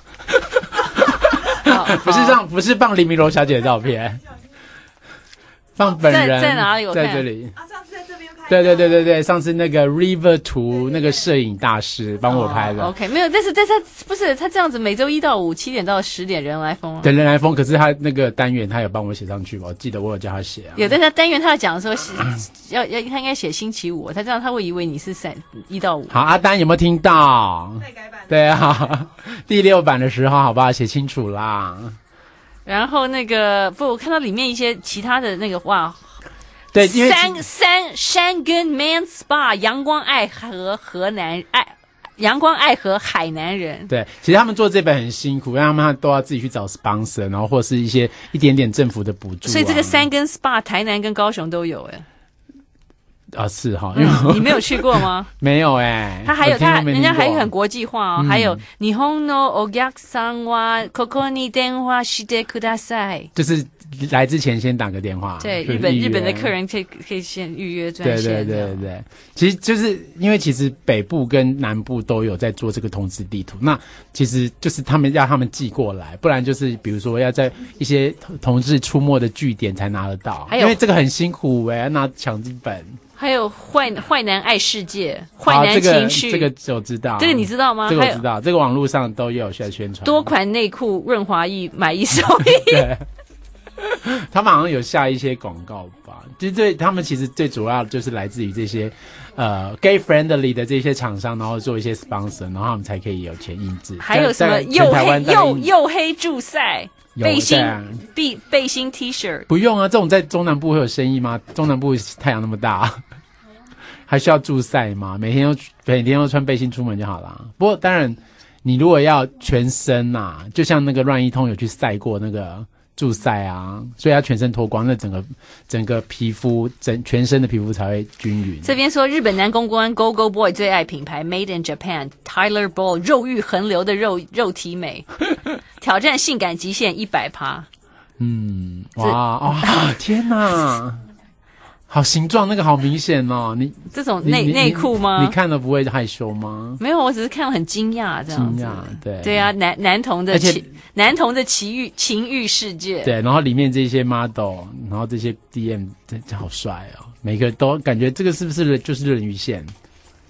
不是让不是放黎明柔小姐的照片。放本人在, 在哪里？我看在这里。啊，上次在这边拍。对对对对对，上次那个 River 图那个摄影大师帮我拍的。 哦、OK， 没有，但是但是他不是他这样子，每周一到五七点到十点人来疯、啊。 对，人来疯，可是他那个单元他有帮我写上去吧？我记得我有叫他写啊。 有，但是单元他讲的时候是要要他应该写星期五，他这样他会以为你是三一到五。 好，阿丹有没有听到？再改版。对啊，第六版的时候好不好？写清楚啦。 然后那个不，我看到里面一些其他的那个哇， 对，因为山山山根 Man Spa 阳光爱河河南爱阳光爱河海南人。 对，其实他们做这本很辛苦，因为他们都要自己去找 sponsor， 然后或是一些一点点政府的补助、啊。 所以这个山根 Spa 台南跟高雄都有哎、欸。 啊，是哈，因为、 嗯、你没有去过吗？ 没有哎、欸， 他还有他，人家还很国际化哦，嗯、还有日本のお客さんはここに電話してください， 就是来之前先打个电话。 对，日本日本的客人可以可以先预约专线。 对对对对，其实就是因为其实北部跟南部都有在做这个同志地图，那其实就是他们要他们寄过来，不然就是比如说要在一些同志出没的据点才拿得到，因为这个很辛苦哎、欸，要拿强制本。 还有坏坏男爱世界，坏男情绪、 这个，这个我知道， 这个你知道吗？ 这个我知道，这个网络上都有在宣传。 多款内裤润滑液买一送一。 对，他们好像有下一些广告吧？就对他们其实最主要就是来自于这些呃 gay friendly 的这些厂商，然后做一些 sponsor， 然后他们才可以有钱印制。 还有什么黝黑黝黝黑助赛？背心、背背心 T 恤不用啊，这种在中南部会有生意吗？中南部太阳那么大，还需要助晒吗？每天都每天都穿背心出门就好了。不过当然，你如果要全身啊，就像那个乱一通有去晒过那个助晒啊，所以要全身脱光，那整个整个皮肤整全身的皮肤才会均匀。 这边说日本男公关 Go Go Boy 最爱品牌 Made in Japan Tyler Ball 肉欲横流的肉肉体美。挑战性感极限一百趴， 嗯，哇啊，天哪，好形状那个好明显哦，你这种内内裤吗？ 你看了不会害羞吗？ 没有，我只是看了很惊讶这样子。 惊讶，对对啊，男男童的情男童的奇欲情欲世界， 对，然后里面这些 model， 然后这些 D M 真真好帅哦，每个都感觉这个是不是就是人鱼线？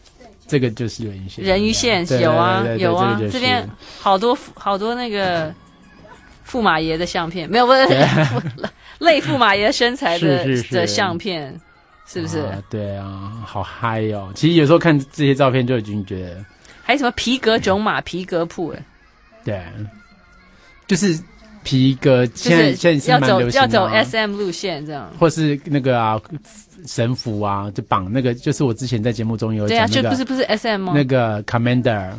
这个就是人鱼线， 人鱼线对有啊对对对有啊， 这个就是这边好多好多那个驸马爷的相片，没有不是类驸马爷身材的是是是的相片，是不是？ 啊对啊，好嗨哦！其实有时候看这些照片就已经觉得， 还有什么皮革种马、皮革铺哎， 对，就是皮革， 就是现在现在是要走蛮流行的啊要走 S M 路线这样。 或是那个啊神符啊，就绑那个，就是我之前在节目中有对啊， 讲那个， 就不是不是 S M 吗？ 那个 Commander。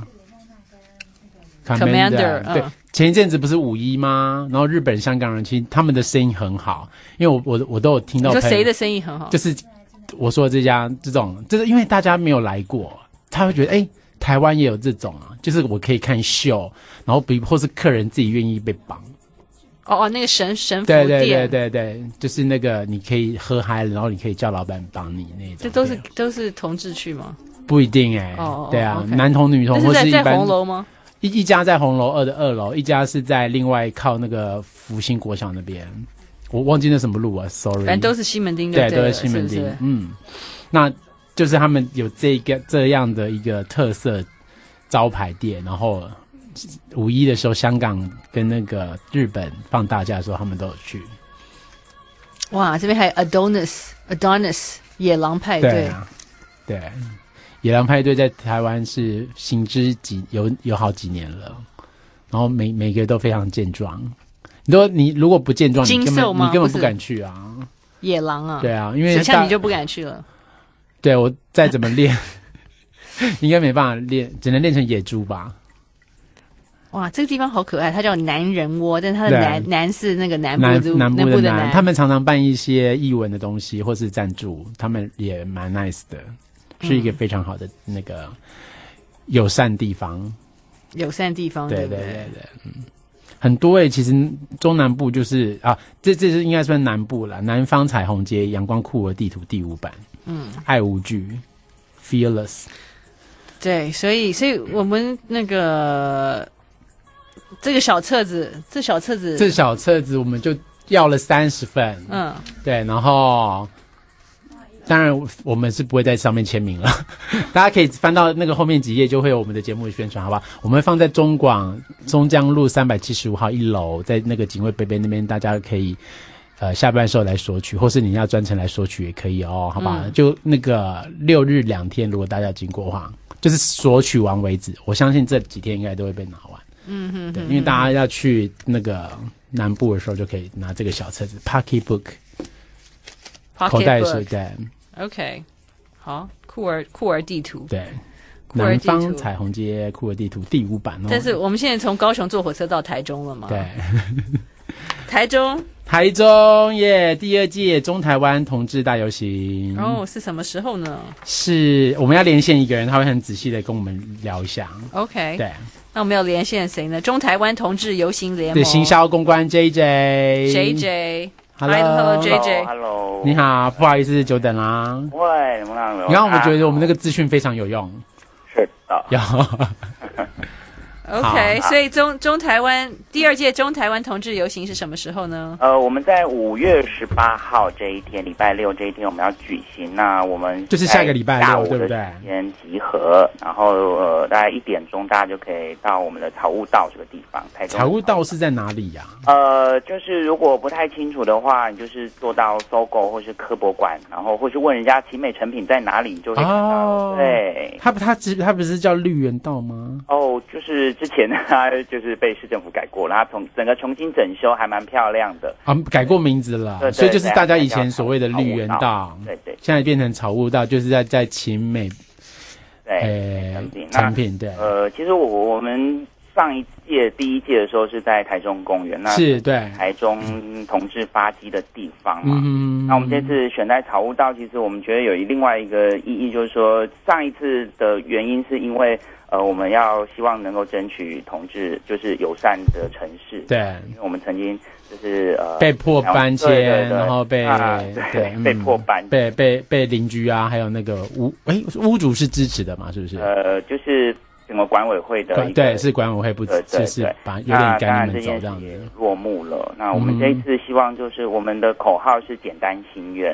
Commander， 对， 嗯前一阵子不是五一吗？然后日本、香港人其实他们的生意很好，因为我我我都有听到。 你说谁的生意很好？ 就是我说的这家这种，就是因为大家没有来过，他会觉得哎、欸，台湾也有这种啊，就是我可以看秀，然后比或是客人自己愿意被绑。 哦哦，那个神神符对店， 对对对对，就是那个你可以喝嗨了，然后你可以叫老板帮你那种。 这都是都是同志去吗？ 不一定哎、欸， 哦哦对啊， okay 男同女同，或是在是一般在红楼吗？ 一一家在红楼二的二楼，一家是在另外靠那个福星国小那边，我忘记那什么路啊 ，sorry。 反正都是西门町就对， 对了， 都是西门町。 是不是嗯，那就是他们有这个这样的一个特色招牌店，然后五一的时候，香港跟那个日本放大假的时候，他们都有去。 哇，这边还有 Adonis Adonis 野狼派对， 对啊，对。野狼派对在台湾是行之几有有好几年了，然后每每个都非常健壮。你说你如果不健壮，你根本精瘦吗你根本不不是敢去啊。 野狼啊， 对啊，因为大像你就不敢去了。 对我再怎么练，应该没办法练，只能练成野猪吧。 哇，这个地方好可爱，它叫男人窝，但它的对男男是那个南部南的南部的部男， 他们常常办一些艺文的东西，或是赞助，他们也蛮 nice 的。是一个非常好的那个友善地方， 友善地方， 对对不对对对，嗯，很多诶、欸，其实中南部就是啊，这这是应该算南部了，南方彩虹街阳光酷儿地图第五版， 嗯， 爱无惧 ，Fearless， 对，所以所以我们那个这个小册子，这小册子， 这小册子我们就要了三十份， 嗯， 对，然后。当然，我们是不会在上面签名了。大家可以翻到那个后面几页，就会有我们的节目的宣传，好吧？我们会放在中广松江路三百七十五号一楼，在那个警卫贝贝那边，大家可以呃下班时候来索取，或是你要专程来索取也可以哦，好吧？嗯、就那个六日两天，如果大家经过的话，就是索取完为止。我相信这几天应该都会被拿完。嗯哼，对，因为大家要去那个南部的时候，就可以拿这个小册子 Pocket Book， 口袋书对。 OK， 好，酷儿酷儿地图， 对，南方彩虹街酷儿地图第五版哦。 但是我们现在从高雄坐火车到台中了嘛？ 对， 台中， 台中耶， yeah, 第二届中台湾同志大游行。 哦，是什么时候呢？ 是我们要连线一个人，他会很仔细的跟我们聊一下。 OK， 对， 那我们要连线谁呢？中台湾同志游行联盟对，行销公关 J J，J J。Hello J J， 你好，不好意思久等啦。 喂，你们你看，我们觉得我们那个资讯非常有用。 是的。 有。 OK， 所以中中台湾第二届中台湾同志游行是什么时候呢？ 呃，我们在五月十八号这一天，礼拜六这一天我们要举行。那我们就是下个礼拜六，对不对？ 先集合，然后呃，大概一点钟大家就可以到我们的草悟道这个地方。台中草悟道是在哪里呀、 啊？呃，就是如果不太清楚的话，你就是坐到搜狗或是科博馆，然后或是问人家奇美成品在哪里，你就会看到。哦、对， 他他只他不是叫绿园道吗？ 哦，就是之前他就是被市政府改过了，他从整个重新整修，还蛮漂亮的。 啊，改过名字了， 对对， 所以就是大家以前所谓的绿园道， 对对， 现在变成草悟道，就是在在勤美对产品对。 呃，其实我我们上一届第一届的时候是在台中公园，那是对台中同志发迹的地方嘛。 嗯， 那我们这次选在草悟道，其实我们觉得有另外一个意义，就是说上一次的原因是因为。呃，我们要希望能够争取同志就是友善的城市， 对， 因为我们曾经就是呃被迫搬迁， 对对对然后被、 啊、对被迫搬， 被被被邻居啊，还有那个屋哎屋主是支持的嘛，是不是？ 呃，就是整个管委会的一个， 对，是管委会不支持，就是把有点赶你们走这样子。 落幕了。那我们这一次希望就是我们的口号是简单心愿。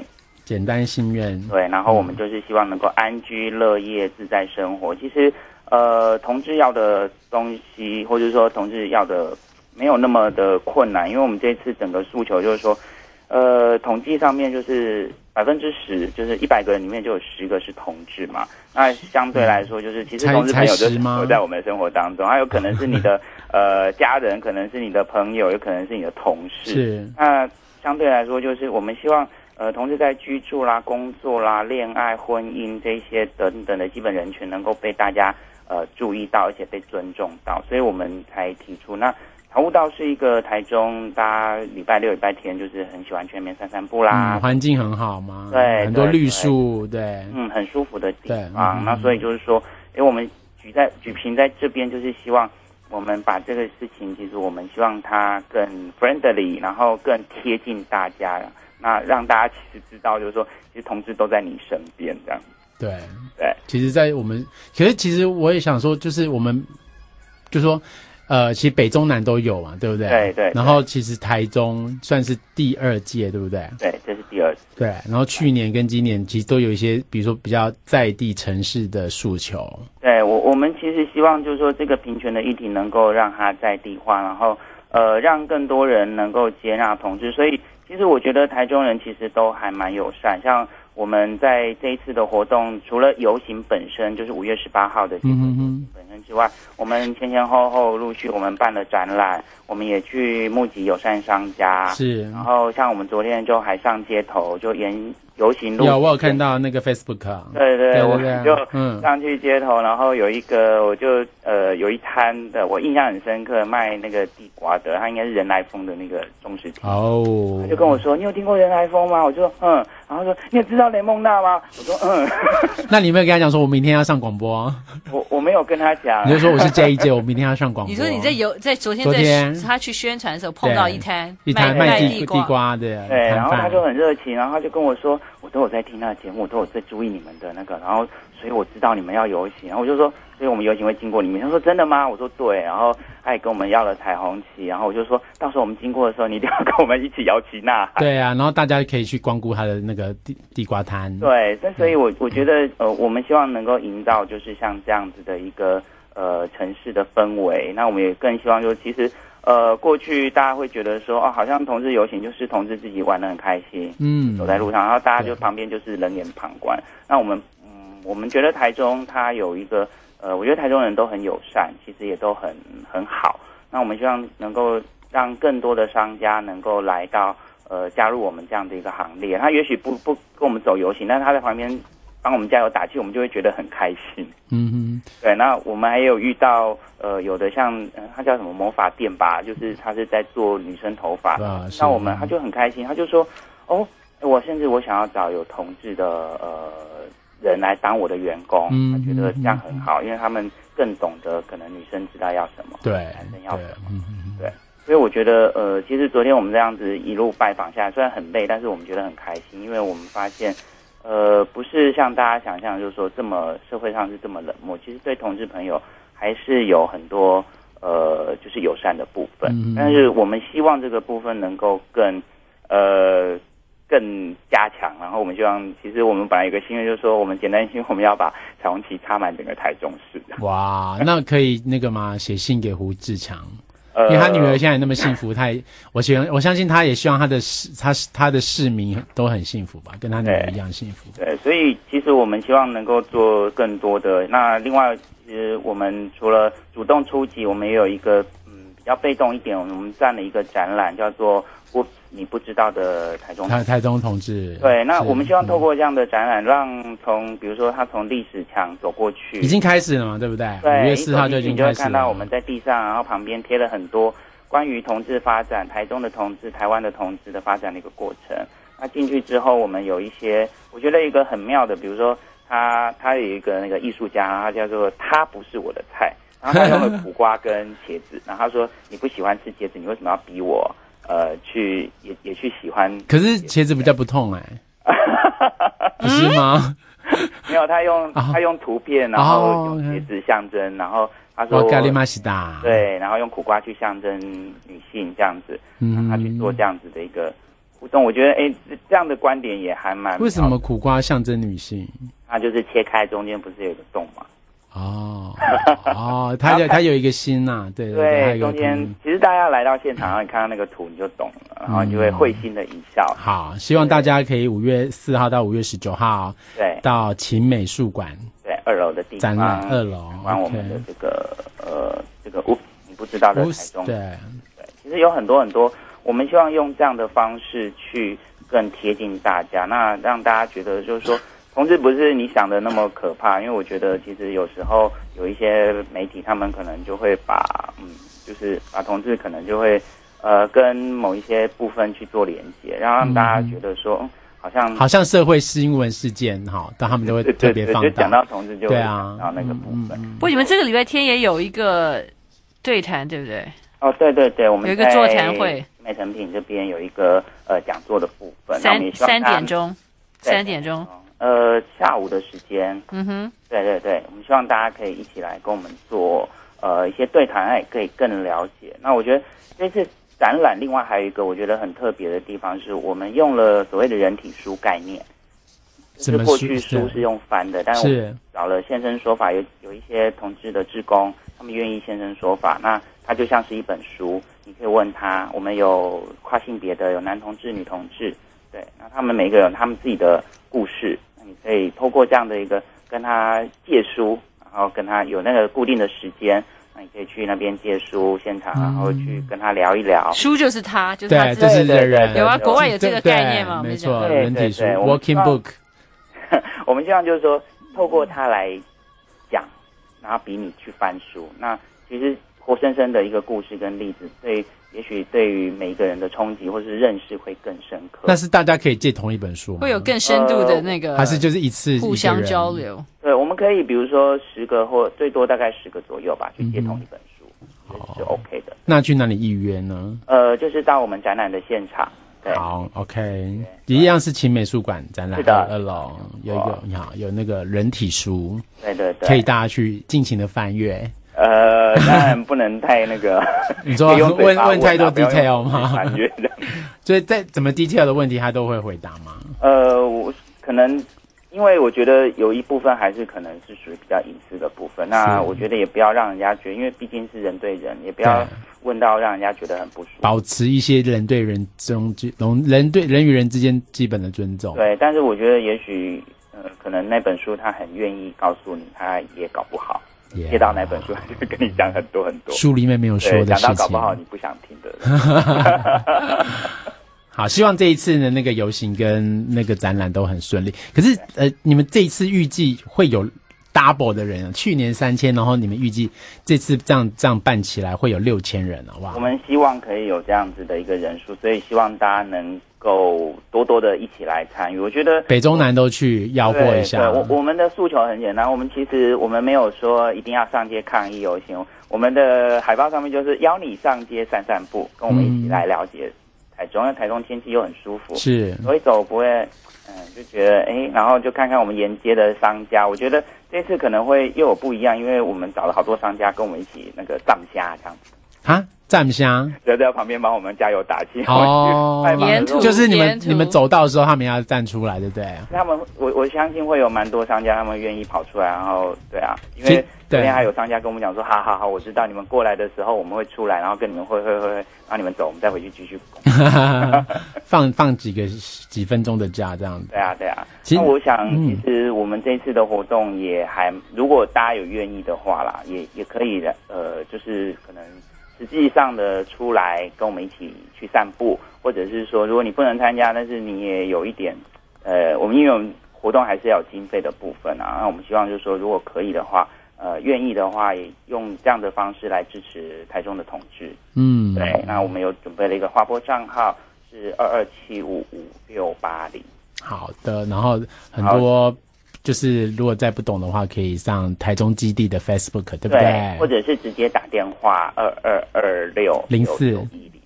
简单心愿。 对，然后我们就是希望能够安居乐业、自在生活。其实，呃，同志要的东西，或者说同志要的没有那么的困难，因为我们这次整个诉求就是说，呃，统计上面就是百分之十，就是一百个人里面就有十个是同志嘛。那相对来说，就是其实同志朋友就活在我们的生活当中，还有可能是你的呃家人，可能是你的朋友，有可能是你的同事。 是。 那相对来说，就是我们希望呃同志在居住啦、工作啦、恋爱、婚姻这些等等的基本人权能够被大家呃注意到，而且被尊重到，所以我们才提出那。桃悟道是一个台中，大家礼拜六、礼拜天就是很喜欢去那边散散步啦， 嗯，环境很好嘛， 对， 很多绿树，对， 嗯，很舒服的地对方。 嗯、 那所以就是说，因为我们举在举评在这边，就是希望我们把这个事情，其实我们希望它更 friendly， 然后更贴近大家，那让大家其实知道，就是说，其实同志都在你身边这样。 对对， 其实，在我们，可是其实我也想说，就是我们，就说。呃，其实北中南都有嘛，对不对？ 对 对, 对。 然后其实台中算是第二届，对不对？ 对，这是第二次。 对，然后去年跟今年其实都有一些，比如说比较在地城市的诉求。 对，我我们其实希望就是说这个平权的议题能够让它在地化，然后呃让更多人能够接纳同志。所以其实我觉得台中人其实都还蛮友善，像我们在这一次的活动，除了游行本身就是五月十八号的结婚游行本身之外，我们前前后后陆续我们办了展览，我们也去募集友善商家， 是， 然后像我们昨天就还上街头，就沿游行路， 有我有看到那个 Facebook， 对 对, 对, 对，我们就上去街头，然后有一个我就呃有一摊的，我印象很深刻，卖那个地瓜的，他应该是人来疯的那个忠实听哦， 他就跟我说，你有听过人来疯吗？我就说嗯，然后说你有知道雷蒙娜吗？我说嗯， 那你有没有跟他讲说我明天要上广播啊？ 我我没有跟他讲， 你就说我是 J J， 我明天要上广播。 你说你在有在昨天昨天在他去宣传的时候碰到一摊一摊卖地地瓜的， 对，然后他就很热情，然后他就跟我说，我都有在听他的节目，我都有在注意你们的那个，然后所以我知道你们要游行，然后我就说，所以我们游行会经过你们。他说真的吗？我说对，然后他也跟我们要了彩虹旗，然后我就说到时候我们经过的时候，你一定要跟我们一起摇旗呐喊。 对啊，然后大家可以去光顾他的那个地地瓜摊。 对，但所以我我觉得呃，我们希望能够营造就是像这样子的一个呃城市的氛围。那我们也更希望就是其实呃过去大家会觉得说哦，好像同志游行就是同志自己玩得很开心， 嗯， 走在路上，然后大家就旁边就是冷眼旁观。那我们嗯，我们觉得台中它有一个呃，我觉得台中人都很友善，其实也都很很好。那我们希望能够让更多的商家能够来到呃加入我们这样的一个行列。他也许不不跟我们走游行，但是他在旁边帮我们加油打气，我们就会觉得很开心。 嗯哼， 对。那我们还有遇到呃有的像呃他叫什么魔法店吧，就是他是在做女生头发， 啊、 那我们他就很开心，他就说哦，我甚至我想要找有同志的呃人来当我的员工， 嗯， 他觉得这样很好，因为他们更懂得可能女生知道要什么， 对， 男生要什么， 嗯对。所以我觉得，呃，其实昨天我们这样子一路拜访下来，虽然很累，但是我们觉得很开心，因为我们发现，呃，不是像大家想象，就是说这么社会上是这么冷漠，其实对同志朋友还是有很多呃，就是友善的部分。嗯、但是我们希望这个部分能够更呃更加强，然后我们希望，其实我们本来有个心愿，就是说我们简单心，我们要把彩虹旗插满整个台中市。 哇，那可以那个吗？写信给胡志强。因为他女儿现在也那么幸福，他也我希望我相信他也希望他的市他他的市民都很幸福吧，跟他女儿一样幸福。 对，所以其实我们希望能够做更多的。那另外，其实我们除了主动出击，我们也有一个嗯比较被动一点，我们办了一个展览，叫做我你不知道的台中台台中同志。 对，那我们希望透过这样的展览，让从比如说他从历史墙走过去， 已经开始了嘛，对不对？ 对， 五月四号就已经开始了。 你就会看到我们在地上，然后旁边贴了很多关于同志发展、台中的同志、台湾的同志的发展的一个过程。那进去之后，我们有一些我觉得一个很妙的，比如说他他有一个那个艺术家，他叫做他不是我的菜，然后他用了苦瓜跟茄子，然后他说你不喜欢吃茄子，你为什么要逼我？呃，去也也去喜欢， 可是茄子比较不痛哎、欸，不是吗？ 没有，他用、oh. 他用图片，然后用茄子象征， oh, okay. 然后他说咖喱玛西达， 对，然后用苦瓜去象征女性这样子， 嗯， 让他去做这样子的一个互动。我觉得哎，这样的观点也还蛮。 为什么苦瓜象征女性？ 它就是切开中间不是有一个洞吗？ 哦哦，它有它有一个心呐、啊，对对对， 对，中间其实大家来到现场，然后你看到那个图你就懂了，然后你就会会心的一笑。 嗯、好，希望大家可以五月四号到五月十九号， 对， 到秦美术馆， 对，二楼的地方展览二楼， 玩我们的这个、okay. 呃这个无你不知道的台中， 对对，其实有很多很多，我们希望用这样的方式去更贴近大家，那让大家觉得就是说。同志不是你想的那么可怕，因为我觉得其实有时候有一些媒体他们可能就会把嗯，就是把同志可能就会呃跟某一些部分去做连接，让大家觉得说、嗯、好像好像社会新闻事件哈，但他们都会特别放大， 对对对，就讲到同志就会对啊， 讲到那个部分。 不过你们这个礼拜天也有一个对谈，对不对？ 哦，对对对，我们有一个座谈会， 美成品这边有一个呃讲座的部分， 三三点钟，三点钟。 呃，下午的时间， 嗯哼， 对对对，我们希望大家可以一起来跟我们做呃一些对谈，也可以更了解。那我觉得这次展览另外还有一个我觉得很特别的地方，是我们用了所谓的人体书概念，就是过去书是用翻的，但是我们找了现身说法，有有一些同志的志工，他们愿意现身说法，那它就像是一本书，你可以问他，我们有跨性别的，有男同志、女同志，对，那他们每个人有他们自己的故事。你可以透过这样的一个跟他借书，然后跟他有那个固定的时间，那你可以去那边借书现场，然后去跟他聊一聊。 书就是他，就是他自己的，对，就是人。 有啊，国外有这个概念嘛？ 没错， 对人体书 ，walking book。 我们希望就是说，透过他来讲，然后比你去翻书，那其实活生生的一个故事跟例子，对。也许对于每一个人的冲击或是认识会更深刻。 但是大家可以借同一本书吗？ 会有更深度的那个、呃， 还是就是一次互相交流？ 对，我们可以比如说十个或最多大概十个左右吧，去借同一本书，嗯、是 OK 的。 那去哪里预约呢？ 呃，就是到我们展览的现场。对好 ，OK，一样是秦美术馆展览二楼有一个，你好，有那个人体书， 对对对， 可以大家去尽情的翻阅。 呃，当然不能太那个， 你说问问, 问太多 detail 吗？ 的， 所以在怎么 detail 的问题，他都会回答吗？ 呃，我可能因为我觉得有一部分还是可能是属于比较隐私的部分，那我觉得也不要让人家觉得，因为毕竟是人对人，也不要问到让人家觉得很不舒服。 保持一些人对人中人对人与人之间基本的尊重。 对，但是我觉得也许呃，可能那本书他很愿意告诉你，他也搞不好。接到哪本书，他就会跟你讲很多很多书里面没有说的事情， 讲到搞不好你不想听的。 好，希望这一次的那个游行跟那个展览都很顺利。可是呃，你们这一次预计会有 double 的人啊？去年三千，然后你们预计这次这样这样办起来会有六千人啊！哇， 我们希望可以有这样子的一个人数，所以希望大家能够多多的一起来参与。我觉得北中南都去吆喝一下。 对，我我们的诉求很简单，我们其实我们没有说一定要上街抗议游行，我们的海报上面就是邀你上街散散步，跟我们一起来了解台中，因为台中天气又很舒服， 是走一走不会，嗯，就觉得哎，然后就看看我们沿街的商家，我觉得这次可能会又有不一样，因为我们找了好多商家跟我们一起那个站虾这样子。 啊，站虾， 就在旁边帮我们加油打气。 哦， 沿途就是你们你们走到的时候，他们要站出来，对不对？ 他们，我我相信会有蛮多商家，他们愿意跑出来，然后对啊，因为昨天还有商家跟我们讲说，好好好，我知道你们过来的时候我们会出来，然后跟你们会会会，然后你们走，我们再回去继续放放几个几分钟的假这样子。 对啊对啊，那我想其实我们这一次的活动也还，如果大家有愿意的话啦，也也可以呃，就是可能。实际上的出来跟我们一起去散步，或者是说，如果你不能参加，但是你也有一点，呃，我们因为我们活动还是要有经费的部分啊，那我们希望就是说，如果可以的话，呃，愿意的话，也用这样的方式来支持台中的同志。 嗯， 对，那我们有准备了一个划拨账号是二二七五五六八零。 好的，然后很多。就是如果再不懂的话，可以上台中基地的 Facebook， 对不对？ 对，或者是直接打电话二二二六零四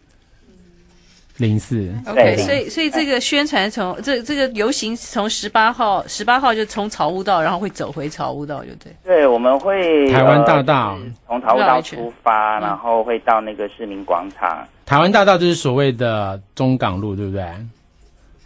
零四。 OK， 所以所以这个宣传从这这个游行从十八号十八号就从草悟道，然后会走回草悟道，就对。 对，我们会台湾大道、呃、 从草悟道出发，然后会到那个市民广场。 台湾大道就是所谓的中港路，对不对？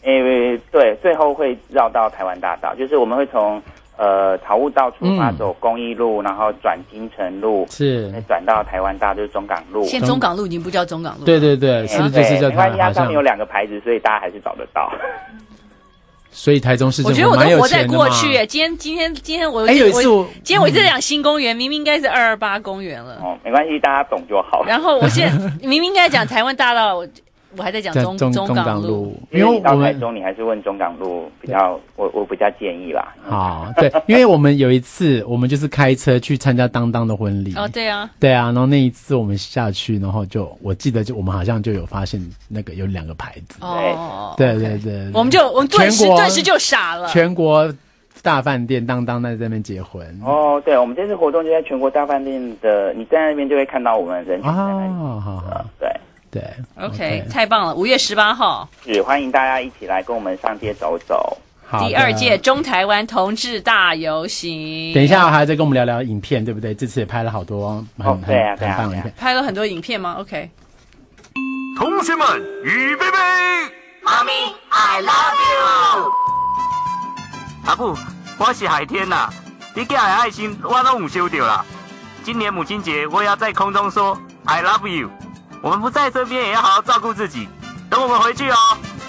诶，对，最后会绕到台湾大道，就是我们会从呃草悟道出发，走公益路，然后转金城路， 是再转到台湾大，就是中港路。 现在中港路已经不叫中港路了。 对对对，是不是就是叫没关系，它好像上面有两个牌子，所以大家还是找得到。 所以台中市政我觉得我府蛮有都活在钱的嘛。 过去耶。今天今天今天我哎有一次我今天我一直在讲新公园，明明应该是二二八公园了。 哦，没关系，大家懂就好。 然后我现在明明应该讲台湾大道，我我还在讲中中中港路。 因为你到我们台中，你还是问中港路比较，我我比较建议啦。 好，对，因为我们有一次我们就是开车去参加当当的婚礼。 哦，对啊， 对啊，然后那一次我们下去，然后就我记得就我们好像就有发现那个有两个牌子。 哦， 对对对， 我们就我们顿时全国顿时就傻了。 全国大饭店当当在这边结婚。 哦，对，我们这次活动就在全国大饭店的，你在那边就会看到我们人群在那里。 哦，好好， 对对 ，OK，太棒了！五月十八号， 是欢迎大家一起来跟我们上街走走。 好， 第二届中台湾同志大游行。 等一下还要再跟我们聊聊影片，对不对？这次也拍了好多很哦对啊很很棒的影片。 拍了很多影片吗 ？OK。 同学们，预备备， 妈咪 ，I love you。 阿母，我是海天呐、啊，你给的爱心我都有收到啦。今年母亲节，我也要在空中说 I love you。我们不在身边，也要好好照顾自己。等我们回去哦。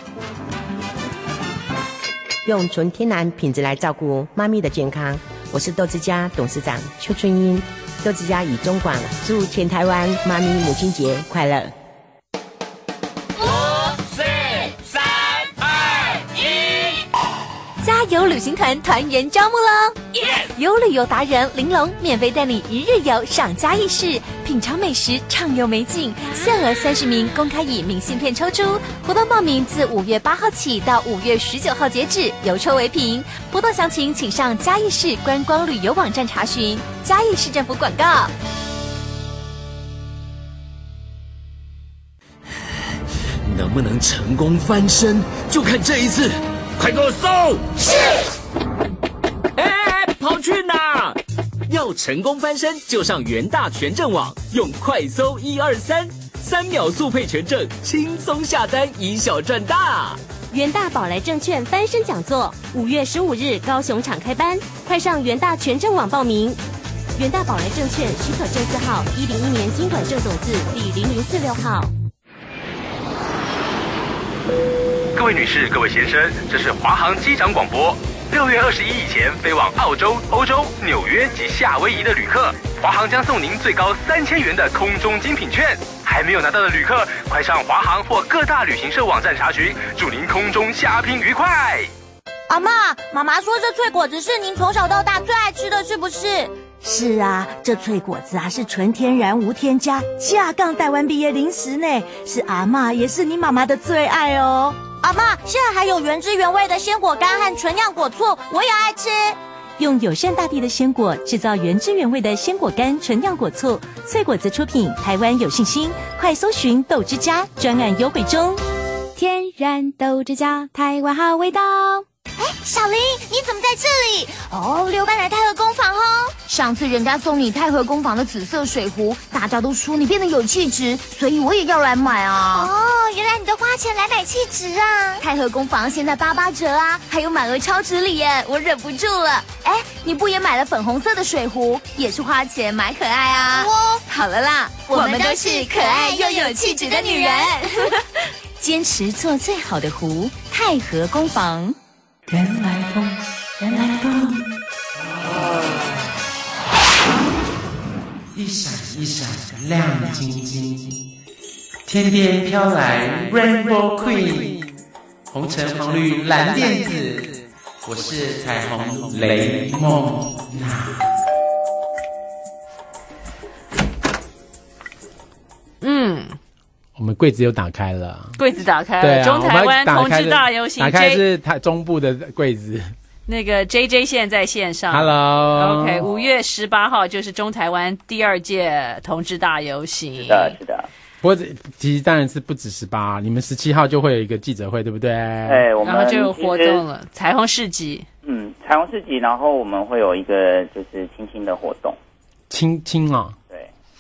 用纯天然品质来照顾妈咪的健康。我是豆之家董事长邱春英。豆之家与中广祝全台湾妈咪母亲节快乐。 加油旅行团团员招募喽！ Yes! 有旅游达人玲珑免费带你一日游赏嘉义市，品尝美食，畅游美景，限额三十名，公开以明信片抽出。活动报名自五月八号起到五月十九号截止，邮抽为凭。活动详情请上嘉义市观光旅游网站查询。嘉义市政府广告。 能不能成功翻身，就看这一次。快给我搜！是。哎哎，跑去哪？要成功翻身，就上元大权证网，用快搜一二三，三秒速配权证，轻松下单，以小赚大。 元大宝来证券翻身讲座，五月十五日高雄场开班，快上元大权证网报名。元大宝来证券许可证字号一零一年金管证总字第零零四六号。 各位女士、各位先生，这是华航机长广播。六月二十一以前飞往澳洲、欧洲、纽约及夏威夷的旅客，华航将送您最高三千元的空中精品券。还没有拿到的旅客，快上华航或各大旅行社网站查询。祝您空中虾拼愉快！ 阿嬷，妈妈说这脆果子是您从小到大最爱吃的，是不是？ 是啊，这脆果子啊是纯天然无添加，下杠台湾毕业零食呢，是阿嬷也是你妈妈的最爱哦。 阿嬷，现在还有原汁原味的鲜果干和纯酿果醋，我也爱吃。 用友善大地的鲜果制造原汁原味的鲜果干、纯酿果醋，脆果子出品，台湾有信心。快搜寻豆之家，专案优惠中。 天然豆之家，台湾好味道。 哎，小林，你怎么在这里？哦，刘班来太和工坊哦。上次人家送你太和工坊的紫色水壶，大家都说你变得有气质，所以我也要来买啊。哦，原来你都花钱来买气质啊！太和工坊现在八八折啊，还有满额超值礼耶，我忍不住了。哎，你不也买了粉红色的水壶，也是花钱买可爱啊？哦，好了啦， 我们都是可爱又有气质的女人。 坚持做最好的壶，太和工坊。 人来疯，人来疯，一闪一闪亮晶晶，天边飘来 Rainbow Queen， 红橙黄绿蓝靛紫，我是彩虹雷梦娜。 嗯。 我们柜子又打开了， 柜子打开了， 对啊， 中台湾同志大游行， 打开是台中部的柜子。 那个 J J 现在在线上 ，Hello，OK， 五月十八号就是中台湾第二届同志大游行， 是的，是的。 不过其实当然是不止十八，你们十七号就会有一个记者会，对不对？ 对，我们然后就有活动了，彩虹市集。 嗯，彩虹市集，然后我们会有一个就是亲亲的活动， 亲亲啊。 对，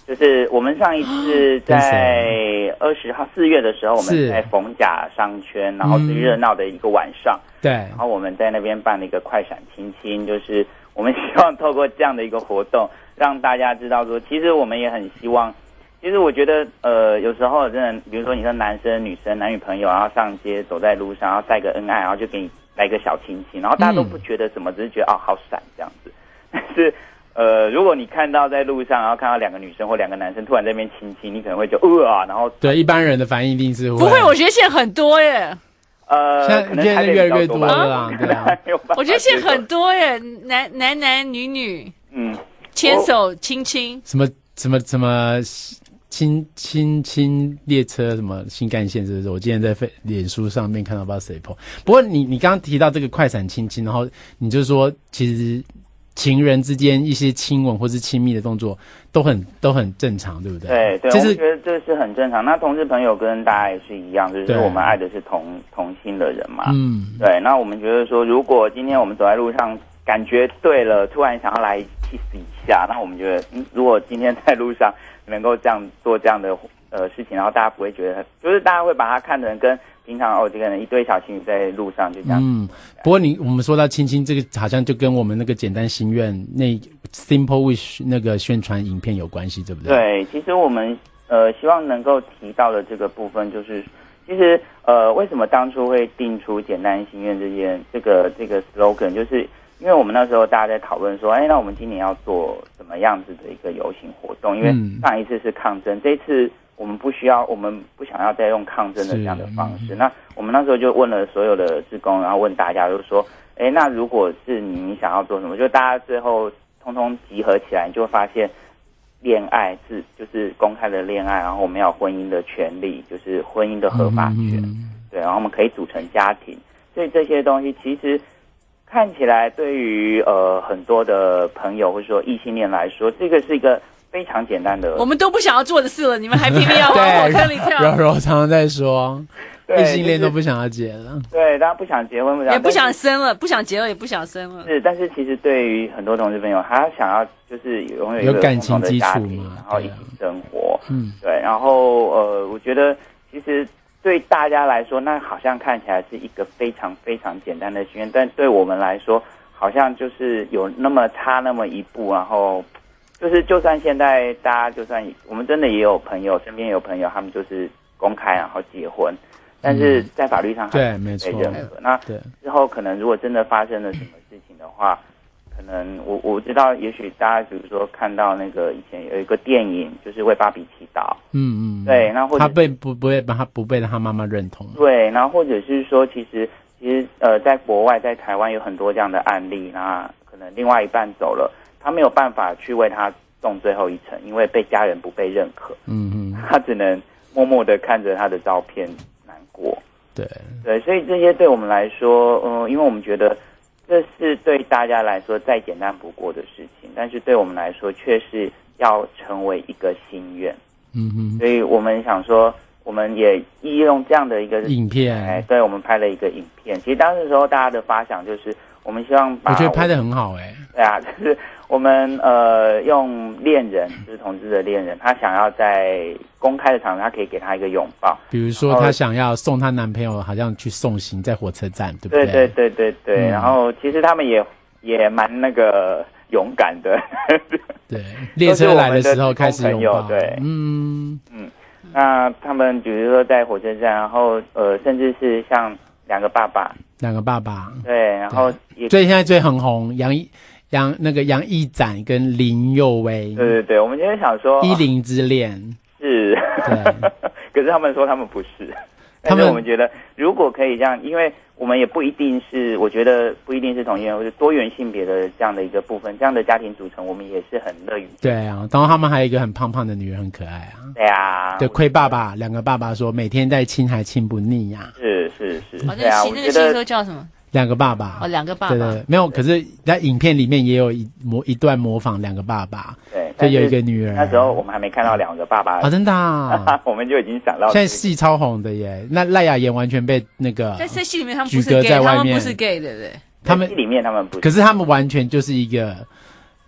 就是我们上一次在二十号四月的时候，我们在逢甲商圈，然后最热闹的一个晚上， 对， 然后我们在那边办了一个快闪亲亲，就是我们希望透过这样的一个活动，让大家知道说，其实我们也很希望，其实我觉得呃，有时候真的，比如说你说男生、女生、男女朋友，然后上街走在路上，然后晒个恩爱，然后就给你来个小亲亲，然后大家都不觉得什么，只是觉得哦好闪这样子，但是。呃，如果你看到在路上，然后看到两个女生或两个男生突然在那边亲亲，你可能会就呃啊，然后对一般人的反应一定是会不会，我觉得现在很多耶。 呃， 现在可能台北越来越多比较吧了啦，对啊。 我觉得现在很多耶，男男男女女， 嗯， 牵手亲亲， 什么什么什么亲亲亲列车，什么新干线，是不是？我今天在脸书上面看到不知道谁 po。不过你你刚刚提到这个快闪亲亲，然后你就说其实。情人之间一些亲吻或是亲密的动作都很都很正常，对不对？ 对对， 就是我觉得这是很正常。那同志朋友跟大家也是一样，就是我们爱的是同同性的人嘛。 嗯， 对。那我们觉得说，如果今天我们走在路上，感觉对了，突然想要来 kiss 一下，那我们觉得，嗯，如果今天在路上能够这样做这样的呃事情，然后大家不会觉得，就是大家会把它看成跟。平常哦，这个人一堆小情侣在路上就这样。 嗯，不过你我们说到亲亲，这个好像就跟我们那个简单心愿那 Simple Wish 那个宣传影片有关系，对不对？ 对，其实我们呃希望能够提到的这个部分，就是其实呃为什么当初会定出简单心愿这件这个这个 slogan， 就是因为我们那时候大家在讨论说，哎，那我们今年要做什么样子的一个游行活动？因为上一次是抗争，这一次。我们不需要，我们不想要再用抗争的这样的方式。那我们那时候就问了所有的志工，然后问大家，就说：“哎，那如果是你，你想要做什么？”就大家最后通通集合起来，你就会发现，恋爱是就是公开的恋爱，然后我们要有婚姻的权利，就是婚姻的合法权，嗯、对，然后我们可以组成家庭。所以这些东西其实看起来对于呃很多的朋友或者说异性恋来说，这个是一个。非常简单的， 我们都不想要做的事了，你们还偏偏要往火坑里跳。 柔柔常常在说，异性恋都不想要结了。 对，大家不想结婚，不想也不想生了，不想结了，也不想生了。 是，但是其实对于很多同志朋友，他想要就是拥有一个有感情基础嘛，然后一起生活。嗯，对，然后呃，我觉得其实对大家来说，那好像看起来是一个非常非常简单的心愿，但对我们来说，好像就是有那么差那么一步，然后。就是，就算现在大家，就算我们真的也有朋友，身边有朋友，他们就是公开然后结婚，但是在法律上还没被认可。那之后可能如果真的发生了什么事情的话，可能我我知道，也许大家比如说看到那个以前有一个电影，就是为芭比祈祷，嗯嗯，对，那或者他被不不会他不被他妈妈认同， 对，然后或者是说，其实其实呃，在国外，在台湾有很多这样的案例，那可能另外一半走了。他没有办法去为他送最后一程，因为被家人不被认可。嗯嗯，他只能默默的看着他的照片难过。 对对，所以这些对我们来说，嗯、呃，因为我们觉得这是对大家来说再简单不过的事情，但是对我们来说却是要成为一个心愿。嗯哼，所以我们想说，我们也利用这样的一个影片， 哎，对，我们拍了一个影片。其实当时时候大家的发想就是。我们希望把我觉得拍得很好哎、欸， 对啊，就是我们呃用恋人，就是同志的恋人，他想要在公开的场合，他可以给他一个拥抱。 比如说，她想要送她男朋友，好像去送行在火车站，对不对？ 对对对对对。嗯、然后其实他们也也蛮那个勇敢的。 对，列车来的时候开始拥抱。 对，嗯嗯。那他们比如说在火车站，然后呃，甚至是像。两个爸爸， 两个爸爸， 对，然后也所以现在最很红，杨杨那个杨一展跟林佑威， 对对对，我们今天想说一零之恋是，对，可是他们说他们不是，他们我们觉得如果可以这样，因为我们也不一定是，我觉得不一定是同性恋或者多元性别的这样的一个部分，这样的家庭组成，我们也是很乐于。 对啊，然后他们还有一个很胖胖的女人，很可爱啊。 对啊， 对，亏爸爸两个爸爸说每天在亲还亲不腻呀、 啊。是是是， 对啊，我觉得那个新歌叫什么？ 两个爸爸哦，两个爸爸， 对对，没有。可是，在影片里面也有一模一段模仿两个爸爸， 对， 就有一个女儿。 那时候我们还没看到两个爸爸啊、哦，真的、啊， 我们就已经想到。 现在戏超红的耶，那赖雅妍完全被那个在戏里面他们不是 gay， 他们不是 gay， 对不对？ 他们戏里面他们不是， 可是他们完全就是一个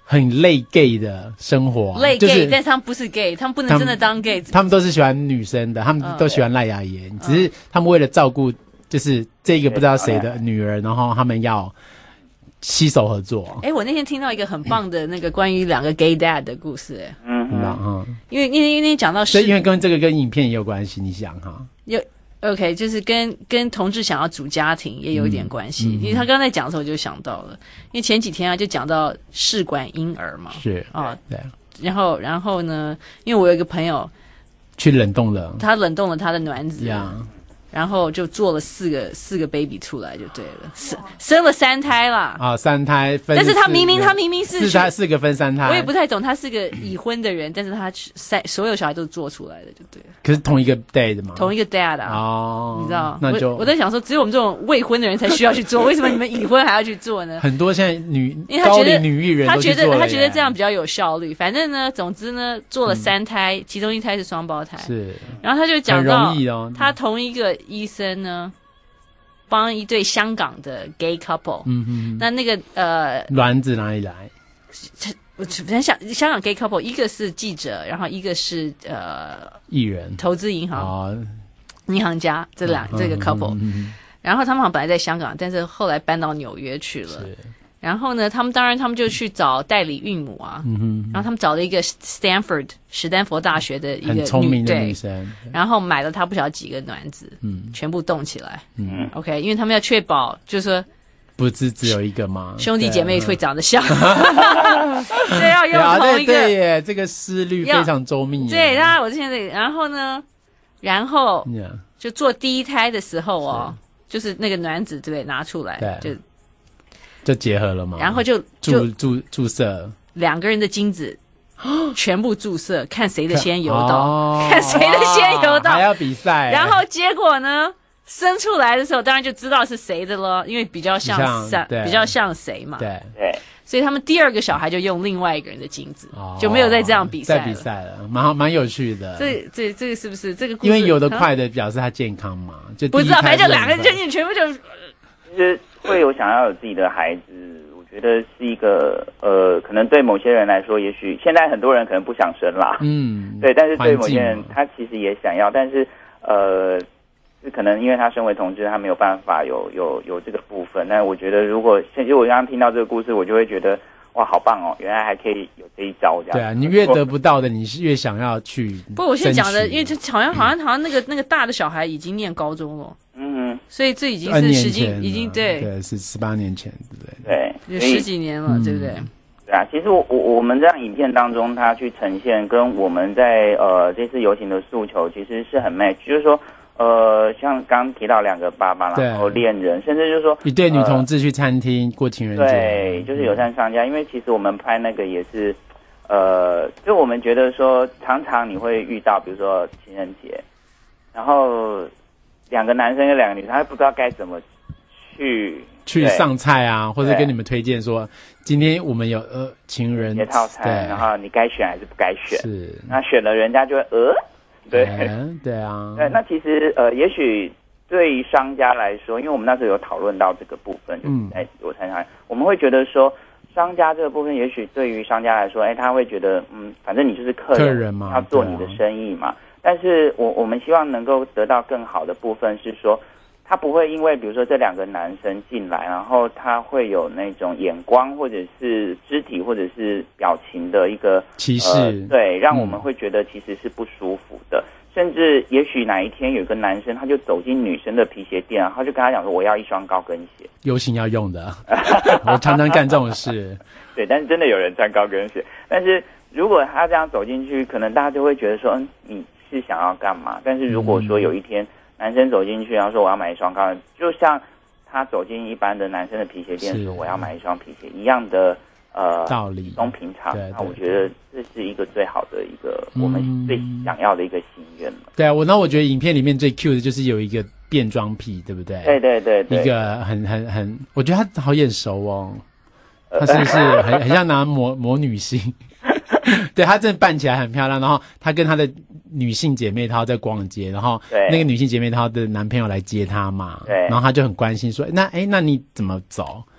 很类 gay 的生活， 类 gay，、 就是、 但是他们不是 gay， 他们不能真的当 gay， 他们都是喜欢女生的，他们都喜欢赖雅妍、嗯，只是他们为了照顾就是这个不知道谁的女儿，然后他们要携手合作。 哎、欸，我那天听到一个很棒的那个关于两个 gay dad 的故事、欸， 嗯嗯， 因为因为因为讲到， 所以因为跟这个跟影片也有关系，你想哈， 有 OK， 就是跟跟同志想要组家庭也有一点关系、嗯嗯。因为他刚才讲的时候，我就想到了，因为前几天啊就讲到试管婴儿嘛， 是啊， 对。 然后然后呢，因为我有一个朋友去冷冻了， 他冷冻了他的卵子。 Yeah. 然后就做了四个四个 baby 出来就对了，生生了三胎啦。 啊，三胎分。 但是他明明他明明是四胎四个分三胎， 我也不太懂，他是个已婚的人，但是他三所有小孩都做出来的就对了。 可是同一个 dad 吗？ 同一个 dad 啊。 哦， 你知道？ 那就我, 我在想说，只有我们这种未婚的人才需要去做，为什么你们已婚还要去做呢？ 很多现在女因为他觉得高龄女艺人都去做了， 他觉得他觉得这样比较有效率。反正呢，总之呢，做了三胎，嗯、其中一胎是双胞胎。 是。 然后他就讲到， 很容易哦、 他同一个医生呢。帮一对香港的 gay couple， 嗯哼， 那那个呃， 卵子哪里来？ 我想想，香港 gay couple， 一个是记者，然后一个是呃艺人， 投资银行， 哦、 银行家，这两、嗯、这个 couple，、嗯嗯、然后他们好像本来在香港，但是后来搬到纽约去了。然后呢，他们当然他们就去找代理孕母啊， 嗯哼， 然后他们找了一个 Stanford 史丹佛大学的一个很聪明的女生， 然后买了她不晓得几个卵子，嗯，全部冻起来，嗯 ，OK， 因为他们要确保就是说不是只有一个吗？ 兄弟姐妹会长得像，对，要用同一个， 对耶，这个思虑非常周密， 对，当然我之前这个，然后呢，然后就做第一胎的时候哦，就是那个卵子对不对拿出来， 对， 就。 就结合了嘛， 然后就注注注射两个人的精子，全部注射，看谁的先游到，哦、看谁的先游到， 还要比赛。 然后结果呢，生出来的时候，当然就知道是谁的了，因为比较像像比较像谁嘛， 对对。 所以他们第二个小孩就用另外一个人的精子，哦、就没有再这样比赛了。 再比赛了，蛮蛮有趣的。 这这这个是不是这个故事？ 因为有的快的表示他健康嘛，就不知道，反正就两个人全部就。 其实会有想要有自己的孩子，我觉得是一个呃，可能对某些人来说，也许现在很多人可能不想生啦， 嗯， 对，但是对某些人他其实也想要，但是呃，是可能因为他身为同志，他没有办法有有有这个部分。但我觉得，如果其实我刚刚听到这个故事，我就会觉得哇，好棒哦，原来还可以有这一招这样。 对啊，你越得不到的，你是越想要去。 不过我现在讲的，因为这好像好像好像那个那个大的小孩已经念高中了。 嗯， 所以这已经是十几，已经对对是十八年前，对不对？ 对，有十几年了，对不对？ 对啊，其实我我我们这样影片当中，它去呈现跟我们在呃这次游行的诉求其实是很 match， 就是说呃像刚刚提到两个爸爸，然后恋人，甚至就是说一对女同志去餐厅过情人节， 对，就是友善商家，因为其实我们拍那个也是呃，就我们觉得说常常你会遇到，比如说情人节，然后。两个男生跟两个女生，他不知道该怎么去去上菜啊，或者跟你们推荐说，今天我们有呃情人节套餐，然后你该选还是不该选？ 是， 那选了人家就会呃，对， 嗯、对啊， 对，那其实呃，也许对于商家来说，因为我们那时候有讨论到这个部分，嗯，在我参加，我们会觉得说，商家这个部分，也许对于商家来说，哎，他会觉得，嗯，反正你就是客人， 客人嘛， 要做你的生意嘛。但是我我们希望能够得到更好的部分是说，他不会因为比如说这两个男生进来，然后他会有那种眼光或者是肢体或者是表情的一个歧视、呃， 对，让我们会觉得其实是不舒服的。嗯、甚至也许哪一天有一个男生他就走进女生的皮鞋店，然后就跟他讲说我要一双高跟鞋， 游行要用的，我常常干这种事。 对，但是真的有人穿高跟鞋，但是如果他这样走进去，可能大家就会觉得说，嗯，你。是想要干嘛？但是如果说有一天男生走进去，然后说我要买一双高跟鞋，就像他走进一般的男生的皮鞋店说我要买一双皮鞋一样的呃道理， 都平常。那我觉得这是一个最好的一个、嗯、我们最想要的一个心愿了。 对啊，我那我觉得影片里面最 cute 的就是有一个变装癖，对不对？ 对对 对, 对， 一个很很很，我觉得他好眼熟哦，他是不是很很像拿魔魔女心？对，她真的扮起来很漂亮，然后她跟她的女性姐妹淘在逛街，然后那个女性姐妹淘的男朋友来接她嘛， 对， 然后她就很关心说，那哎，那你怎么走？ 对，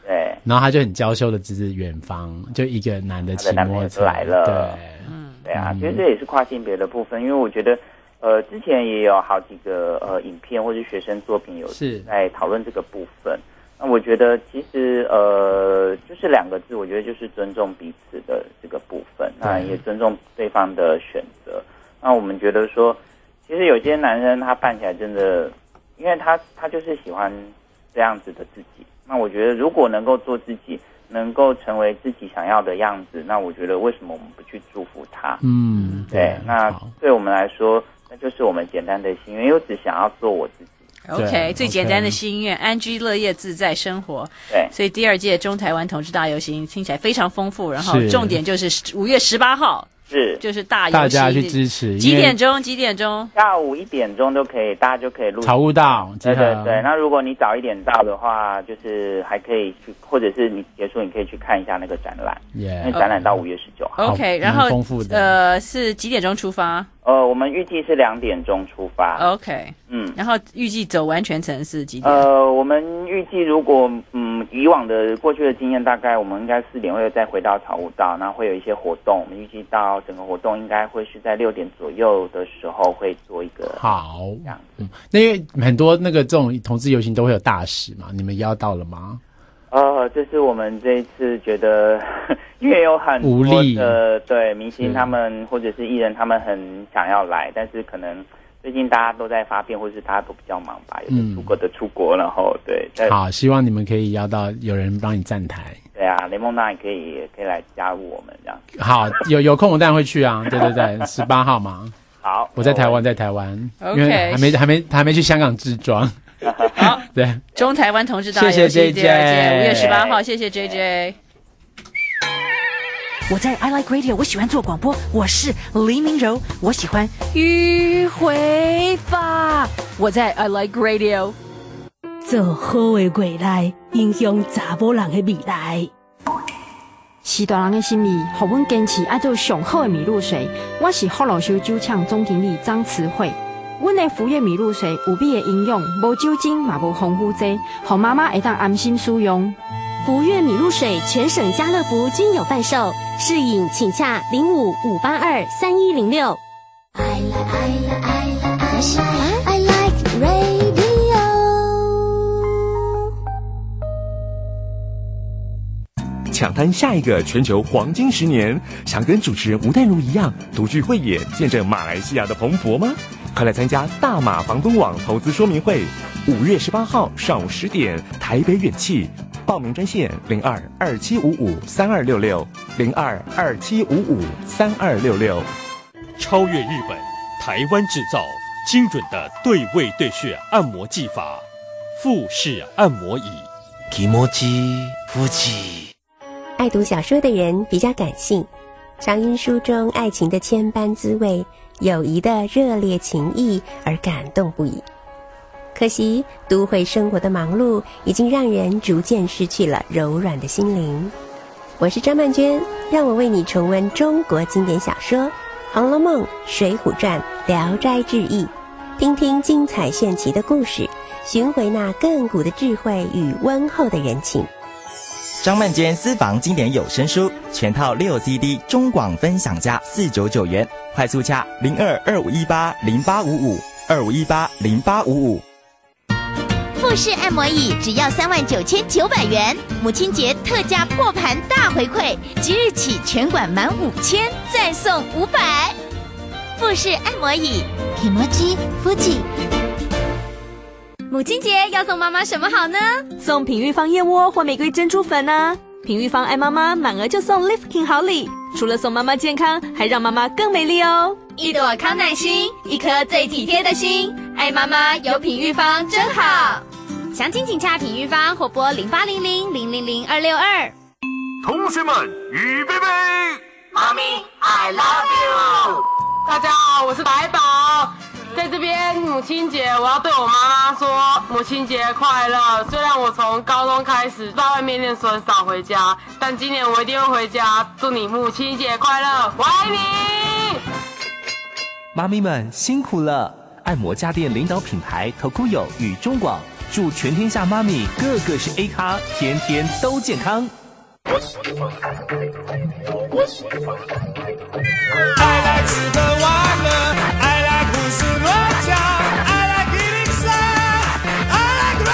然后他就很娇羞的指指远方，就一个男的骑摩托车来了， 对， 嗯，对啊，其实这也是跨性别的部分，因为我觉得，呃，之前也有好几个呃影片或是学生作品有在讨论这个部分。那我觉得其实呃，就是两个字，我觉得就是尊重彼此的这个部分，那也尊重对方的选择。那我们觉得说，其实有些男生他扮起来真的，因为他他就是喜欢这样子的自己。那我觉得如果能够做自己，能够成为自己想要的样子，那我觉得为什么我们不去祝福他？ 嗯， 对。那对我们来说，那就是我们简单的心愿，因为我只想要做我自己。 OK， 最简单的心愿，安居乐业，自在生活。 对， 所以第二届中台湾同志大游行听起来非常丰富，然后重点就是五月十八号。 是， 就是大游行， 大家去支持。 几点钟？几点钟？ 下午一点钟都可以，大家就可以录草悟道。 对对对。那如果你早一点到的话，就是还可以去，或者是你结束，你可以去看一下那个展览。 Yeah. 因为展览到五月十九号。 OK， 然后丰富的呃是几点钟出发？ 呃，我们预计是两点钟出发。 OK， 嗯， 然后预计走完全程是几点？ 呃，我们预计如果嗯以往的过去的经验，大概我们应该四点会再回到草悟道，那会有一些活动。我们预计到整个活动应该会是在六点左右的时候会做一个好这样子。嗯，那因为很多那个这种同志游行都会有大使嘛，你们邀到了吗？ 呃，这是我们这一次觉得，因为有很多的对明星他们或者是艺人他们很想要来，但是可能最近大家都在发片，或是大家都比较忙吧，有的出国的出国，然后对。 好，希望你们可以邀到有人帮你站台。 对啊，雷蒙娜也可以也可以来加入我们这样。 好，有有空我当然会去啊，对对对，十八号嘛。 好， 我在台湾，在台湾， okay. 因为还没还没还没去香港置装。 好， 对， 中台湾同志大游行第二届五月十八号，谢谢 J J。 我在 I Like Radio， 我喜欢做广播，我是黎明柔，我喜欢迂回法。 我在 I Like Radio， 做好的未来，影响查某人的未来。 是大人的心意，让阮坚持爱做上好的米露水。我是福老修酒厂总经理张慈慧。阮的福悦米露水有美的营养，无酒精嘛无防腐剂，让妈妈会当安心使用。 福悦米露水全省家乐福均有贩售，试饮请洽零五五八二三一零六。 I like I like I like I like radio。 抢滩下一个全球黄金十年，想跟主持人吴淡如一样独具慧眼，见证马来西亚的蓬勃吗？快来参加大马房东网投资说明会，五月十八号上午十点，台北远气。报名专线零二二七五五三二六六零二二七五五三二六六。 超越日本，台湾制造，精准的对位对穴按摩技法，腹式按摩椅。 気持ち腹肌。 爱读小说的人比较感性，常因书中爱情的千般滋味、友谊的热烈情谊而感动不已。可惜都会生活的忙碌已经让人逐渐失去了柔软的心灵。我是张曼娟，让我为你重温中国经典小说《红楼梦》《水浒传》《聊斋志异》，听听精彩炫奇的故事，寻回那亘古的智慧与温厚的人情。 张曼娟私房经典有声书全套六 C D 中广分享价四百九十九元，快速洽零二二五一八零八五五二五一八零八五五。 富士按摩椅只要三万九千九百元，母亲节特价破盘大回馈，即日起全馆满五千再送五百。富士按摩椅，気持ち富士。 母亲节要送妈妈什么好呢？送品玉坊燕窝或玫瑰珍珠粉啊！品玉坊爱妈妈满额就送 Lifting 好礼，除了送妈妈健康，还让妈妈更美丽哦！一朵康乃馨，一颗最体贴的心，爱妈妈有品玉坊真好。详情请洽品玉坊或拨零八零零零零零二六二。 同学们，预备备， 妈咪 I love you。 大家好，我是白宝。在这边母亲节，我要对我妈妈说母亲节快乐。虽然我从高中开始在外面念书很少回家，但今年我一定会回家。祝你母亲节快乐，我爱你！ 妈咪们辛苦了！按摩家电领导品牌 Tokuyo 与中广祝全天下妈咪个个是 A 咖，天天都健康。 I like 吃喝玩乐 I like 胡思乱想 I like 一零三 I like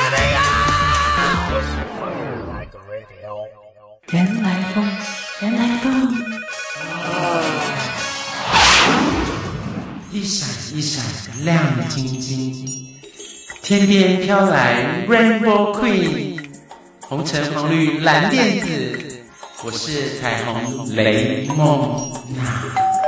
radio 原来风原来风一闪一闪亮晶晶，天边飘来 Rainbow Queen， 红橙黄绿蓝靛紫，我是彩虹雷梦娜。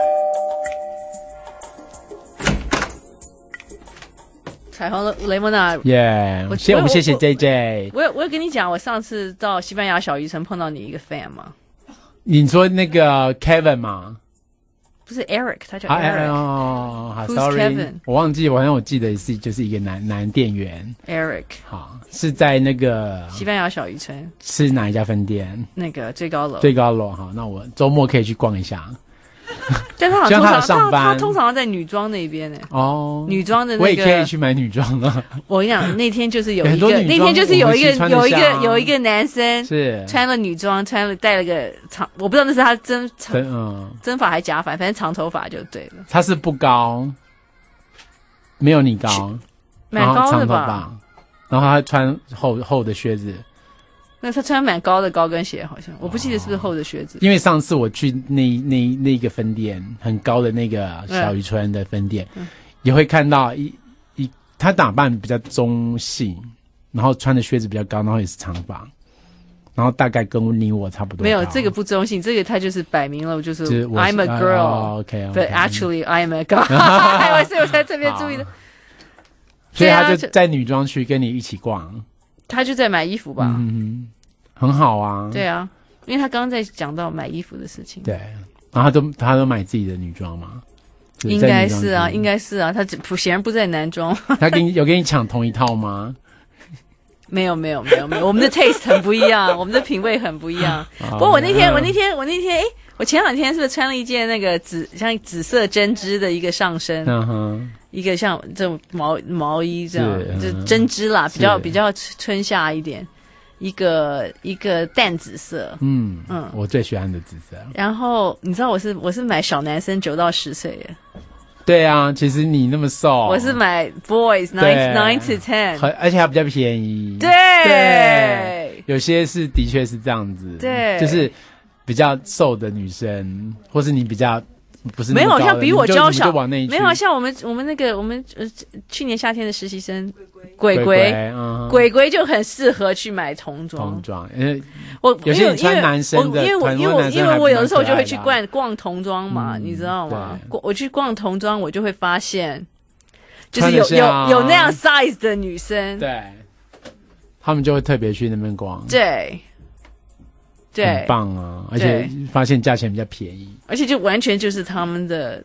彩虹雷蒙娜， 耶！谢我们谢谢 J J。 我有我有跟你讲，我上次到西班牙小渔村碰到你一个 fan 吗？ 你说那个 Kevin 吗？ 不是 Eric， 他叫 Eric。哦，好 ，sorry， Kevin？ 我忘记，我好像我记得是就是一个男男店员 Eric。 好，是在那个西班牙小渔村。 是哪一家分店？ 那个最高楼。 最高楼，好，那我周末可以去逛一下。 但他好像通常上班， 他, 他通常在女装那边呢。 哦， 女装的那个， 我也可以去买女装啊。 我跟你讲，那天就是有一个，那天就是有一个有一个有一个男生是穿了女装，穿了戴了个长，我不知道那是他真长嗯真发还假发，反正长头发就对了。 他是不高，没有你高， 蛮高的吧？ 然后他穿厚厚的靴子。 那他穿蛮高的高跟鞋，好像我不记得是不是厚的靴子。 因为上次我去那那那个分店很高的那个小渔村的分店，嗯、也会看到一一他打扮比较中性，然后穿的靴子比较高，然后也是长发，然后大概跟你我差不多。 没有这个不中性，这个他就是摆明了就是、 就是 I'm a girl， but actually I'm a guy， 所以我才特别注意的。 所以他就在女装区跟你一起逛。 他就在买衣服吧， 嗯，很好啊。 对啊，因为他刚刚在讲到买衣服的事情。 对，然后他都他都买自己的女装嘛。 应该是啊，应该是啊，他显然不在男装。 他跟你有跟你抢同一套吗？ 没有没有没有没有，我们的 taste 很不一样，我们的品味很不一样。不过我那天我那天我那天哎，我前两天是不是穿了一件那个紫像紫色针织的一个上身？嗯哼。一个像这种毛毛衣这样，就针织啦，比较比较春夏一点，一个一个淡紫色，嗯嗯，我最喜欢的紫色。 然后你知道我是我是买小男生九到十岁耶。 对啊，其实你那么瘦， 我是买 boys nine nine to ten， 而且还比较便宜。 对， 对，有些是的确是这样子， 对， 就是比较瘦的女生，或是你比较。不是没有像比我娇小， 没有像我们我们那个我们呃去年夏天的实习生鬼鬼鬼鬼就很适合去买童装。 童装，因为我有些人穿男生的， 因为我因为我因为我有的时候就会去逛逛童装嘛，你知道吗？我去逛童装，我就会发现，就是有有有那样 size 的女生， 对，他们就会特别去那边逛， 对。对， 很棒啊！而且发现价钱比较便宜， 而且就完全就是他们的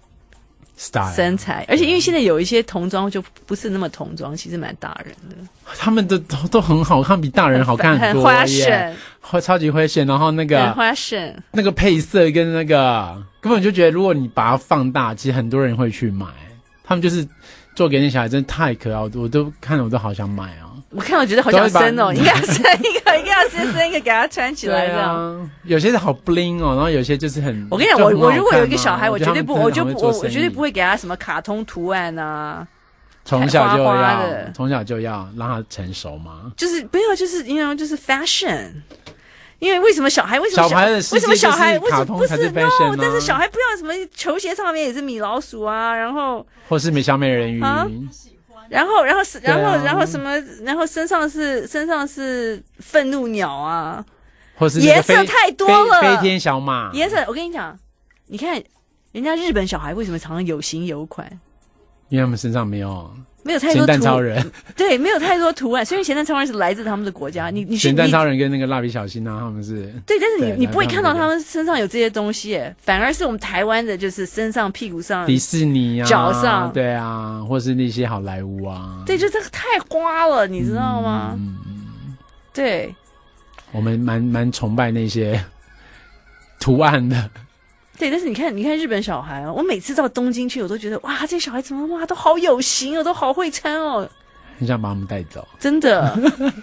style 身材，而且因为现在有一些童装就不是那么童装，其实蛮大人的。 他们的都都很好看，比大人好看很多， 很 fashion， 超级 fashion。然后那个 fashion， 那个配色跟那个根本就觉得，如果你把它放大，其实很多人会去买。他们就是做给那小孩，真的太可爱，我都看了我都好想买啊。 我看我觉得好想生哦，应该要生一个，应该要先生一个给他穿起来这样。 啊、有些是好 bling 哦，然后有些就是很…… 我跟你讲，我我如果有一个小孩，我绝对不，我就不，我我绝对不会给他什么卡通图案啊。 从小就要， 的从小就要让他成熟吗？ 就是没有，就是因为就是 fashion。因为为什么小孩为什么小孩的世界为什么小孩为什么不是 no？ 但是小孩不要什么球鞋上面也是米老鼠啊，然后或是美小美人鱼。啊然后，然后是，然后，然后什么？然后身上是身上是愤怒鸟啊， 或是颜色太多了， 飞天小马颜色。我跟你讲，你看人家日本小孩为什么常常有型有款？ 因为他们身上没有没有太多咸蛋超人， 对，没有太多图案。所以咸蛋超人是来自他们的国家。你你咸蛋超人跟那个蜡笔小新啊，他们是对，但是你你不会看到他们身上有这些东西耶，反而是我们台湾的，就是身上、屁股上、 迪士尼啊、 脚上， 对啊，或是那些好莱坞啊， 对，就这个太花了，你知道吗？ 嗯， 对， 我们蛮蛮崇拜那些图案的。 对，但是你看，你看日本小孩哦，我每次到东京去，我都觉得哇，这些小孩怎么哇都好有型哦，都好会穿哦。 很想把他们带走， 真的，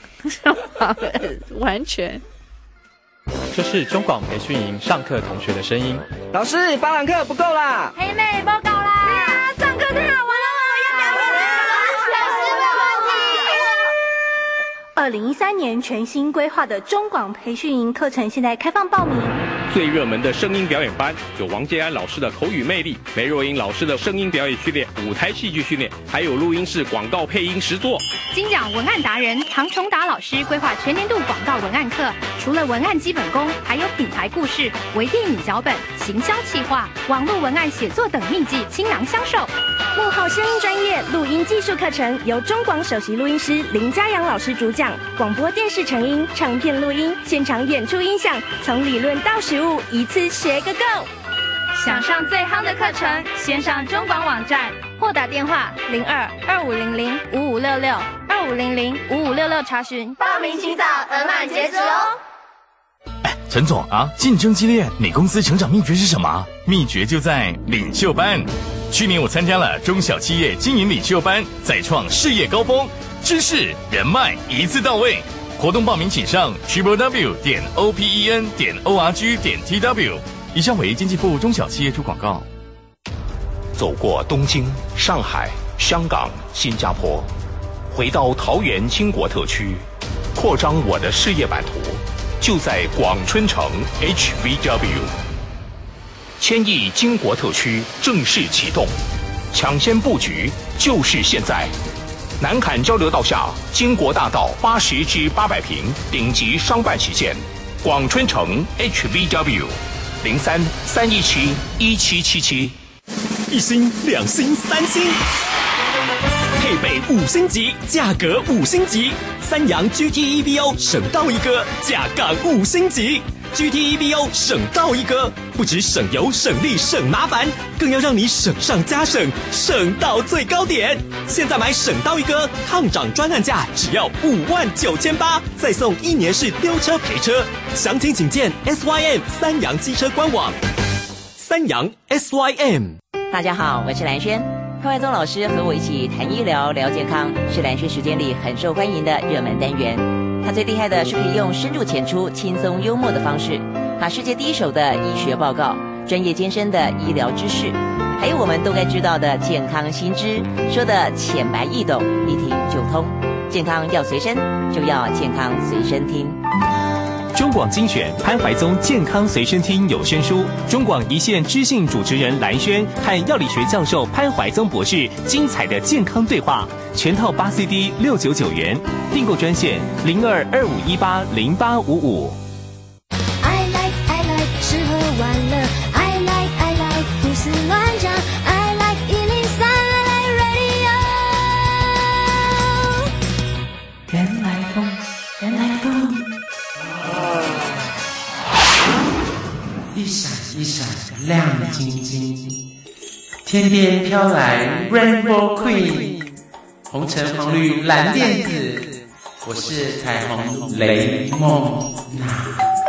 完全。 这是中广培训营上课同学的声音。 老师，八堂课不够啦！ 黑妹报告啦！对啊，上课太好玩了，要表演啦！老师没问题。 二零一三年全新规划的中广培训营课程现在开放报名。 最热门的声音表演班有王建安老师的口语魅力，梅若英老师的声音表演训练、舞台戏剧训练，还有录音室广告配音实作。 金奖文案达人唐崇达老师规划全年度广告文案课，除了文案基本功，还有品牌故事、微电影脚本、行销企划、网络文案写作等秘籍倾囊相授。 幕后声音专业录音技术课程由中广首席录音师林嘉阳老师主讲，广播电视成音、唱片录音、现场演出音响，从理论到实务，一次学个够。 想上最夯的课程，先上中广网站或打电话零二二五零零五五六六二五零零五五六六查询。 报名请早，额满截止哦。 陈总啊，竞争激烈，你公司成长秘诀是什么？秘诀就在领袖班。去年我参加了中小企业经营领袖班，再创事业高峰，知识人脉一次到位。活动报名请上 triple w 点 o p e n 点 o r g 点 t w。以上为经济部中小企业处广告。 走过东京、上海、香港、新加坡，回到桃园经国特区，扩张我的事业版图，就在广春城 H V W。千亿经国特区正式启动，抢先布局就是现在。南坎交流道下，经国大道八十至八百平顶级商办旗舰，广春城 H V W 零三三一七一七七七。 一星、两星、三星，配备五星级，价格五星级。三洋 G T E V O 省到一个，价杠五星级。G T E V O 省到一个，不止省油、省力、省麻烦，更要让你省上加省，省到最高点。现在买省到一个抗涨专案价只要五万九千八，再送一年式丢车赔车。详情请见 S Y M 三洋机车官网。三洋 S Y M。 大家好，我是蓝轩。潘怀宗老师和我一起谈医疗、聊健康，是蓝轩时间里很受欢迎的热门单元。他最厉害的是可以用深入浅出、轻松幽默的方式，把世界第一手的医学报告、专业艰深的医疗知识，还有我们都该知道的健康新知，说的浅白易懂，一听就通。健康要随身，就要健康随身听。 中广精选潘怀宗健康随身听有声书，中广一线知性主持人蓝轩和药理学教授潘怀宗博士精彩的健康对话，全套八 C D 六九九元，订购专线零二二五一八零八五五。 I like I like 吃喝玩乐 I like I like 胡思乱想 I like 一零三 I like radio。 原来风，原来风。一闪一闪亮晶晶，天边飘来 Rainbow Queen， 红橙黄绿蓝靛紫，我是彩虹雷梦娜。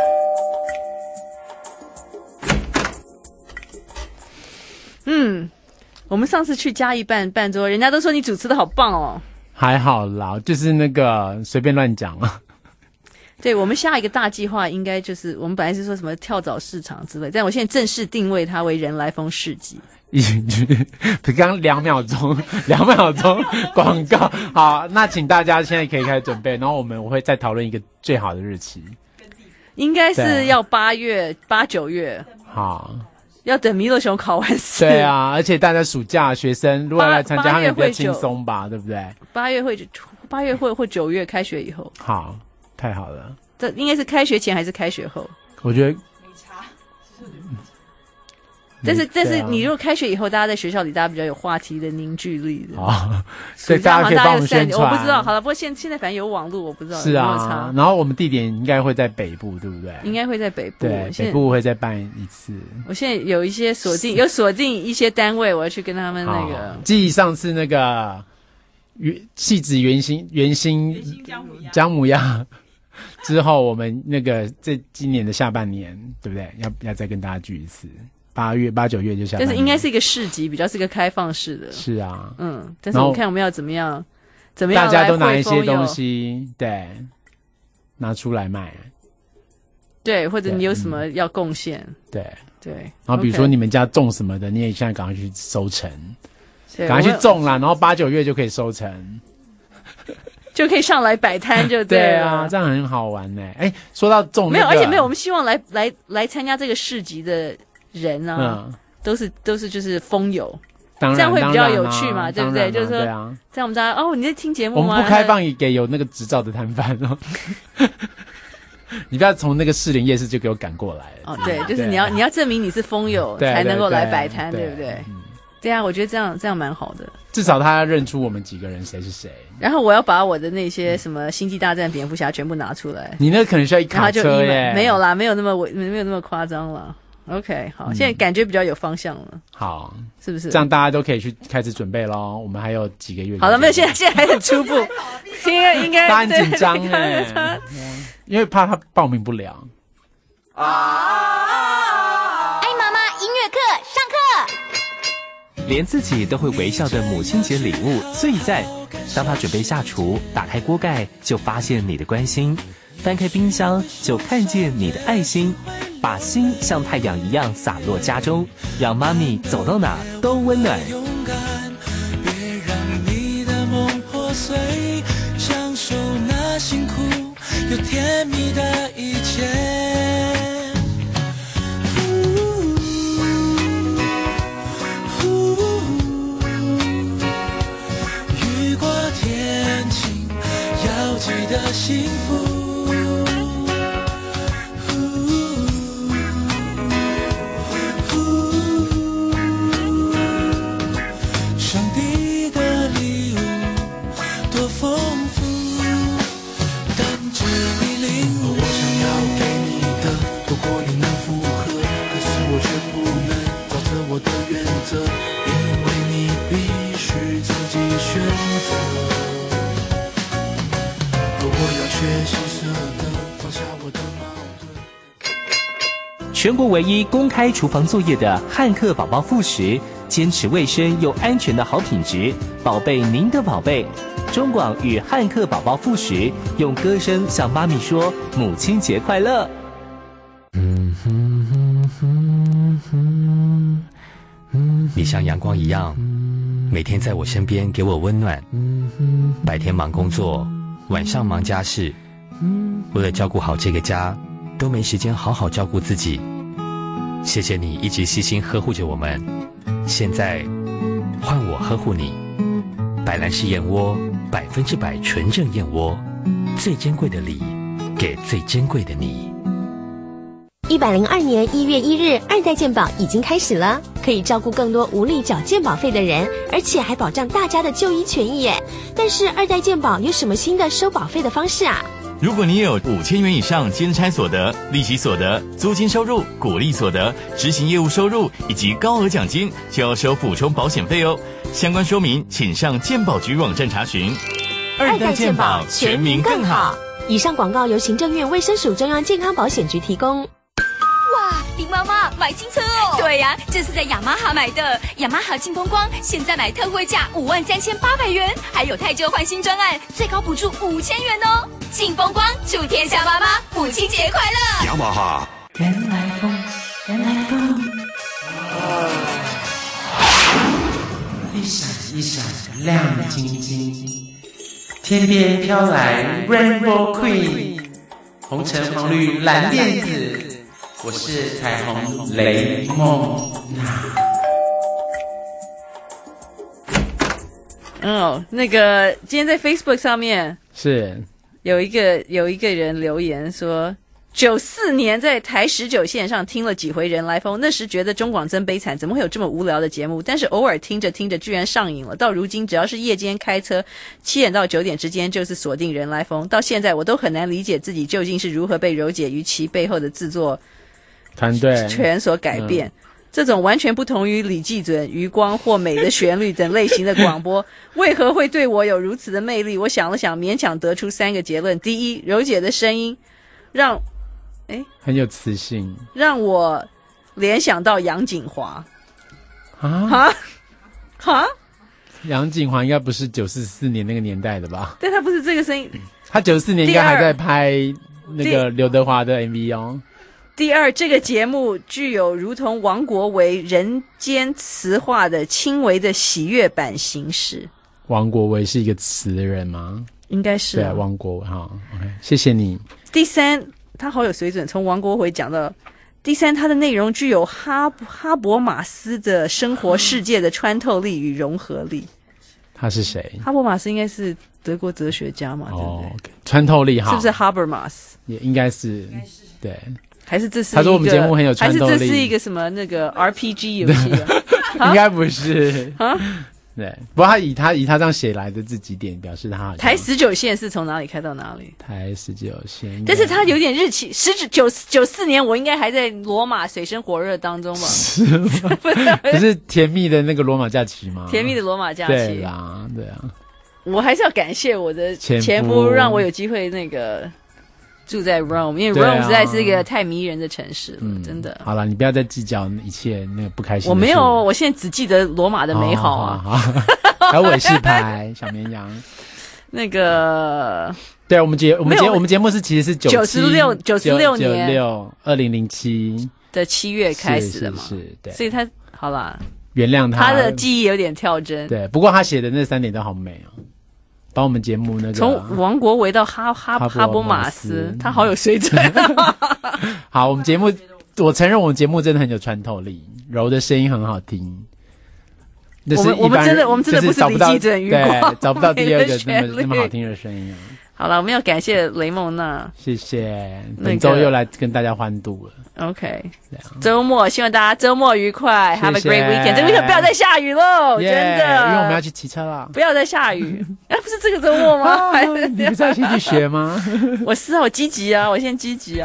嗯，我们上次去嘉义办办桌，人家都说你主持的好棒哦。 还好啦，就是那个随便乱讲啊。 对，我们下一个大计划应该就是我们本来是说什么跳蚤市场之类，但我现在正式定位它为人来疯市集。 刚刚两秒钟，两秒钟广告。好，那请大家现在可以开始准备，然后我们我会再讨论一个最好的日期。 应该是要八月八九月。 好， 要等弥勒熊考完试。 对啊，而且大家暑假学生如果来参加，他们比较轻松吧，对不对？ 八月会八月会或九月开学以后。 好。太好了， 这应该是开学前还是开学后？ 我觉得没差。但是但是你如果开学以后，大家在学校里，大家比较有话题的凝聚力的。 哦，所以大家可以帮我们宣传。 我不知道，好了，不过现现在反正有网络，我不知道是啊。有没有差。然后我们地点应该会在北部，对不对？ 应该会在北部。 对，北部会再办一次。 我现在有一些锁定，有锁定一些单位，我要去跟他们那个。 继上次那个原戏子原型原型姜母鸭。之后我们那个这今年的下半年，对不对？要要再跟大家聚一次，八月八九月就下半年。 但是应该是一个市集，比较是一个开放式的。 是啊， 嗯，但是我们看我们要怎么样， 怎么样大家都拿一些来汇丰有东西，对，拿出来卖。 对，或者你有什么要贡献？ 对对。 然后比如说 OK 你们家种什么的，你也现在赶快去收成， 对赶快去我种啦，然后八九月就可以收成。 就可以上来摆摊就对了啊，这样很好玩呢。哎，说到种、那个， 没有，而且没有，我们希望来来来参加这个市集的人啊， 嗯都是都是就是风友， 当然这样会比较有当然啊趣嘛，对不对？ 当然啊就是说， 对啊这样我们大家哦，你在听节目我吗？ 们不开放给有那个执照的摊贩哦。你不要从那个士林夜市就给我赶过来哦，对，就是你要你要证明你是风友对才能够对来摆摊， 对对不对？对啊，我觉得这样这样蛮好的。 至少他要认出我们几个人谁是谁。 然后我要把我的那些什么星际大战、蝙蝠侠全部拿出来。 你那可能需要一卡然后就车耶， 没有啦，没有那么没没有那么夸张了。OK， 好， 嗯现在感觉比较有方向了， 好， 是不是？ 这样大家都可以去开始准备咯。我们还有几个月。 好了，没有，现在现在还很初步，应该应该大家很紧张对哎对对因为怕他报名不了。 爱妈妈音乐课上课。 连自己都会微笑的母亲节礼物最赞。当他准备下厨，打开锅盖就发现你的关心，翻开冰箱就看见你的爱心，把心像太阳一样洒落家中，让妈咪走到哪都温暖。 别让你的梦破碎，享受那辛苦又甜蜜的一切。雨过天晴，要记得幸福。上帝的礼物多丰富，等着你领悟。我想要给你的，如果你能符合，可是我却不能，照着我的原则，因为你必须自己选择。而我要学习舍得，放下我的矛盾。 全国唯一公开厨房作业的汉克宝宝副食，坚持卫生又安全的好品质，宝贝您的宝贝。中广与汉克宝宝副食用歌声向妈咪说母亲节快乐。 你像阳光一样，每天在我身边给我温暖。白天忙工作，晚上忙家事，为了照顾好这个家，都没时间好好照顾自己。谢谢你一直细心呵护着我们，现在换我呵护你。百兰氏燕窝，百分之百纯正燕窝，最珍贵的礼，给最珍贵的你。 一百零二年一月一日，二代健保已经开始了，可以照顾更多无力缴健保费的人，而且还保障大家的就医权益耶。但是二代健保有什么新的收保费的方式啊？ 如果你有五千元以上兼差所得、利息所得、租金收入、股利所得、执行业务收入以及高额奖金，就要收补充保险费哦。相关说明请上健保局网站查询。 二代健保，全民更好。以上广告由行政院卫生署中央健康保险局提供。 哇，林妈妈买新车哦！对呀、啊，这是在雅马哈买的，雅马哈劲风光，现在买特惠价五万三千八百元，还有太旧换新专案，最高补助五千元哦！劲风光，祝天下妈妈母亲节快乐！ 雅马哈。 人来疯，人来疯。 一闪一闪亮晶晶，天边飘来 Rainbow Queen， 红橙黄绿蓝靛紫，我是彩虹雷梦娜。 哦，那个今天在 Facebook 上面是有一个有一个人留言说，九四年在台十九线上听了几回人来疯，那时觉得中广真悲惨，怎么会有这么无聊的节目？但是偶尔听着听着居然上瘾了，到如今只要是夜间开车七点到九点之间就是锁定人来疯，到现在我都很难理解自己究竟是如何被柔姐与其背后的制作团队全所改变。嗯，这种完全不同于李济准、余光或美的旋律等类型的广播，为何会对我有如此的魅力？我想了想，勉强得出三个结论：第一，柔姐的声音让，哎， 很有磁性， 让我联想到杨锦华。 啊啊啊！ 杨谨华应该不是九四四年那个年代的吧？ 但他不是这个声音。 他九四年应该还在拍那个刘德华的 M V 哦。 第二，这个节目具有如同王国维人间词话的轻微的喜悦版形式。 王国维是一个词人吗？ 应该是、啊。 对，王国维哈 ，OK， 谢谢你。 第三，他好有水准，从王国维讲到第三，它的内容具有哈哈伯马斯的生活世界的穿透力与融合力。 他是谁？ 哈伯马斯应该是德国哲学家嘛？ 哦， 对不对？ okay， 穿透力哈， 是不是 Habermas？ 也应该是，对。 还是这是他说我们节目很有穿透力， 还是这是一个什么那个 R P G 游戏啊？ 应该不是啊。 对，不过他以他以他这样写来的这几点，表示他台十九线是从哪里开到哪里？ 台十九线， 但是他有点日期，十九九四年，我应该还在罗马水深火热当中吧？ 是吗？不是甜蜜的那个罗马假期吗？ 甜蜜的罗马假期， 对啦，对啊。 我还是要感谢我的前夫，前夫让我有机会那个住在 Rome， 因为 Rome 实在是一个太迷人的城市了，嗯、真的。 好了，你不要再计较一切那个不开心的事。 我没有，我现在只记得罗马的美好啊。 好好好还有韦氏牌小绵羊， 那个对，我们节我们节我们节目是其实是九十六九十六年九六二零零七的七月开始的嘛， 是，是对， 所以他好啦， 原谅他， 他的记忆有点跳针。 对，不过他写的那三点都好美哦。把我们节目那个从王国维到哈哈哈伯马斯，他好有水准。 好，我们节目我承认我们节目真的很有穿透力，柔的声音很好听。 我们我们真的我们真的不是李济准余光， 找不到第二个那么那么好听的声音啊。 好了，我们要感谢雷梦娜， 谢谢，本周又来跟大家欢度了。 OK， 周末希望大家周末愉快 ，Have a great weekend。这个 weekend 不要再下雨喽， yeah, 真的， 因为我们要去骑车了。 不要再下雨，哎，不是这个周末吗？ 啊、你不是要先去学吗？ 我是啊，我积极啊，我先积极啊。